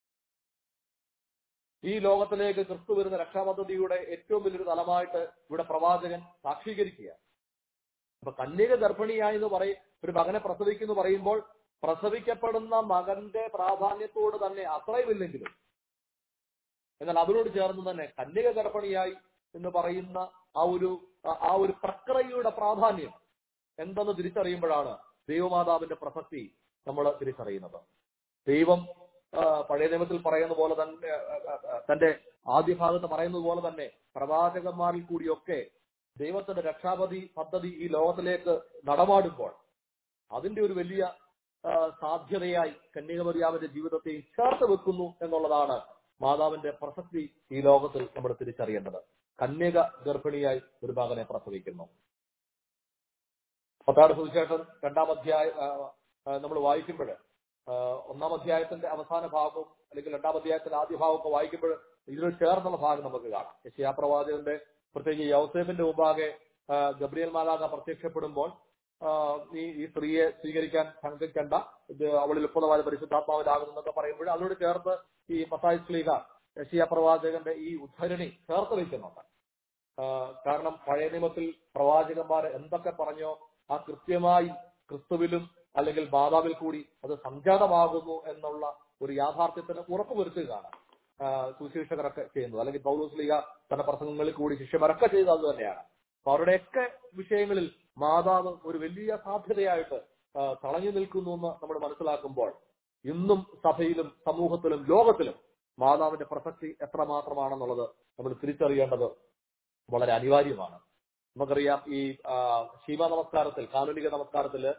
ഈ ലോകത്തിലേക്ക് ക്രിസ്തു വരുന്ന രക്ഷാപദ്ധതിയുടെ ഏറ്റവും വലിയൊരു തലമായിട്ട് ഇവിടെ പ്രവാചകൻ സാക്ഷീകരിക്കുക. അപ്പൊ കന്യക ഗർഭിണിയായി എന്ന് ഒരു മകനെ പ്രസവിക്കുന്നു പറയുമ്പോൾ പ്രസവിക്കപ്പെടുന്ന മകന്റെ പ്രാധാന്യത്തോട് തന്നെ അത്രയുമില്ലെങ്കിലും, എന്നാൽ അതിനോട് ചേർന്ന് തന്നെ കന്യക ഗർഭിണിയായി എന്ന് പറയുന്ന ആ ഒരു പ്രക്രിയയുടെ പ്രാധാന്യം എന്തെന്ന് തിരിച്ചറിയുമ്പോഴാണ് ദൈവമാതാവിന്റെ പ്രസക്തി നമ്മൾ തിരിച്ചറിയുന്നത്. ദൈവം പഴയ നിയമത്തിൽ പറയുന്ന പോലെ തന്നെ, തന്റെ ആദ്യ ഭാഗത്ത് പറയുന്നത് പോലെ തന്നെ പ്രവാചകന്മാരിൽ കൂടിയൊക്കെ ദൈവത്തിന്റെ പദ്ധതി ഈ ലോകത്തിലേക്ക് നടമാടുമ്പോൾ അതിന്റെ ഒരു വലിയ സാധ്യതയായി കന്യകമറിയാമിന്റെ ജീവിതത്തെയും ചേർത്ത് വെക്കുന്നു എന്നുള്ളതാണ് മാതാവിന്റെ പ്രസക്തി ഈ ലോകത്തിൽ നമ്മൾ തിരിച്ചറിയേണ്ടത്. കന്യക ഗർഭിണിയായി ഒരു മകനെ പ്രസവിക്കുന്നു. മത്തായിയുടെ സുവിശേഷം 2-ാം അധ്യായം നമ്മൾ വായിക്കുമ്പോൾ, 1-ാം അധ്യായത്തിന്റെ അവസാന ഭാഗവും അല്ലെങ്കിൽ 2-ാം അധ്യായത്തിന്റെ ആദ്യ ഭാഗമൊക്കെ വായിക്കുമ്പോൾ ഇതിനോട് ചേർന്നുള്ള ഭാഗം നമുക്ക് കാണാം. യെശയ്യാ പ്രവാചകന്റെ, പ്രത്യേകിച്ച് യൗസേഫിന്റെ മുമ്പാകെ ഗബ്രിയേൽ മാലാഖ പ്രത്യക്ഷപ്പെടുമ്പോൾ, ഈ സ്ത്രീയെ സ്വീകരിക്കാൻ ശങ്കിക്കണ്ട, ഇത് അവളിൽ ഉപ്പതമായ പരിശുദ്ധാത്മാവിലാകുന്നൊക്കെ പറയുമ്പോൾ അതിനോട് ചേർത്ത് ഈ മത്തായി ശ്ലീഹ യെശയ്യാ പ്രവാചകന്റെ ഈ ഉദ്ധരണി ചേർത്ത് വയ്ക്കുന്നുണ്ട്. കാരണം പഴയ നിയമത്തിൽ പ്രവാചകന്മാർ എന്തൊക്കെ പറഞ്ഞോ ആ കൃത്യമായി ക്രിസ്തുവിലും അല്ലെങ്കിൽ മാതാവിൽ കൂടി അത് സംജാതമാകുന്നു എന്നുള്ള ഒരു യാഥാർത്ഥ്യത്തിന് ഉറപ്പുവരുത്തുകയാണ് സുവിശേഷകരൊക്കെ ചെയ്യുന്നത്. അല്ലെങ്കിൽ പൗലോസ് ശ്ലീഹ തന്റെ പ്രസംഗങ്ങളിൽ കൂടി ശിഷ്യന്മാരൊക്കെ ചെയ്തത് അത് തന്നെയാണ്. അപ്പൊ അവരുടെയൊക്കെ വിഷയങ്ങളിൽ മാതാവ് ഒരു വലിയ സാധ്യതയായിട്ട് തളഞ്ഞു നിൽക്കുന്നു എന്ന് നമ്മൾ മനസ്സിലാക്കുമ്പോൾ ഇന്നും സഭയിലും സമൂഹത്തിലും ലോകത്തിലും മാതാവിന്റെ പ്രസക്തി എത്രമാത്രമാണെന്നുള്ളത് നമ്മൾ തിരിച്ചറിയേണ്ടത് വളരെ അനിവാര്യമാണ്. നമുക്കറിയാം, ഈ ശീമ നമസ്കാരത്തിൽ, കാനോനിക നമസ്കാരത്തില്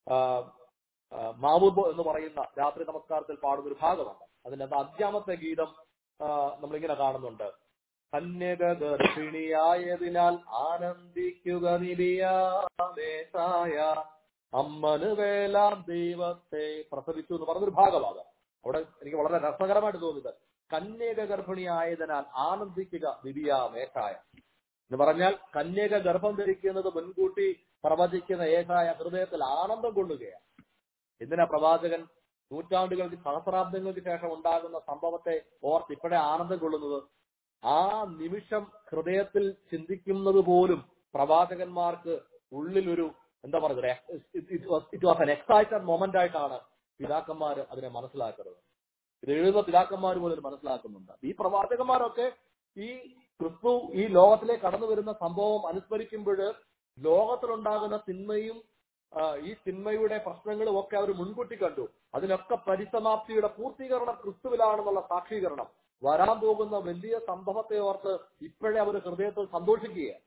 മാമൂബ് എന്ന് പറയുന്ന രാത്രി നമസ്കാരത്തിൽ പാടുന്ന ഒരു ഭാഗമാണ്. അതിന്റെ 5-ാമത്തെ ഗീതം നമ്മളിങ്ങനെ കാണുന്നുണ്ട്: കന്യക ഗർഭിണിയായതിനാൽ ആനന്ദിക്കുക നിലിയായ അമ്മന് വേലാം ദൈവത്തെ പ്രസവിച്ചു എന്ന് പറഞ്ഞൊരു ഭാഗമാണ്. അവിടെ എനിക്ക് വളരെ രസകരമായിട്ട് തോന്നിയത് കന്യക ഗർഭിണിയായതിനാൽ ആനന്ദിക്കുക നിലിയാമേശായ എന്ന് പറഞ്ഞാൽ കന്യക ഗർഭം ധരിക്കുന്നത് മുൻകൂട്ടി പ്രവചിക്കുന്ന ഏശായ ഹൃദയത്തിൽ ആനന്ദം കൊള്ളുകയാണ്. എന്തിനാ പ്രവാചകൻ നൂറ്റാണ്ടുകൾക്ക്, സഹസ്രാബ്ദങ്ങൾക്ക് ശേഷം ഉണ്ടാകുന്ന സംഭവത്തെ ഓർത്ത് ഇപ്പോഴേ ആനന്ദം കൊള്ളുന്നത്? ആ നിമിഷം ഹൃദയത്തിൽ ചിന്തിക്കുന്നത് പോലും പ്രവാചകന്മാർക്ക് ഉള്ളിലൊരു എന്താ പറയുക, it was an excited moment ആയിട്ടാണ് പിതാക്കന്മാർ അതിനെ മനസ്സിലാക്കുന്നത്. ഇത് എഴുതുന്ന പിതാക്കന്മാർ പോലും മനസ്സിലാക്കുന്നുണ്ട്. ഈ പ്രവാചകന്മാരൊക്കെ ഈ ക്രിസ്തു ഈ ലോകത്തിലേക്ക് കടന്നു വരുന്ന സംഭവം അനുസ്മരിക്കുമ്പോൾ ലോകത്തിലുണ്ടാകുന്ന തിന്മയും ഈ തിന്മയുടെ പ്രശ്നങ്ങളും ഒക്കെ അവർ മുൻകൂട്ടി കണ്ടു. അതിനൊക്കെ പരിസമാപ്തിയുടെ പൂർത്തീകരണം ക്രിസ്തുവിലാണെന്നുള്ള സാക്ഷീകരണം, വരാൻ പോകുന്ന വലിയ സംഭവത്തെ ഓർത്ത് ഇപ്പോഴേ അവർ ഹൃദയത്തിൽ സന്തോഷിക്കുകയാണ്.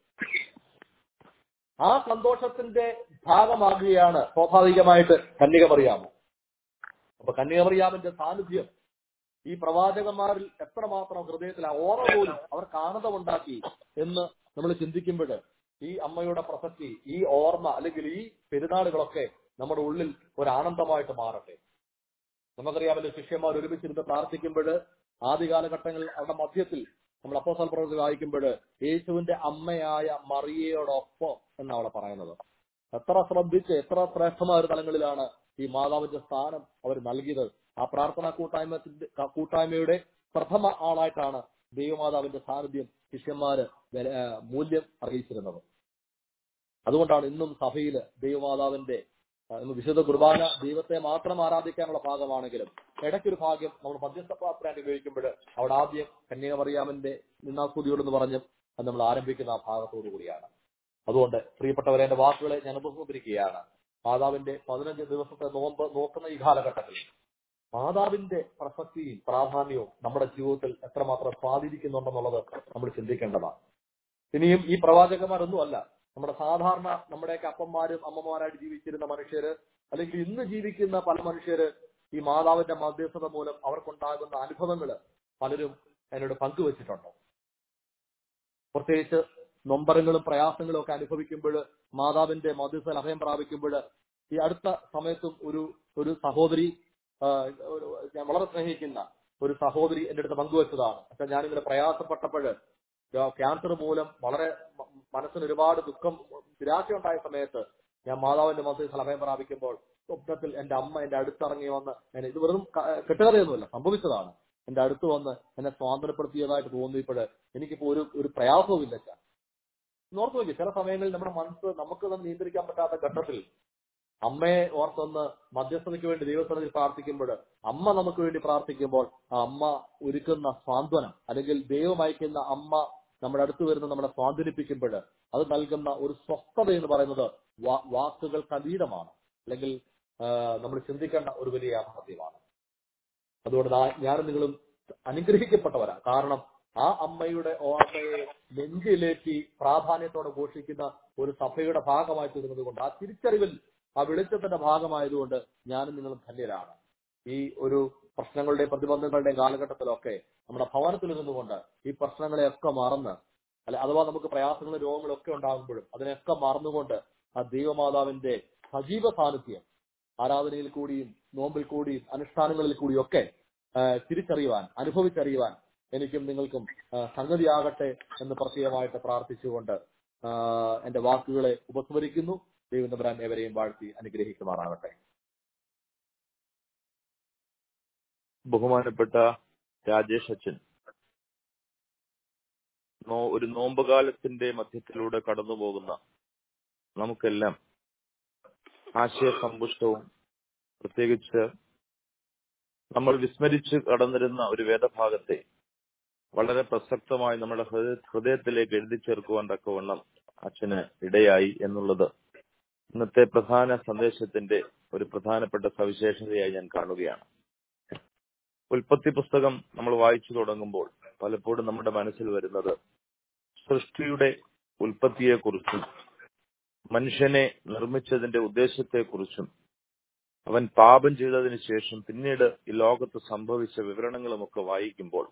ആ സന്തോഷത്തിന്റെ ഭാഗമാകുകയാണ് സ്വാഭാവികമായിട്ട് കന്യകമറിയാമ്. അപ്പൊ കന്യകമറിയാമിന്റെ സാന്നിധ്യം ഈ പ്രവാചകന്മാരിൽ എത്രമാത്രം ഹൃദയത്തിൽ ആ ഓർമ്മ പോലും അവർക്ക് ആനന്ദമുണ്ടാക്കി എന്ന് നമ്മൾ ചിന്തിക്കുമ്പോൾ ഈ അമ്മയുടെ പ്രസക്തി, ഈ ഓർമ്മ അല്ലെങ്കിൽ ഈ പെരുന്നാളുകളൊക്കെ നമ്മുടെ ഉള്ളിൽ ഒരു ആനന്ദമായിട്ട് മാറട്ടെ. നമുക്കറിയാമല്ലോ, ശിഷ്യന്മാർ ഒരുമിച്ചിരുന്ന് പ്രാർത്ഥിക്കുമ്പോൾ ആദ്യ കാലഘട്ടങ്ങളിൽ അവരുടെ മധ്യത്തിൽ നമ്മൾ അപ്പോസ്തല പ്രവൃത്തി വായിക്കുമ്പോൾ യേശുവിന്റെ അമ്മയായ മറിയയോടൊപ്പം എന്നാണ് അവിടെ പറയുന്നത്. എത്ര ശ്രദ്ധിച്ച് എത്ര ശ്രേഷ്ഠമായ ഒരു തലങ്ങളിലാണ് ഈ മാതാവിന്റെ സ്ഥാനം അവർ നൽകിയത്. ആ പ്രാർത്ഥനാ കൂട്ടായ്മയുടെ പ്രഥമ ആളായിട്ടാണ് ദൈവമാതാവിന്റെ സാന്നിധ്യം ശിഷ്യന്മാര് മൂല്യം അറിയിച്ചിരുന്നത്. അതുകൊണ്ടാണ് ഇന്നും സഭയിൽ ദൈവമാതാവിന്റെ വിശുദ്ധ കുർബാന ദൈവത്തെ മാത്രം ആരാധിക്കാനുള്ള ഭാഗമാണെങ്കിലും ഇടയ്ക്കൊരു ഭാഗ്യം നമ്മൾ മധ്യസ്ഥ പ്രാർത്ഥനയായിട്ട് ഉപയോഗിക്കുമ്പോൾ അവിടെ ആദ്യം കന്യകമറിയാമിന്റെ നിന്നാസ്തുതിയോടെന്ന് പറഞ്ഞ് അത് നമ്മൾ ആരംഭിക്കുന്ന ആ ഭാഗത്തോടു കൂടിയാണ്. അതുകൊണ്ട് പ്രിയപ്പെട്ടവരെ, എന്റെ വാക്കുകളെ ഞാൻ ഉപസംഹരിക്കുകയാണ്. മാതാവിന്റെ 15 ദിവസത്തെ നോമ്പ് നോക്കുന്ന ഈ കാലഘട്ടത്തിൽ മാതാവിന്റെ പ്രസക്തിയും പ്രാധാന്യവും നമ്മുടെ ജീവിതത്തിൽ എത്രമാത്രം സ്വാധീനിക്കുന്നുണ്ടെന്നുള്ളത് നമ്മൾ ചിന്തിക്കേണ്ടതാണ്. ഇനിയും ഈ പ്രവാചകന്മാരൊന്നും അല്ല നമ്മുടെ സാധാരണ നമ്മുടെയൊക്കെ അപ്പന്മാരും അമ്മമാരായിട്ട് ജീവിച്ചിരുന്ന മനുഷ്യര്, അല്ലെങ്കിൽ ഇന്ന് ജീവിക്കുന്ന പല മനുഷ്യര് ഈ മാതാവിന്റെ മധ്യസ്ഥത മൂലം അവർക്കുണ്ടാകുന്ന അനുഭവങ്ങള് പലരും എന്നോട് പങ്കുവച്ചിട്ടുണ്ട്. പ്രത്യേകിച്ച് നൊമ്പരങ്ങളും പ്രയാസങ്ങളും ഒക്കെ അനുഭവിക്കുമ്പോൾ, മാതാവിന്റെ മധ്യസ്ഥയിൽ അഭയം പ്രാപിക്കുമ്പോൾ, ഈ അടുത്ത സമയത്തും ഒരു സഹോദരി, ഞാൻ വളരെ സ്നേഹിക്കുന്ന ഒരു സഹോദരി എന്റെ അടുത്ത് പങ്കുവച്ചതാണ്. പക്ഷെ ഞാനിങ്ങനെ പ്രയാസപ്പെട്ടപ്പോൾ, ക്യാൻസർ മൂലം വളരെ മനസ്സിന് ഒരുപാട് ദുഃഖം, നിരാശയുണ്ടായ സമയത്ത് ഞാൻ മാതാവിന്റെ മധ്യസ്ഥയിൽ അഭയം പ്രാപിക്കുമ്പോൾ സ്വപ്നത്തിൽ എന്റെ അമ്മ എന്റെ അടുത്തിറങ്ങി വന്ന് ഇത് വെറും കെട്ടുകഥയൊന്നുമല്ല, സംഭവിച്ചതാണ്. എന്റെ അടുത്ത് വന്ന് എന്നെ സ്വാതന്ത്ര്യപ്പെടുത്തിയതായിട്ട് തോന്നിയപ്പോൾ എനിക്കിപ്പോ ഒരു പ്രയാസവും ഇല്ല. ഓർത്തു നോക്കി, ചില സമയങ്ങളിൽ നമ്മുടെ മനസ്സ് നമുക്ക് തന്നെ നിയന്ത്രിക്കാൻ പറ്റാത്ത ഘട്ടത്തിൽ അമ്മയെ ഓർത്തൊന്ന് മധ്യസ്ഥതയ്ക്ക് വേണ്ടി ദൈവസന്നിധിയിൽ പ്രാർത്ഥിക്കുമ്പോൾ, അമ്മ നമുക്ക് വേണ്ടി പ്രാർത്ഥിക്കുമ്പോൾ ആ അമ്മ ഒരുക്കുന്ന സ്വാന്തനം, അല്ലെങ്കിൽ ദൈവം അയക്കുന്ന അമ്മ നമ്മുടെ അടുത്ത് വരുന്ന നമ്മളെ സ്വാന്തനിപ്പിക്കുമ്പോൾ അത് നൽകുന്ന ഒരു സ്വസ്ഥത എന്ന് പറയുന്നത് വാക്കുകൾക്ക് അതീതമാണ്, അല്ലെങ്കിൽ നമ്മൾ ചിന്തിക്കേണ്ട ഒരു വലിയ യാഥാർത്ഥ്യമാണ്. അതുകൊണ്ട് ഞാനും നിങ്ങളും അനുഗ്രഹിക്കപ്പെട്ടവരാണ്. കാരണം ആ അമ്മയുടെ ഓർമ്മയെ നെഞ്ചിലേറ്റി പ്രാധാന്യത്തോടെ ഘോഷിക്കുന്ന ഒരു സഭയുടെ ഭാഗമായി തീരുന്നത് കൊണ്ട്, ആ തിരിച്ചറിവിൽ, ആ വെളിച്ചത്തിന്റെ ഭാഗമായതുകൊണ്ട് ഞാനും നിങ്ങളും ധന്യരാണ്. ഈ ഒരു പ്രശ്നങ്ങളുടെയും പ്രതിബന്ധങ്ങളുടെയും കാലഘട്ടത്തിലൊക്കെ നമ്മുടെ ഭവനത്തിൽ നിന്നുകൊണ്ട് ഈ പ്രശ്നങ്ങളെയൊക്കെ മറന്ന്, അഥവാ നമുക്ക് പ്രയാസങ്ങളും രോഗങ്ങളും ഒക്കെ ഉണ്ടാകുമ്പോഴും അതിനെയൊക്കെ മറന്നുകൊണ്ട് ആ ദൈവമാതാവിന്റെ സജീവ സാന്നിധ്യം ആരാധനയിൽ കൂടിയും നോമ്പിൽ കൂടിയും അനുഷ്ഠാനങ്ങളിൽ കൂടിയും ഒക്കെ തിരിച്ചറിയുവാൻ, അനുഭവിച്ചറിയുവാൻ എനിക്കും നിങ്ങൾക്കും സംഗതിയാകട്ടെ എന്ന് പ്രത്യേകമായിട്ട് പ്രാർത്ഥിച്ചുകൊണ്ട് എന്റെ വാക്കുകളെ ഉപസ്മരിക്കുന്നു. ദൈവം തമ്പുരാൻ ഏവരെയും വാഴ്ത്തി അനുഗ്രഹിക്കുമാറാകട്ടെ. ബഹുമാനപ്പെട്ട രാജേഷ് അച്ഛൻ ഒരു നോമ്പുകാലത്തിന്റെ മധ്യത്തിലൂടെ കടന്നു പോകുന്ന നമുക്കെല്ലാം ആശയസമ്പുഷ്ടവും, പ്രത്യേകിച്ച് നമ്മൾ വിസ്മരിച്ച് കടന്നിരുന്ന ഒരു വേദഭാഗത്തെ വളരെ പ്രസക്തമായി നമ്മുടെ ഹൃദയത്തിലേക്ക് എഴുതി ചേർക്കുവാൻ തക്കവണ്ണം അച്ഛന് ഇടയായി എന്നുള്ളത് ഇന്നത്തെ പ്രധാന സന്ദേശത്തിന്റെ ഒരു പ്രധാനപ്പെട്ട സവിശേഷതയായി ഞാൻ കാണുകയാണ്. ഉൽപ്പത്തി പുസ്തകം നമ്മൾ വായിച്ചു തുടങ്ങുമ്പോൾ പലപ്പോഴും നമ്മുടെ മനസ്സിൽ വരുന്നത് സൃഷ്ടിയുടെ ഉൽപ്പത്തിയെക്കുറിച്ചും മനുഷ്യനെ നിർമ്മിച്ചതിന്റെ ഉദ്ദേശത്തെക്കുറിച്ചും അവൻ പാപം ചെയ്തതിനു ശേഷം പിന്നീട് ഈ ലോകത്ത് സംഭവിച്ച വിവരണങ്ങളുമൊക്കെ വായിക്കുമ്പോൾ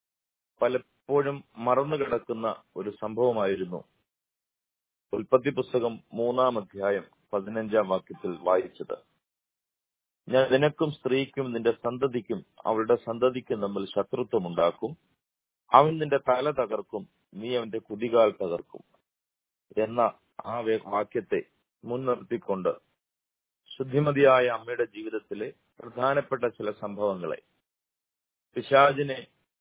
പലപ്പോഴും മറന്നു കിടക്കുന്ന ഒരു സംഭവമായിരുന്നു ഉൽപ്പത്തി പുസ്തകം 3-ാം അധ്യായം 15-ാം വാക്യത്തിൽ വായിച്ചത്. ഞാൻ നിനക്കും സ്ത്രീക്കും നിന്റെ സന്തതിക്കും അവളുടെ സന്തതിക്കും തമ്മിൽ ശത്രുത്വം ഉണ്ടാക്കും, അവൻ നിന്റെ തല തകർക്കും, നീ അവന്റെ കുതികാൽ തകർക്കും എന്ന ആ വാക്യത്തെ മുൻനിർത്തിക്കൊണ്ട് ശുദ്ധിമതിയായ അമ്മയുടെ ജീവിതത്തിലെ പ്രധാനപ്പെട്ട ചില സംഭവങ്ങളെ, പിശാചിനെ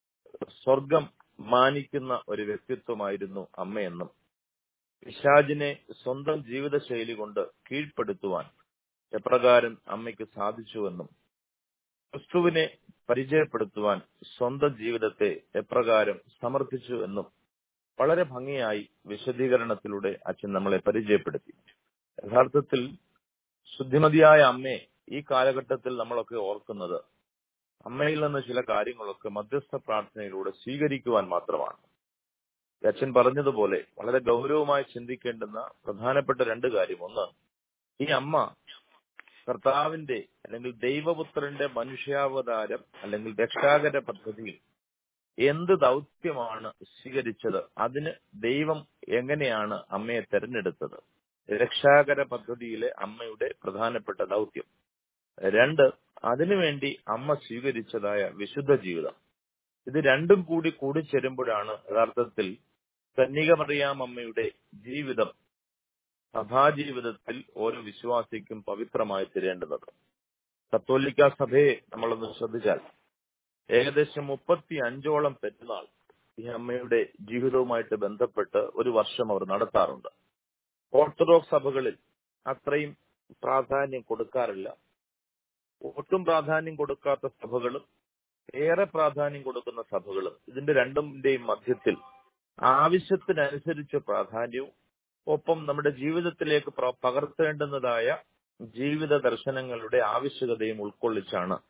സ്വർഗം മാനിക്കുന്ന ഒരു വ്യക്തിത്വമായിരുന്നു അമ്മയെന്നും പിശാചിനെ സ്വന്തം ജീവിതശൈലി കൊണ്ട് കീഴ്പ്പെടുത്തുവാൻ എപ്രകാരം അമ്മയ്ക്ക് സാധിച്ചുവെന്നും ക്രിസ്തുവിനെ പരിചയപ്പെടുത്തുവാൻ സ്വന്തം ജീവിതത്തെ എപ്രകാരം സമർപ്പിച്ചു എന്നും വളരെ ഭംഗിയായി വിശദീകരണത്തിലൂടെ അച്ഛൻ നമ്മളെ പരിചയപ്പെടുത്തി. യഥാർത്ഥത്തിൽ ശുദ്ധിമതിയായ അമ്മയെ ഈ കാലഘട്ടത്തിൽ നമ്മളൊക്കെ ഓർക്കുന്നത് അമ്മയിൽ നിന്ന് ചില കാര്യങ്ങളൊക്കെ മധ്യസ്ഥ പ്രാർത്ഥനയിലൂടെ സ്വീകരിക്കുവാൻ മാത്രമാണ്. അച്ഛൻ പറഞ്ഞതുപോലെ വളരെ ഗൗരവമായി ചിന്തിക്കേണ്ടുന്ന പ്രധാനപ്പെട്ട 2 കാര്യം. ഒന്ന്, ഈ അമ്മ കർത്താവിന്റെ അല്ലെങ്കിൽ ദൈവപുത്രന്റെ മനുഷ്യാവതാരം അല്ലെങ്കിൽ രക്ഷാകര പദ്ധതിയിൽ എന്ത് ദൗത്യമാണ് സ്വീകരിച്ചത്, അതിന് ദൈവം എങ്ങനെയാണ് അമ്മയെ തെരഞ്ഞെടുത്തത്, രക്ഷാകര പദ്ധതിയിലെ അമ്മയുടെ പ്രധാനപ്പെട്ട ദൗത്യം. 2, അതിനുവേണ്ടി അമ്മ സ്വീകരിച്ചതായ വിശുദ്ധ ജീവിതം. ഇത് രണ്ടും കൂടിച്ചേരുമ്പോഴാണ് യഥാർത്ഥത്തിൽ കന്യകമറിയാമമ്മയുടെ ജീവിതം സഭാജീവിതത്തിൽ ഓരോ വിശ്വാസിക്കും പവിത്രമായി തീരേണ്ടുന്നത്. കത്തോലിക്ക സഭയെ നമ്മളൊന്ന് ശ്രദ്ധിച്ചാൽ ഏകദേശം 35ഓളം പെരുന്നാൾ ഈ അമ്മയുടെ ജീവിതവുമായിട്ട് ബന്ധപ്പെട്ട് ഒരു വർഷം അവർ നടത്താറുണ്ട്. ഓർത്തഡോക്സ് സഭകളിൽ അത്രയും പ്രാധാന്യം കൊടുക്കാറില്ല. ഒട്ടും പ്രാധാന്യം കൊടുക്കാത്ത സഭകളും ഏറെ പ്രാധാന്യം കൊടുക്കുന്ന സഭകളും ഇതിന്റെ രണ്ടിന്റെയും മധ്യത്തിൽ ആവശ്യത്തിനനുസരിച്ച് പ്രാധാന്യവും ഒപ്പം നമ്മുടെ ജീവിതത്തിലേക്ക് പകർത്തേണ്ടുന്നതായ ജീവിത ദർശനങ്ങളുടെ ആവശ്യകതയും ഉൾക്കൊള്ളിച്ചാണ്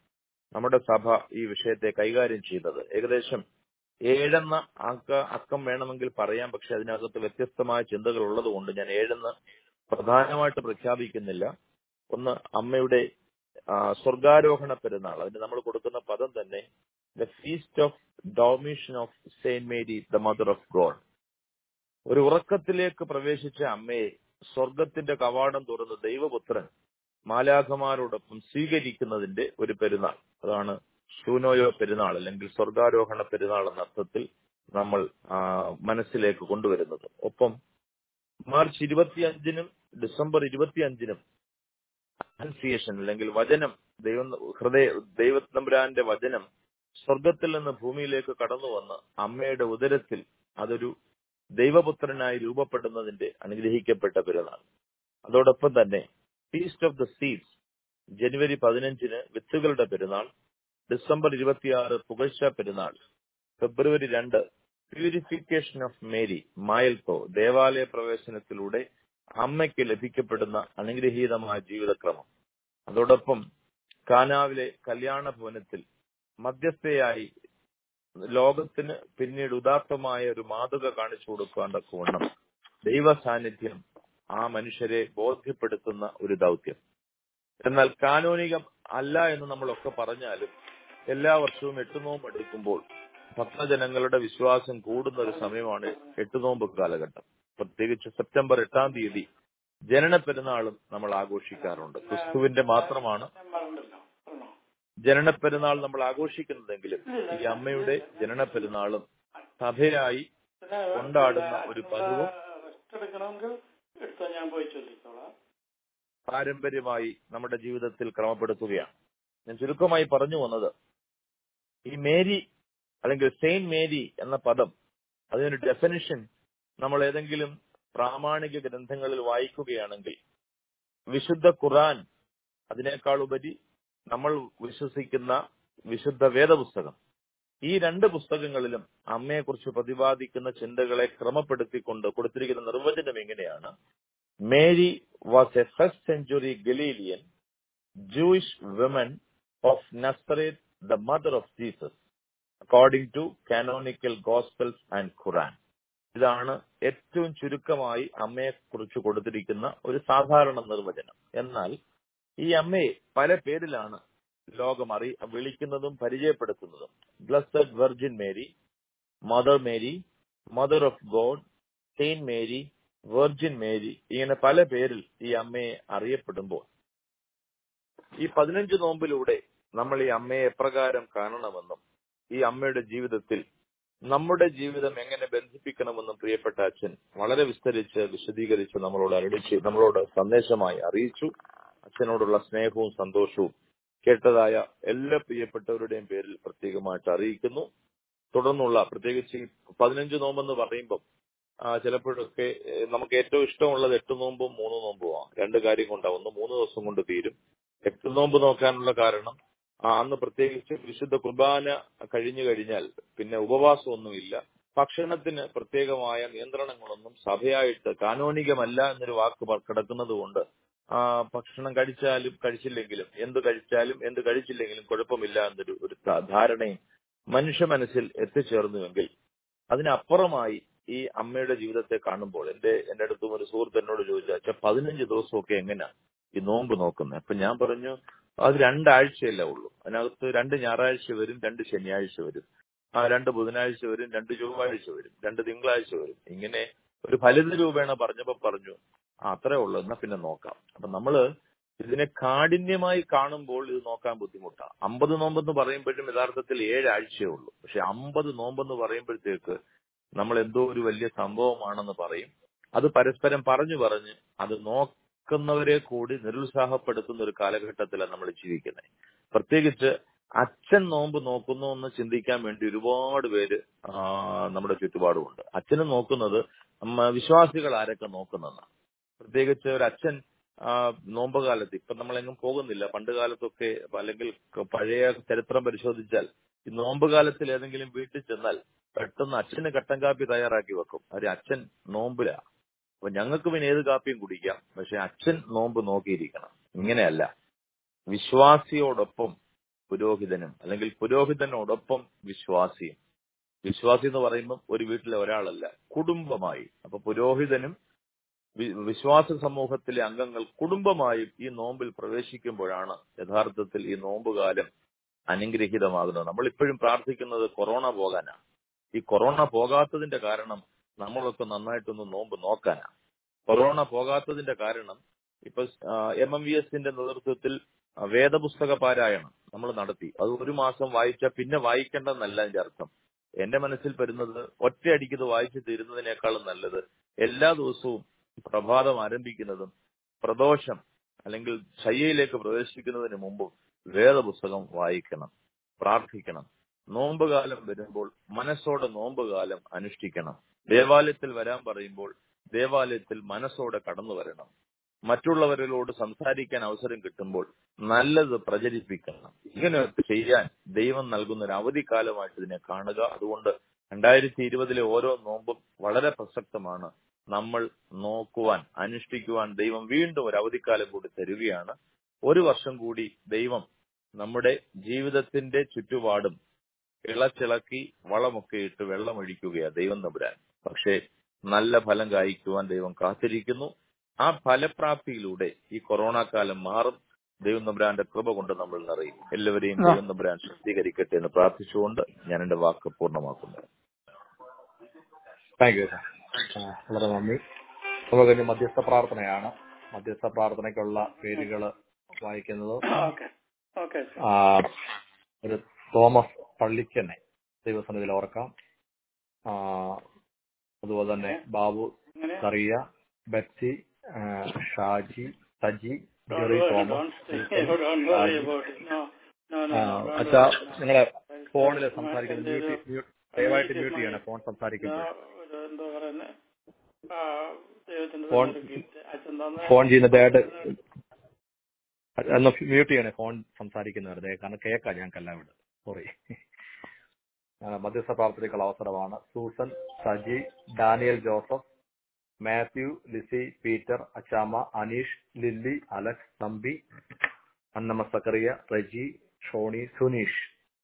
നമ്മുടെ സഭ ഈ വിഷയത്തെ കൈകാര്യം ചെയ്യുന്നത്. ഏകദേശം 7 അക്കം വേണമെങ്കിൽ പറയാം, പക്ഷെ അതിനകത്ത് വ്യത്യസ്തമായ ചിന്തകൾ ഉള്ളതുകൊണ്ട് ഞാൻ 7 പ്രധാനമായിട്ട് പ്രഖ്യാപിക്കുന്നില്ല. ഒന്ന്, അമ്മയുടെ സ്വർഗാരോഹണ പെരുന്നാൾ. അതിന് നമ്മൾ കൊടുക്കുന്ന പദം തന്നെ the feast of dormition of Saint Mary the mother of God. ഒരു ഉറക്കത്തിലേക്ക് പ്രവേശിച്ച അമ്മയെ സ്വർഗത്തിന്റെ കവാടം തുറന്ന് ദൈവപുത്രൻ മാലാഖമാരോടൊപ്പം സ്വീകരിക്കുന്നതിന്റെ ഒരു പെരുന്നാൾ. അതാണ് ഷൂനോയോ പെരുന്നാൾ അല്ലെങ്കിൽ സ്വർഗാരോഹണ പെരുന്നാൾ എന്ന അർത്ഥത്തിൽ നമ്മൾ മനസ്സിലേക്ക് കൊണ്ടുവരുന്നത്. ഒപ്പം മാർച്ച് 25-നും ഡിസംബർ 25-നും അനൗൺസിയേഷൻ അല്ലെങ്കിൽ വചനം, ദൈവത്തമ്പുരാന്റെ വചനം സ്വർഗത്തിൽ നിന്ന് ഭൂമിയിലേക്ക് കടന്നു വന്ന് അമ്മയുടെ ഉദരത്തിൽ അതൊരു ദൈവപുത്രനായി രൂപപ്പെടുന്നതിന്റെ അനുഗ്രഹിക്കപ്പെട്ട പെരുന്നാൾ. അതോടൊപ്പം തന്നെ ഫീസ്റ്റ് ഓഫ് ദ സീഡ്സ് ജനുവരി 15-ന് വിത്തുകളുടെ പെരുന്നാൾ, ഡിസംബർ 26 പുകഴ്ച പെരുന്നാൾ, ഫെബ്രുവരി 2 പ്യൂരിഫിക്കേഷൻ ഓഫ് മേരി മായൽത്തോ ദേവാലയ പ്രവേശനത്തിലൂടെ അമ്മയ്ക്ക് ലഭിക്കപ്പെടുന്ന അനുഗ്രഹീതമായ ജീവിതക്രമം. അതോടൊപ്പം കാനാവിലെ കല്യാണ ഭവനത്തിൽ മധ്യസ്ഥയായി ലോകത്തിന് പിന്നീട് ഉദാത്തമായ ഒരു മാതൃക കാണിച്ചു കൊടുക്കാൻ തക്കവണ്ണം ദൈവ സാന്നിധ്യം ആ മനുഷ്യരെ ബോധ്യപ്പെടുത്തുന്ന ഒരു ദൗത്യം. എന്നാൽ കാനോനികം അല്ല എന്ന് നമ്മളൊക്കെ പറഞ്ഞാലും എല്ലാ വർഷവും 8 നോമ്പ് എടുക്കുമ്പോൾ ഭക്തജനങ്ങളുടെ വിശ്വാസം കൂടുന്ന ഒരു സമയമാണ് 8 നോമ്പ് കാലഘട്ടം. പ്രത്യേകിച്ച് സെപ്റ്റംബർ 8-ാം തീയതി ജനന പെരുന്നാളും നമ്മൾ ആഘോഷിക്കാറുണ്ട്. ക്രിസ്തുവിന്റെ മാത്രമാണ് ജനന പെരുന്നാൾ നമ്മൾ ആഘോഷിക്കുന്നതെങ്കിലും ഈ അമ്മയുടെ ജനന പെരുന്നാളും സഭയായി കൊണ്ടാടുന്ന ഒരു പതിവും പാരമ്പര്യമായി നമ്മുടെ ജീവിതത്തിൽ ക്രമപ്പെടുത്തുകയാണ്. ഞാൻ ചുരുക്കമായി പറഞ്ഞു വന്നത്, ഈ മേരി അല്ലെങ്കിൽ സെയിന്റ് മേരി എന്ന പദം, അതിനൊരു ഡെഫിനിഷൻ നമ്മൾ ഏതെങ്കിലും പ്രാമാണിക ഗ്രന്ഥങ്ങളിൽ വായിക്കുകയാണെങ്കിൽ വിശുദ്ധ ഖുർആൻ, അതിനേക്കാൾ ഉപരി നമ്മൾ വിശ്വസിക്കുന്ന വിശുദ്ധ വേദപുസ്തകം, ഈ 2 പുസ്തകങ്ങളിലും അമ്മയെക്കുറിച്ച് പ്രതിപാദിക്കുന്ന ചിന്തകളെ ക്രമപ്പെടുത്തിക്കൊണ്ട് കൊടുത്തിരിക്കുന്ന നിർവചനം എങ്ങനെയാണ്? Mary was a first century Galilean Jewish women of Nazareth the mother of Jesus according to canonical gospels and Quran. ഇതാണ് ഏറ്റവും ചുരുക്കമായി അമ്മയെക്കുറിച്ച് കൊടുത്തിരിക്കുന്ന ഒരു സാധാരണ നിർവചനം. എന്നാൽ ഈ അമ്മയെ പല പേരിലാണ് ലോകം വിളിക്കുന്നതും പരിചയപ്പെടുത്തുന്നതും. Blessed virgin Mary, mother of God, Saint Mary, virgin Mary, ഇങ്ങനെ പല പേരിൽ ഈ അമ്മയെ അറിയപ്പെടുമ്പോൾ ഈ 15 നോമ്പിലൂടെ നമ്മൾ ഈ അമ്മയെ എപ്രകാരം കാണണമെന്നും ഈ അമ്മയുടെ ജീവിതത്തിൽ നമ്മുടെ ജീവിതം എങ്ങനെ ബന്ധിപ്പിക്കണമെന്നും പ്രിയപ്പെട്ട അച്ഛൻ വളരെ വിശദീകരിച്ച് നമ്മളോട് സന്ദേശമായി അറിയിച്ചു. അച്ഛനോടുള്ള സ്നേഹവും സന്തോഷവും കേട്ടതായ എല്ലാ പ്രിയപ്പെട്ടവരുടെയും പേരിൽ പ്രത്യേകമായിട്ട് അറിയിക്കുന്നു. തുടർന്നുള്ള പ്രത്യേകിച്ച് 15 നോമ്പെന്ന് പറയുമ്പം ചിലപ്പോഴൊക്കെ നമുക്ക് ഏറ്റവും ഇഷ്ടമുള്ളത് 8 നോമ്പും 3 നോമ്പുമാണ്. 2 കാര്യം കൊണ്ടാവും. ഒന്ന് 3 ദിവസം കൊണ്ട് തീരും. 8 നോമ്പ് നോക്കാനുള്ള കാരണം അന്ന് പ്രത്യേകിച്ച് വിശുദ്ധ കുർബാന കഴിഞ്ഞു കഴിഞ്ഞാൽ പിന്നെ ഉപവാസമൊന്നുമില്ല. ഭക്ഷണത്തിന് പ്രത്യേകമായ നിയന്ത്രണങ്ങളൊന്നും സഭയായിട്ട് കാനോനികമല്ല എന്നൊരു വാക്ക് കിടക്കുന്നത് കൊണ്ട് ഭക്ഷണം കഴിച്ചാലും കഴിച്ചില്ലെങ്കിലും, എന്ത് കഴിച്ചാലും എന്ത് കഴിച്ചില്ലെങ്കിലും കുഴപ്പമില്ല എന്നൊരു ധാരണയും മനുഷ്യ മനസ്സിൽ എത്തിച്ചേർന്നുവെങ്കിൽ അതിനപ്പുറമായി ഈ അമ്മയുടെ ജീവിതത്തെ കാണുമ്പോൾ എന്റെ അടുത്തും ഒരു സുഹൃത്ത് എന്നോട് ചോദിച്ചാൽ 15 ദിവസമൊക്കെ എങ്ങനെയാ ഈ നോമ്പ് നോക്കുന്നത്? അപ്പൊ ഞാൻ പറഞ്ഞു, അത് 2 ആഴ്ചയല്ലേ ഉള്ളൂ. അതിനകത്ത് 2 ഞായറാഴ്ച വരും, 2 ശനിയാഴ്ച വരും, 2 ബുധനാഴ്ച വരും, 2 ചൊവ്വാഴ്ച വരും, 2 തിങ്കളാഴ്ച വരും. ഇങ്ങനെ ഒരു ഫലിത രൂപേണ പറഞ്ഞു അത്രേ ഉള്ളൂ, എന്നാ പിന്നെ നോക്കാം. അപ്പൊ നമ്മള് ഇതിനെ കാഠിന്യമായി കാണുമ്പോൾ ഇത് നോക്കാൻ ബുദ്ധിമുട്ടാണ്. 50 നോമ്പെന്ന് പറയുമ്പോഴും യഥാർത്ഥത്തിൽ 7 ആഴ്ചയേ ഉള്ളൂ. പക്ഷെ 50 നോമ്പെന്ന് പറയുമ്പോഴത്തേക്ക് നമ്മൾ എന്തോ ഒരു വലിയ സംഭവമാണെന്ന് പറയും. അത് പരസ്പരം പറഞ്ഞു അത് നോക്കുന്നവരെ കൂടി നിരുത്സാഹപ്പെടുത്തുന്ന ഒരു കാലഘട്ടത്തിലാണ് നമ്മൾ ജീവിക്കുന്നത്. പ്രത്യേകിച്ച് അച്ഛൻ നോമ്പ് നോക്കുന്നു എന്ന് ചിന്തിക്കാൻ വേണ്ടി ഒരുപാട് പേര് നമ്മുടെ ചുറ്റുപാടുമുണ്ട്. അച്ഛനും നോക്കുന്നത് വിശ്വാസികൾ ആരൊക്കെ നോക്കുന്നതാണ്. പ്രത്യേകിച്ച് ഒരു അച്ഛൻ നോമ്പ് കാലത്ത്, ഇപ്പൊ നമ്മളെങ്ങും പോകുന്നില്ല, പണ്ട് കാലത്തൊക്കെ അല്ലെങ്കിൽ പഴയ ചരിത്രം പരിശോധിച്ചാൽ ഈ നോമ്പ് കാലത്തിൽ ഏതെങ്കിലും വീട്ടിൽ ചെന്നാൽ പെട്ടെന്ന് അച്ഛന് കട്ടൻ കാപ്പി തയ്യാറാക്കി വെക്കും. ഒരു അച്ഛൻ നോമ്പിലാ. അപ്പൊ ഞങ്ങൾക്ക് പിന്നെ ഏത് കാപ്പിയും കുടിക്കാം, പക്ഷെ അച്ഛൻ നോമ്പ് നോക്കിയിരിക്കണം. ഇങ്ങനെയല്ല, വിശ്വാസിയോടൊപ്പം പുരോഹിതനും, അല്ലെങ്കിൽ പുരോഹിതനോടൊപ്പം വിശ്വാസിയും. വിശ്വാസി എന്ന് പറയുമ്പോൾ ഒരു വീട്ടിലെ ഒരാളല്ല, കുടുംബമായി. അപ്പൊ പുരോഹിതനും വിശ്വാസ സമൂഹത്തിലെ അംഗങ്ങൾ കുടുംബമായും ഈ നോമ്പിൽ പ്രവേശിക്കുമ്പോഴാണ് യഥാർത്ഥത്തിൽ ഈ നോമ്പുകാലം അനുഗ്രഹീതമാകുന്നത്. നമ്മൾ ഇപ്പോഴും പ്രാർത്ഥിക്കുന്നത് കൊറോണ പോകാനാണ്. ഈ കൊറോണ പോകാത്തതിന്റെ കാരണം നമ്മളൊക്കെ നന്നായിട്ടൊന്ന് നോമ്പ് നോക്കാനാണ്. കൊറോണ പോകാത്തതിന്റെ കാരണം ഇപ്പൊ MMVSന്റെ നേതൃത്വത്തിൽ വേദപുസ്തക പാരായണം നമ്മൾ നടത്തി. അത് 1 മാസം വായിച്ചാൽ പിന്നെ വായിക്കേണ്ടെന്നല്ല അതിന്റെ അർത്ഥം. എന്റെ മനസ്സിൽ വരുന്നത് ഒറ്റയടിക്ക് ഇത് വായിച്ചു തീരുന്നതിനേക്കാളും നല്ലത് എല്ലാ ദിവസവും പ്രഭാതം ആരംഭിക്കുന്നതും പ്രദോഷം അല്ലെങ്കിൽ ശയ്യയിലേക്ക് പ്രവേശിക്കുന്നതിന് മുമ്പും വേദപുസ്തകം വായിക്കണം, പ്രാർത്ഥിക്കണം. നോമ്പുകാലം വരുമ്പോൾ മനസ്സോടെ നോമ്പുകാലം അനുഷ്ഠിക്കണം. ദേവാലയത്തിൽ വരാൻ പറയുമ്പോൾ ദേവാലയത്തിൽ മനസ്സോടെ കടന്നു വരണം. മറ്റുള്ളവരോട് സംസാരിക്കാൻ അവസരം കിട്ടുമ്പോൾ നല്ലത് പ്രചരിപ്പിക്കണം. ഇങ്ങനെയൊക്കെ ചെയ്യാൻ ദൈവം നൽകുന്ന ഒരു അവധിക്കാലമായിട്ട് ഇതിനെ കാണുക. അതുകൊണ്ട് 2020 ഓരോ നോമ്പും വളരെ പ്രസക്തമാണ്. നമ്മൾ നോക്കുവാൻ, അനുഷ്ഠിക്കുവാൻ ദൈവം വീണ്ടും ഒരു അവധിക്കാലം കൂടി തരികയാണ്. 1 വർഷം കൂടി ദൈവം നമ്മുടെ ജീവിതത്തിന്റെ ചുറ്റുപാടും ഇളച്ചിളക്കി വളമൊക്കെ ഇട്ട് വെള്ളമൊഴിക്കുകയാണ് ദൈവം തമ്പുരാൻ. പക്ഷേ നല്ല ഫലം കായ്ക്കുവാൻ ദൈവം കാത്തിരിക്കുന്നു. ആ ഫലപ്രാപ്തിയിലൂടെ ഈ കൊറോണ കാലം മാറും. ദൈവം തമ്പുരാന്റെ കൃപ കൊണ്ട് നമ്മൾ നിറയും. എല്ലാവരെയും ദൈവം തമ്പുരാൻ ശക്തീകരിക്കട്ടെ എന്ന് പ്രാർത്ഥിച്ചുകൊണ്ട് ഞാൻ എന്റെ വാക്ക് പൂർണ്ണമാക്കുന്നു. Thank you. വളരെ നന്ദി. നമുക്ക് മധ്യസ്ഥ പ്രാർത്ഥനയാണ്. മധ്യസ്ഥ പ്രാർത്ഥനയ്ക്കുള്ള പേരുകൾ വായിക്കുന്നത് ഒരു തോമസ് പള്ളിക്കനെ ദൈവസന്നിധിയിൽ ഓർക്കാം. അതുപോലെ തന്നെ Babu Kariya, Betsy, Shaji, Saji, Jerry Thomas. അച്ഛാ, നിങ്ങളെ ഫോണിൽ സംസാരിക്കുന്നത് ദയവായിട്ട് മ്യൂട്ട് ചെയ്യണം. ഫോൺ സംസാരിക്കുമ്പോൾ ഫോൺ ചെയ്യുന്നതായിട്ട് ഒന്ന് മ്യൂട്ട് ചെയ്യണേ. ഫോൺ സംസാരിക്കുന്നവരുടെ കാരണം കേൾക്കാം ഞങ്ങൾക്കെല്ലാം ഇവിടെ. സോറി. മധ്യസ്ഥ പ്രാർത്ഥനയ്ക്കുള്ള അവസരമാണ്. Susan, Saji, Daniel Joseph, Mathew, Lissy, Peter, Achamma, Aneesh, Lilly, Alex, Thampi, Annamma Zacharia, Reji, Shoni, Suneesh,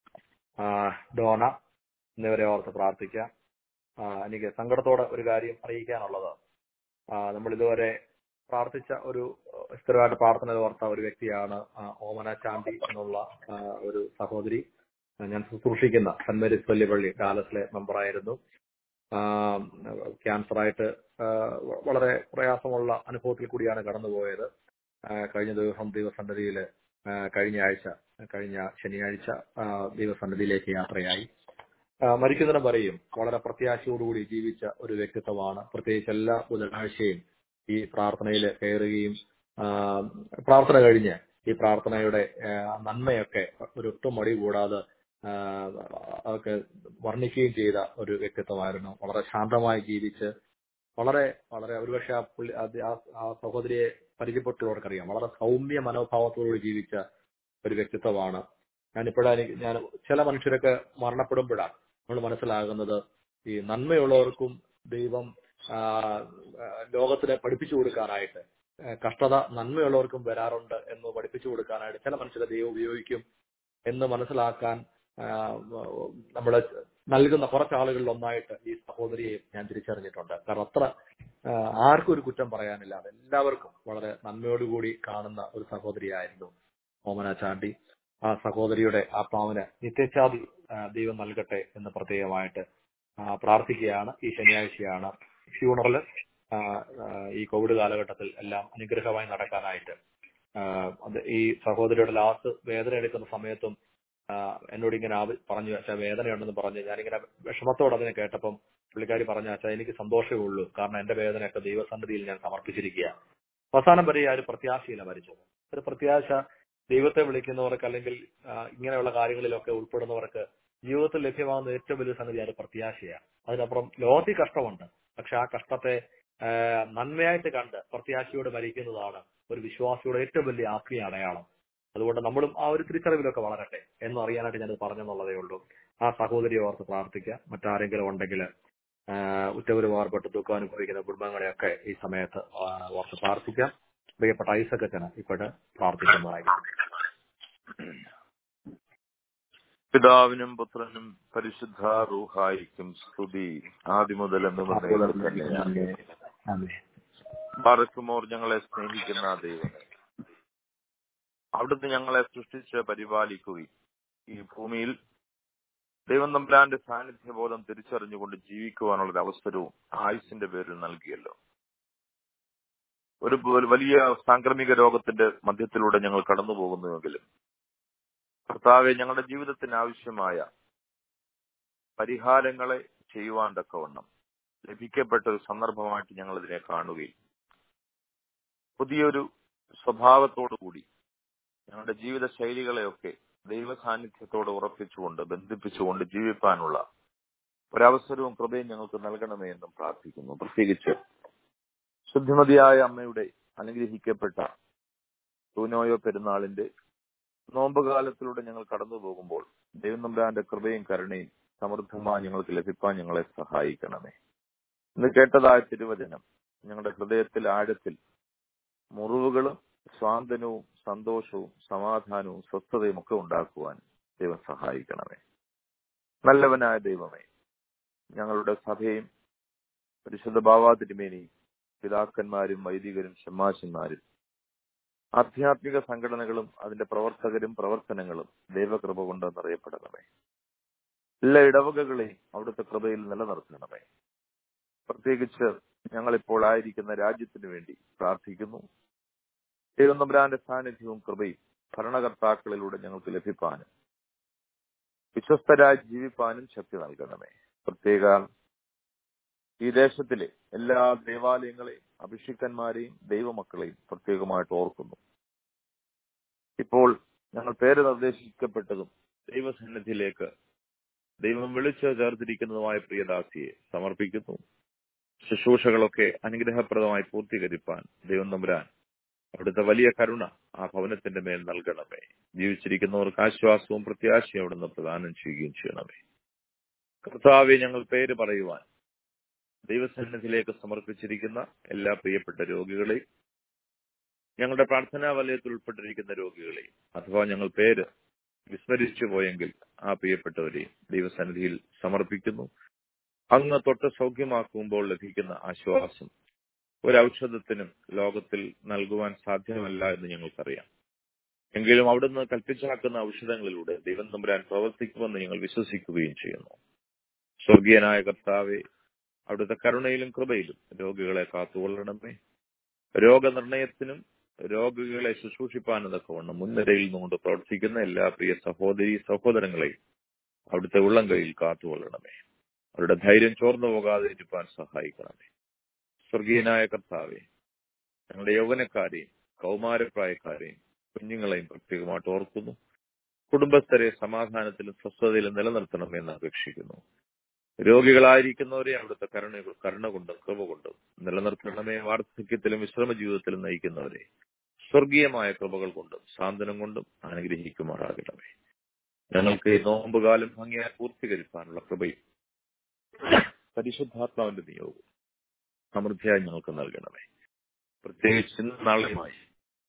Dona എന്നിവരെ ഓർത്ത് പ്രാർത്ഥിക്കാം. എനിക്ക് സങ്കടത്തോടെ ഒരു കാര്യം അറിയിക്കാനുള്ളത്, നമ്മൾ ഇതുവരെ പ്രാർത്ഥിച്ച ഒരു സ്ഥിരമായിട്ട് പ്രാർത്ഥന ഓർത്ത ഒരു വ്യക്തിയാണ് ഓമന ചാണ്ടി എന്നുള്ള ഒരു സഹോദരി. ഞാൻ ശുശ്രൂഷിക്കുന്ന സെന്റ് മേരീസ് പള്ളിപ്പള്ളി ഡാലസിലെ മെമ്പറായിരുന്നു. ക്യാൻസറായിട്ട് വളരെ പ്രയാസമുള്ള അനുഭവത്തിൽ കൂടിയാണ് കടന്നുപോയത്. കഴിഞ്ഞ ദിവസം ദൈവസന്നിധിയിൽ കഴിഞ്ഞ ശനിയാഴ്ച ദൈവസന്നിധിയിലേക്ക് യാത്രയായി. മരിക്കുന്നതിനും പറയും വളരെ പ്രത്യാശയോടുകൂടി ജീവിച്ച ഒരു വ്യക്തിത്വമാണ്. പ്രത്യേകിച്ച് എല്ലാ ബുധനാഴ്ചയും ഈ പ്രാർത്ഥനയിൽ കയറുകയും പ്രാർത്ഥന കഴിഞ്ഞ് ഈ പ്രാർത്ഥനയുടെ നന്മയൊക്കെ ഒരൊട്ടും മടി കൂടാതെ അതൊക്കെ വർണ്ണിക്കുകയും ചെയ്ത ഒരു വ്യക്തിത്വമായിരുന്നു. വളരെ ശാന്തമായി ജീവിച്ച് വളരെ വളരെ ഒരുപക്ഷെ ആ സഹോദരിയെ പരിചയപ്പെട്ടവർക്കറിയാം, വളരെ സൗമ്യ മനോഭാവത്തോടുകൂടി ജീവിച്ച ഒരു വ്യക്തിത്വമാണ്. ഞാൻ ചില മനുഷ്യരൊക്കെ മരണപ്പെടുമ്പോഴാണ് നമ്മൾ മനസ്സിലാകുന്നത് ഈ നന്മയുള്ളവർക്കും ദൈവം ലോകത്തിനെ പഠിപ്പിച്ചു കൊടുക്കാനായിട്ട്, കഷ്ടത നന്മയുള്ളവർക്കും വരാറുണ്ട് എന്ന് പഠിപ്പിച്ചു കൊടുക്കാനായിട്ട് ചില മനുഷ്യരെ ദൈവം ഉപയോഗിക്കും എന്ന് മനസ്സിലാക്കാൻ നമ്മൾ നൽകുന്ന കുറച്ചാളുകളിൽ ഒന്നായിട്ട് ഈ സഹോദരിയെ ഞാൻ തിരിച്ചറിഞ്ഞിട്ടുണ്ട്. കാരണം അത്ര ആർക്കും ഒരു കുറ്റം പറയാനില്ലാതെ എല്ലാവർക്കും വളരെ നന്മയോടുകൂടി കാണുന്ന ഒരു സഹോദരിയായിരുന്നു ഓമന ചാണ്ടി. ആ സഹോദരിയുടെ ആത്മാവിന് നിത്യശാന്തി ദൈവം നൽകട്ടെ എന്ന് പ്രത്യേകമായിട്ട് പ്രാർത്ഥിക്കുകയാണ്. ഈ ശനിയാഴ്ചയാണ് ഫ്യൂണറൽ. ഈ കോവിഡ് കാലഘട്ടത്തിൽ എല്ലാം അനുഗ്രഹമായി നടക്കാനായിട്ട് ഈ സഹോദരിയുടെ ലാസ്റ്റ് വേദന എടുക്കുന്ന സമയത്തും എന്നോട് ഇങ്ങനെ പറഞ്ഞു, അച്ഛാ വേദനയുണ്ടെന്ന് പറഞ്ഞ് ഞാനിങ്ങനെ വിഷമത്തോടെ അതിനെ കേട്ടപ്പം പുള്ളിക്കാരി പറഞ്ഞു, അച്ഛാ എനിക്ക് സന്തോഷമേ ഉള്ളൂ, കാരണം എന്റെ വേദനയൊക്കെ ദൈവസന്നിധിയിൽ ഞാൻ സമർപ്പിച്ചിരിക്കുക. അവസാനം വരെ ആ ഒരു പ്രത്യാശയില്ല മരിച്ചത്. ഒരു പ്രത്യാശ ദൈവത്തെ വിളിക്കുന്നവർക്ക് അല്ലെങ്കിൽ ഇങ്ങനെയുള്ള കാര്യങ്ങളിലൊക്കെ ഉൾപ്പെടുന്നവർക്ക് ജീവിതത്തിൽ ലഭ്യമാകുന്ന ഏറ്റവും വലിയ സംഗതി അത് പ്രത്യാശയാണ്. അതിനപ്പുറം ലോകത്തിൽ കഷ്ടമുണ്ട്, പക്ഷെ ആ കഷ്ടത്തെ നന്മയായിട്ട് കണ്ട് പ്രത്യാശയോടെ മരിക്കുന്നതാണ് ഒരു വിശ്വാസിയുടെ ഏറ്റവും വലിയ ആത്മീയ അടയാളം. അതുകൊണ്ട് നമ്മളും ആ ഒരു തിരിച്ചറിവിലൊക്കെ വളരട്ടെ എന്ന് അറിയാനായിട്ട് ഞാനത് പറഞ്ഞെന്നുള്ളതേ ഉള്ളൂ. ആ സഹോദരിയെ ഓർത്ത് പ്രാർത്ഥിക്കുക. മറ്റാരെങ്കിലും ഉണ്ടെങ്കിൽ ഉറ്റവരും ഓർപ്പെട്ട് ദുഃഖം അനുഭവിക്കുന്ന കുടുംബങ്ങളെയൊക്കെ ഈ സമയത്ത് ഓർത്ത് പ്രാർത്ഥിക്കാം. പ്രിയപ്പെട്ട ഐസകച്ചന് ഇപ്പോഴ് പ്രാർത്ഥിക്കുന്നതായിരിക്കും. പിതാവിനും പുത്രനും പരിശുദ്ധ റൂഹായിക്കും സ്തുതി, ആദ്യം മുതൽ ബാറക്കുമോർ. ഞങ്ങളെ സ്നേഹിക്കുന്ന ദൈവമേ, അവിടുന്ന് ഞങ്ങളെ സൃഷ്ടിച്ച് പരിപാലിക്കുകയും ഈ ഭൂമിയിൽ ദൈവം തമ്പുരാന്റെ സാന്നിധ്യബോധം തിരിച്ചറിഞ്ഞുകൊണ്ട് ജീവിക്കുവാനുള്ളൊരു അവസരവും ആയുസിന്റെ പേരിൽ നൽകിയല്ലോ. ഒരു വലിയ സാംക്രമിക രോഗത്തിന്റെ മധ്യത്തിലൂടെ ഞങ്ങൾ കടന്നു പോകുന്നുവെങ്കിലും കർത്താവെ, ഞങ്ങളുടെ ജീവിതത്തിന് ആവശ്യമായ പരിഹാരങ്ങളെ ചെയ്യുവാൻ തക്കവണ്ണം ലഭിക്കപ്പെട്ട ഒരു സന്ദർഭമായിട്ട് ഞങ്ങൾ ഇതിനെ കാണുകയും പുതിയൊരു സ്വഭാവത്തോടുകൂടി ഞങ്ങളുടെ ജീവിത ശൈലികളെയൊക്കെ ദൈവ സാന്നിധ്യത്തോട് ഉറപ്പിച്ചുകൊണ്ട് ബന്ധിപ്പിച്ചുകൊണ്ട് ജീവിക്കാനുള്ള ഒരവസരവും കൃപയും ഞങ്ങൾക്ക് നൽകണമേ എന്നും പ്രാർത്ഥിക്കുന്നു. പ്രത്യേകിച്ച് ശുദ്ധിമതിയായ അമ്മയുടെ അനുഗ്രഹിക്കപ്പെട്ട തൂനോയോ പെരുന്നാളിന്റെ നോമ്പുകാലത്തിലൂടെ ഞങ്ങൾ കടന്നു പോകുമ്പോൾ ദൈവം തമ്പുരാന്റെ കൃപയും കരുണയും സമൃദ്ധമായി ഞങ്ങൾക്ക് ലഭിക്കാൻ ഞങ്ങളെ സഹായിക്കണമേ. ഇന്ന് കേട്ടതായ തിരുവചനം ഞങ്ങളുടെ ഹൃദയത്തിൽ ആഴത്തിൽ മുറിവുകളും സ്വാന്തനവും സന്തോഷവും സമാധാനവും സ്വസ്ഥതയും ഒക്കെ ഉണ്ടാക്കുവാൻ ദൈവം സഹായിക്കണമേ. നല്ലവനായ ദൈവമേ, ഞങ്ങളുടെ സഭയും പരിശുദ്ധ ബാവാ തിരുമേനിയും പിതാക്കന്മാരും വൈദികരും ഷമ്മാശന്മാരും ആധ്യാത്മിക സംഘടനകളും അതിന്റെ പ്രവർത്തകരും പ്രവർത്തനങ്ങളും ദൈവകൃപ കൊണ്ട് നിറയപ്പെടണമേ. എല്ലാ ഇടവകകളെയും അവിടുത്തെ കൃപയിൽ നിലനിർത്തണമേ. പ്രത്യേകിച്ച് ഞങ്ങളിപ്പോൾ ആയിരിക്കുന്ന രാജ്യത്തിന് വേണ്ടി പ്രാർത്ഥിക്കുന്നു. ദൈവം തമ്പുരാന്റെ സാന്നിധ്യവും കൃപയും ഭരണകർത്താക്കളിലൂടെ ഞങ്ങൾക്ക് ലഭിക്കാനും വിശ്വസ്തരായി ജീവിപ്പാനും ശക്തി നൽകണമേ. പ്രത്യേക ഈ ദേശത്തിലെ എല്ലാ ദേവാലയങ്ങളെയും അഭിഷിക്തന്മാരെയും ദൈവമക്കളെയും പ്രത്യേകമായിട്ട് ഓർക്കുന്നു. ഇപ്പോൾ ഞങ്ങൾ പേര് നിർദ്ദേശിക്കപ്പെട്ടതും ദൈവസന്നിധിയിലേക്ക് ദൈവം വിളിച്ച് ചേർത്തിരിക്കുന്നതുമായ പ്രിയദാസിയെ സമർപ്പിക്കുന്നു. ശുശ്രൂഷകളൊക്കെ അനുഗ്രഹപ്രദമായി പൂർത്തീകരിപ്പാൻ ദൈവം തമ്പുരാൻ അവിടുത്തെ വലിയ കരുണ ആ ഭവനത്തിന്റെ മേൽ നൽകണമേ. ജീവിച്ചിരിക്കുന്നവർക്ക് ആശ്വാസവും പ്രത്യാശയും അവിടുന്ന് പ്രദാനം ചെയ്യുകയും ചെയ്യണമേ. കർത്താവെ, ഞങ്ങൾ പേര് പറയുവാൻ ദൈവസന്നിധിയിലേക്ക് സമർപ്പിച്ചിരിക്കുന്ന എല്ലാ പ്രിയപ്പെട്ട രോഗികളെയും ഞങ്ങളുടെ പ്രാർത്ഥനാ വലയത്തിൽ ഉൾപ്പെട്ടിരിക്കുന്ന രോഗികളെയും അഥവാ ഞങ്ങൾ പേര് വിസ്മരിച്ചു പോയെങ്കിൽ ആ പ്രിയപ്പെട്ടവരെയും ദൈവസന്നിധിയിൽ സമർപ്പിക്കുന്നു. അങ്ങ് തൊട്ട് സൗഖ്യമാക്കുമ്പോൾ ലഭിക്കുന്ന ആശ്വാസം ഒരൗഷധത്തിനും ലോകത്തിൽ നൽകുവാൻ സാധ്യമല്ല എന്ന് ഞങ്ങൾക്കറിയാം. എങ്കിലും അവിടുന്ന് കൽപ്പിച്ചാക്കുന്ന ഔഷധങ്ങളിലൂടെ ദൈവം തമ്പുരാൻ പ്രവർത്തിക്കുമെന്ന് ഞങ്ങൾ വിശ്വസിക്കുകയും ചെയ്യുന്നു. സ്വർഗീയനായ കർത്താവെ, അവിടുത്തെ കരുണയിലും കൃപയിലും രോഗികളെ കാത്തുകൊള്ളണമേ. രോഗനിർണയത്തിനും രോഗികളെ ശുശ്രൂഷിപ്പാനും തക്കവണ്ണം മുൻനിരയിൽ നിന്നുകൊണ്ട് പ്രവർത്തിക്കുന്ന എല്ലാ പ്രിയ സഹോദരി സഹോദരങ്ങളെയും അവിടുത്തെ ഉള്ളം കൈയിൽ കാത്തുകൊള്ളണമേ. അവരുടെ ധൈര്യം ചോർന്നു പോകാതെ ഇരിപ്പാൻ സഹായിക്കണമേ. സ്വർഗീയനായ കർത്താവെ, ഞങ്ങളുടെ യൗവനക്കാരെയും കൗമാരപ്രായക്കാരെയും കുഞ്ഞുങ്ങളെയും പ്രത്യേകമായിട്ട് ഓർക്കുന്നു. കുടുംബസ്ഥരെ സമാധാനത്തിലും സ്വസ്ഥതയിലും നിലനിർത്തണമെന്ന് അപേക്ഷിക്കുന്നു. രോഗികളായിരിക്കുന്നവരെ അവിടുത്തെ കരുണ കൊണ്ടും കൃപ കൊണ്ടും നിലനിർത്തണമേ. വാർദ്ധക്യത്തിലും വിശ്രമ ജീവിതത്തിലും നയിക്കുന്നവരെ സ്വർഗീയമായ കൃപകൾ കൊണ്ടും സാന്ത്വനം കൊണ്ടും അനുഗ്രഹിക്കുമാറാകണമേ. ഞങ്ങൾക്ക് ഈ നോമ്പുകാലം ഭംഗിയായി പൂർത്തീകരിക്കാനുള്ള കൃപയും പരിശുദ്ധാത്മാവിന്റെ നിയോഗവും സമൃദ്ധിയായി ഞങ്ങൾക്ക് നൽകണമേ. പ്രത്യേകിച്ച് നാളെയുമായി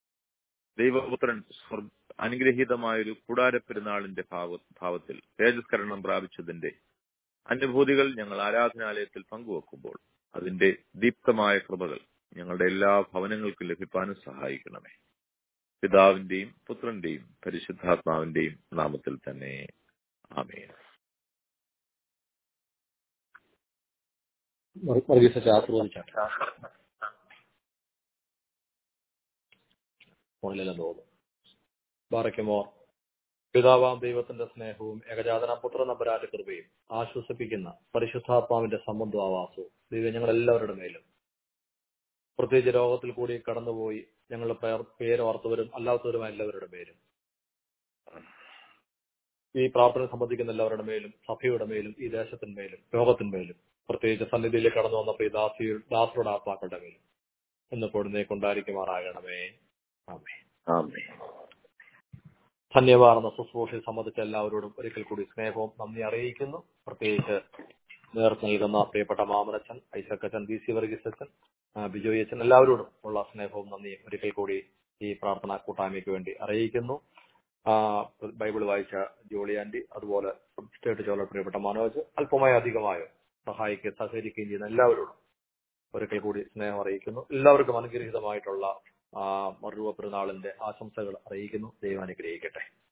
ദൈവപുത്രൻ അനുഗ്രഹീതമായൊരു കൂടാരപ്പെരുന്നാളിന്റെ ഭാവത്തിൽ തേജസ്കരണം പ്രാപിച്ചതിന്റെ അനുഭൂതികൾ ഞങ്ങൾ ആരാധനാലയത്തിൽ പങ്കുവെക്കുമ്പോൾ അതിന്റെ ദീപ്തമായ കൃപകൾ ഞങ്ങളുടെ എല്ലാ ഭവനങ്ങൾക്കും ലഭിക്കാനും സഹായിക്കണമേ. പിതാവിന്റെയും പുത്രന്റെയും പരിശുദ്ധാത്മാവിന്റെയും നാമത്തിൽ തന്നെ ആമേൻ. ബാറയ്ക്കുമോർ. പിതാവാം ദൈവത്തിന്റെ സ്നേഹവും ഏകജാതന പുത്ര നമ്പരാന്റെ കൃപയും ആശ്വസിപ്പിക്കുന്ന പരിശുദ്ധാത്മാവിന്റെ സംബന്ധ ആവാസവും ദൈവം ഞങ്ങളെല്ലാവരുടെ മേലും, പ്രത്യേകിച്ച് രോഗത്തിൽ കൂടി കടന്നുപോയി ഞങ്ങളുടെ പേരോർത്തവരും അല്ലാത്തവരുമായ എല്ലാവരുടെ മേലും, ഈ പ്രാർത്ഥന സംബന്ധിക്കുന്ന എല്ലാവരുടെ മേലും, സഭയുടെ മേലും, ഈ ദേശത്തിന്മേലും രോഗത്തിന്മേലും, പ്രത്യേകിച്ച് സന്നിധിയിലേക്ക് കടന്നു വന്ന പ്രിയ ദാസരുടെ ആത്മാക്കളുടെ മേലും എന്നപ്പോഴും നീ കൊണ്ടായിരിക്കുമാറാകണമേ. ആമേൻ. ധന്യവാർന്ന ശുശ്രൂഷയെ സംബന്ധിച്ച എല്ലാവരോടും ഒരിക്കൽ കൂടി സ്നേഹവും നന്ദി അറിയിക്കുന്നു. പ്രത്യേകിച്ച് നേതൃത്വം നൽകുന്ന പ്രിയപ്പെട്ട മാമനച്ചൻ, ഐസക്കച്ചൻ, DC വർഗീസ് അച്ഛൻ, ബിജോയ് അച്ഛൻ, എല്ലാവരോടും ഉള്ള സ്നേഹവും നന്ദിയും ഒരിക്കൽ കൂടി ഈ പ്രാർത്ഥനാ കൂട്ടായ്മയ്ക്ക് വേണ്ടി അറിയിക്കുന്നു. ബൈബിൾ വായിച്ച ജോളി ആന്റി, അതുപോലെ സ്റ്റേറ്റ് ചോല പ്രിയപ്പെട്ട മനോജ്, അല്പമായോ അധികമായോ സഹായിക്കുകയും സഹകരിക്കുകയും ചെയ്യുന്ന എല്ലാവരോടും ഒരിക്കൽ കൂടി സ്നേഹം അറിയിക്കുന്നു. എല്ലാവർക്കും അനുഗ്രഹീതമായിട്ടുള്ള മറുരൂപ പെരുന്നാളിന്റെ ആശംസകൾ അറിയിക്കുന്നു. ദൈവം അനുഗ്രഹിക്കട്ടെ.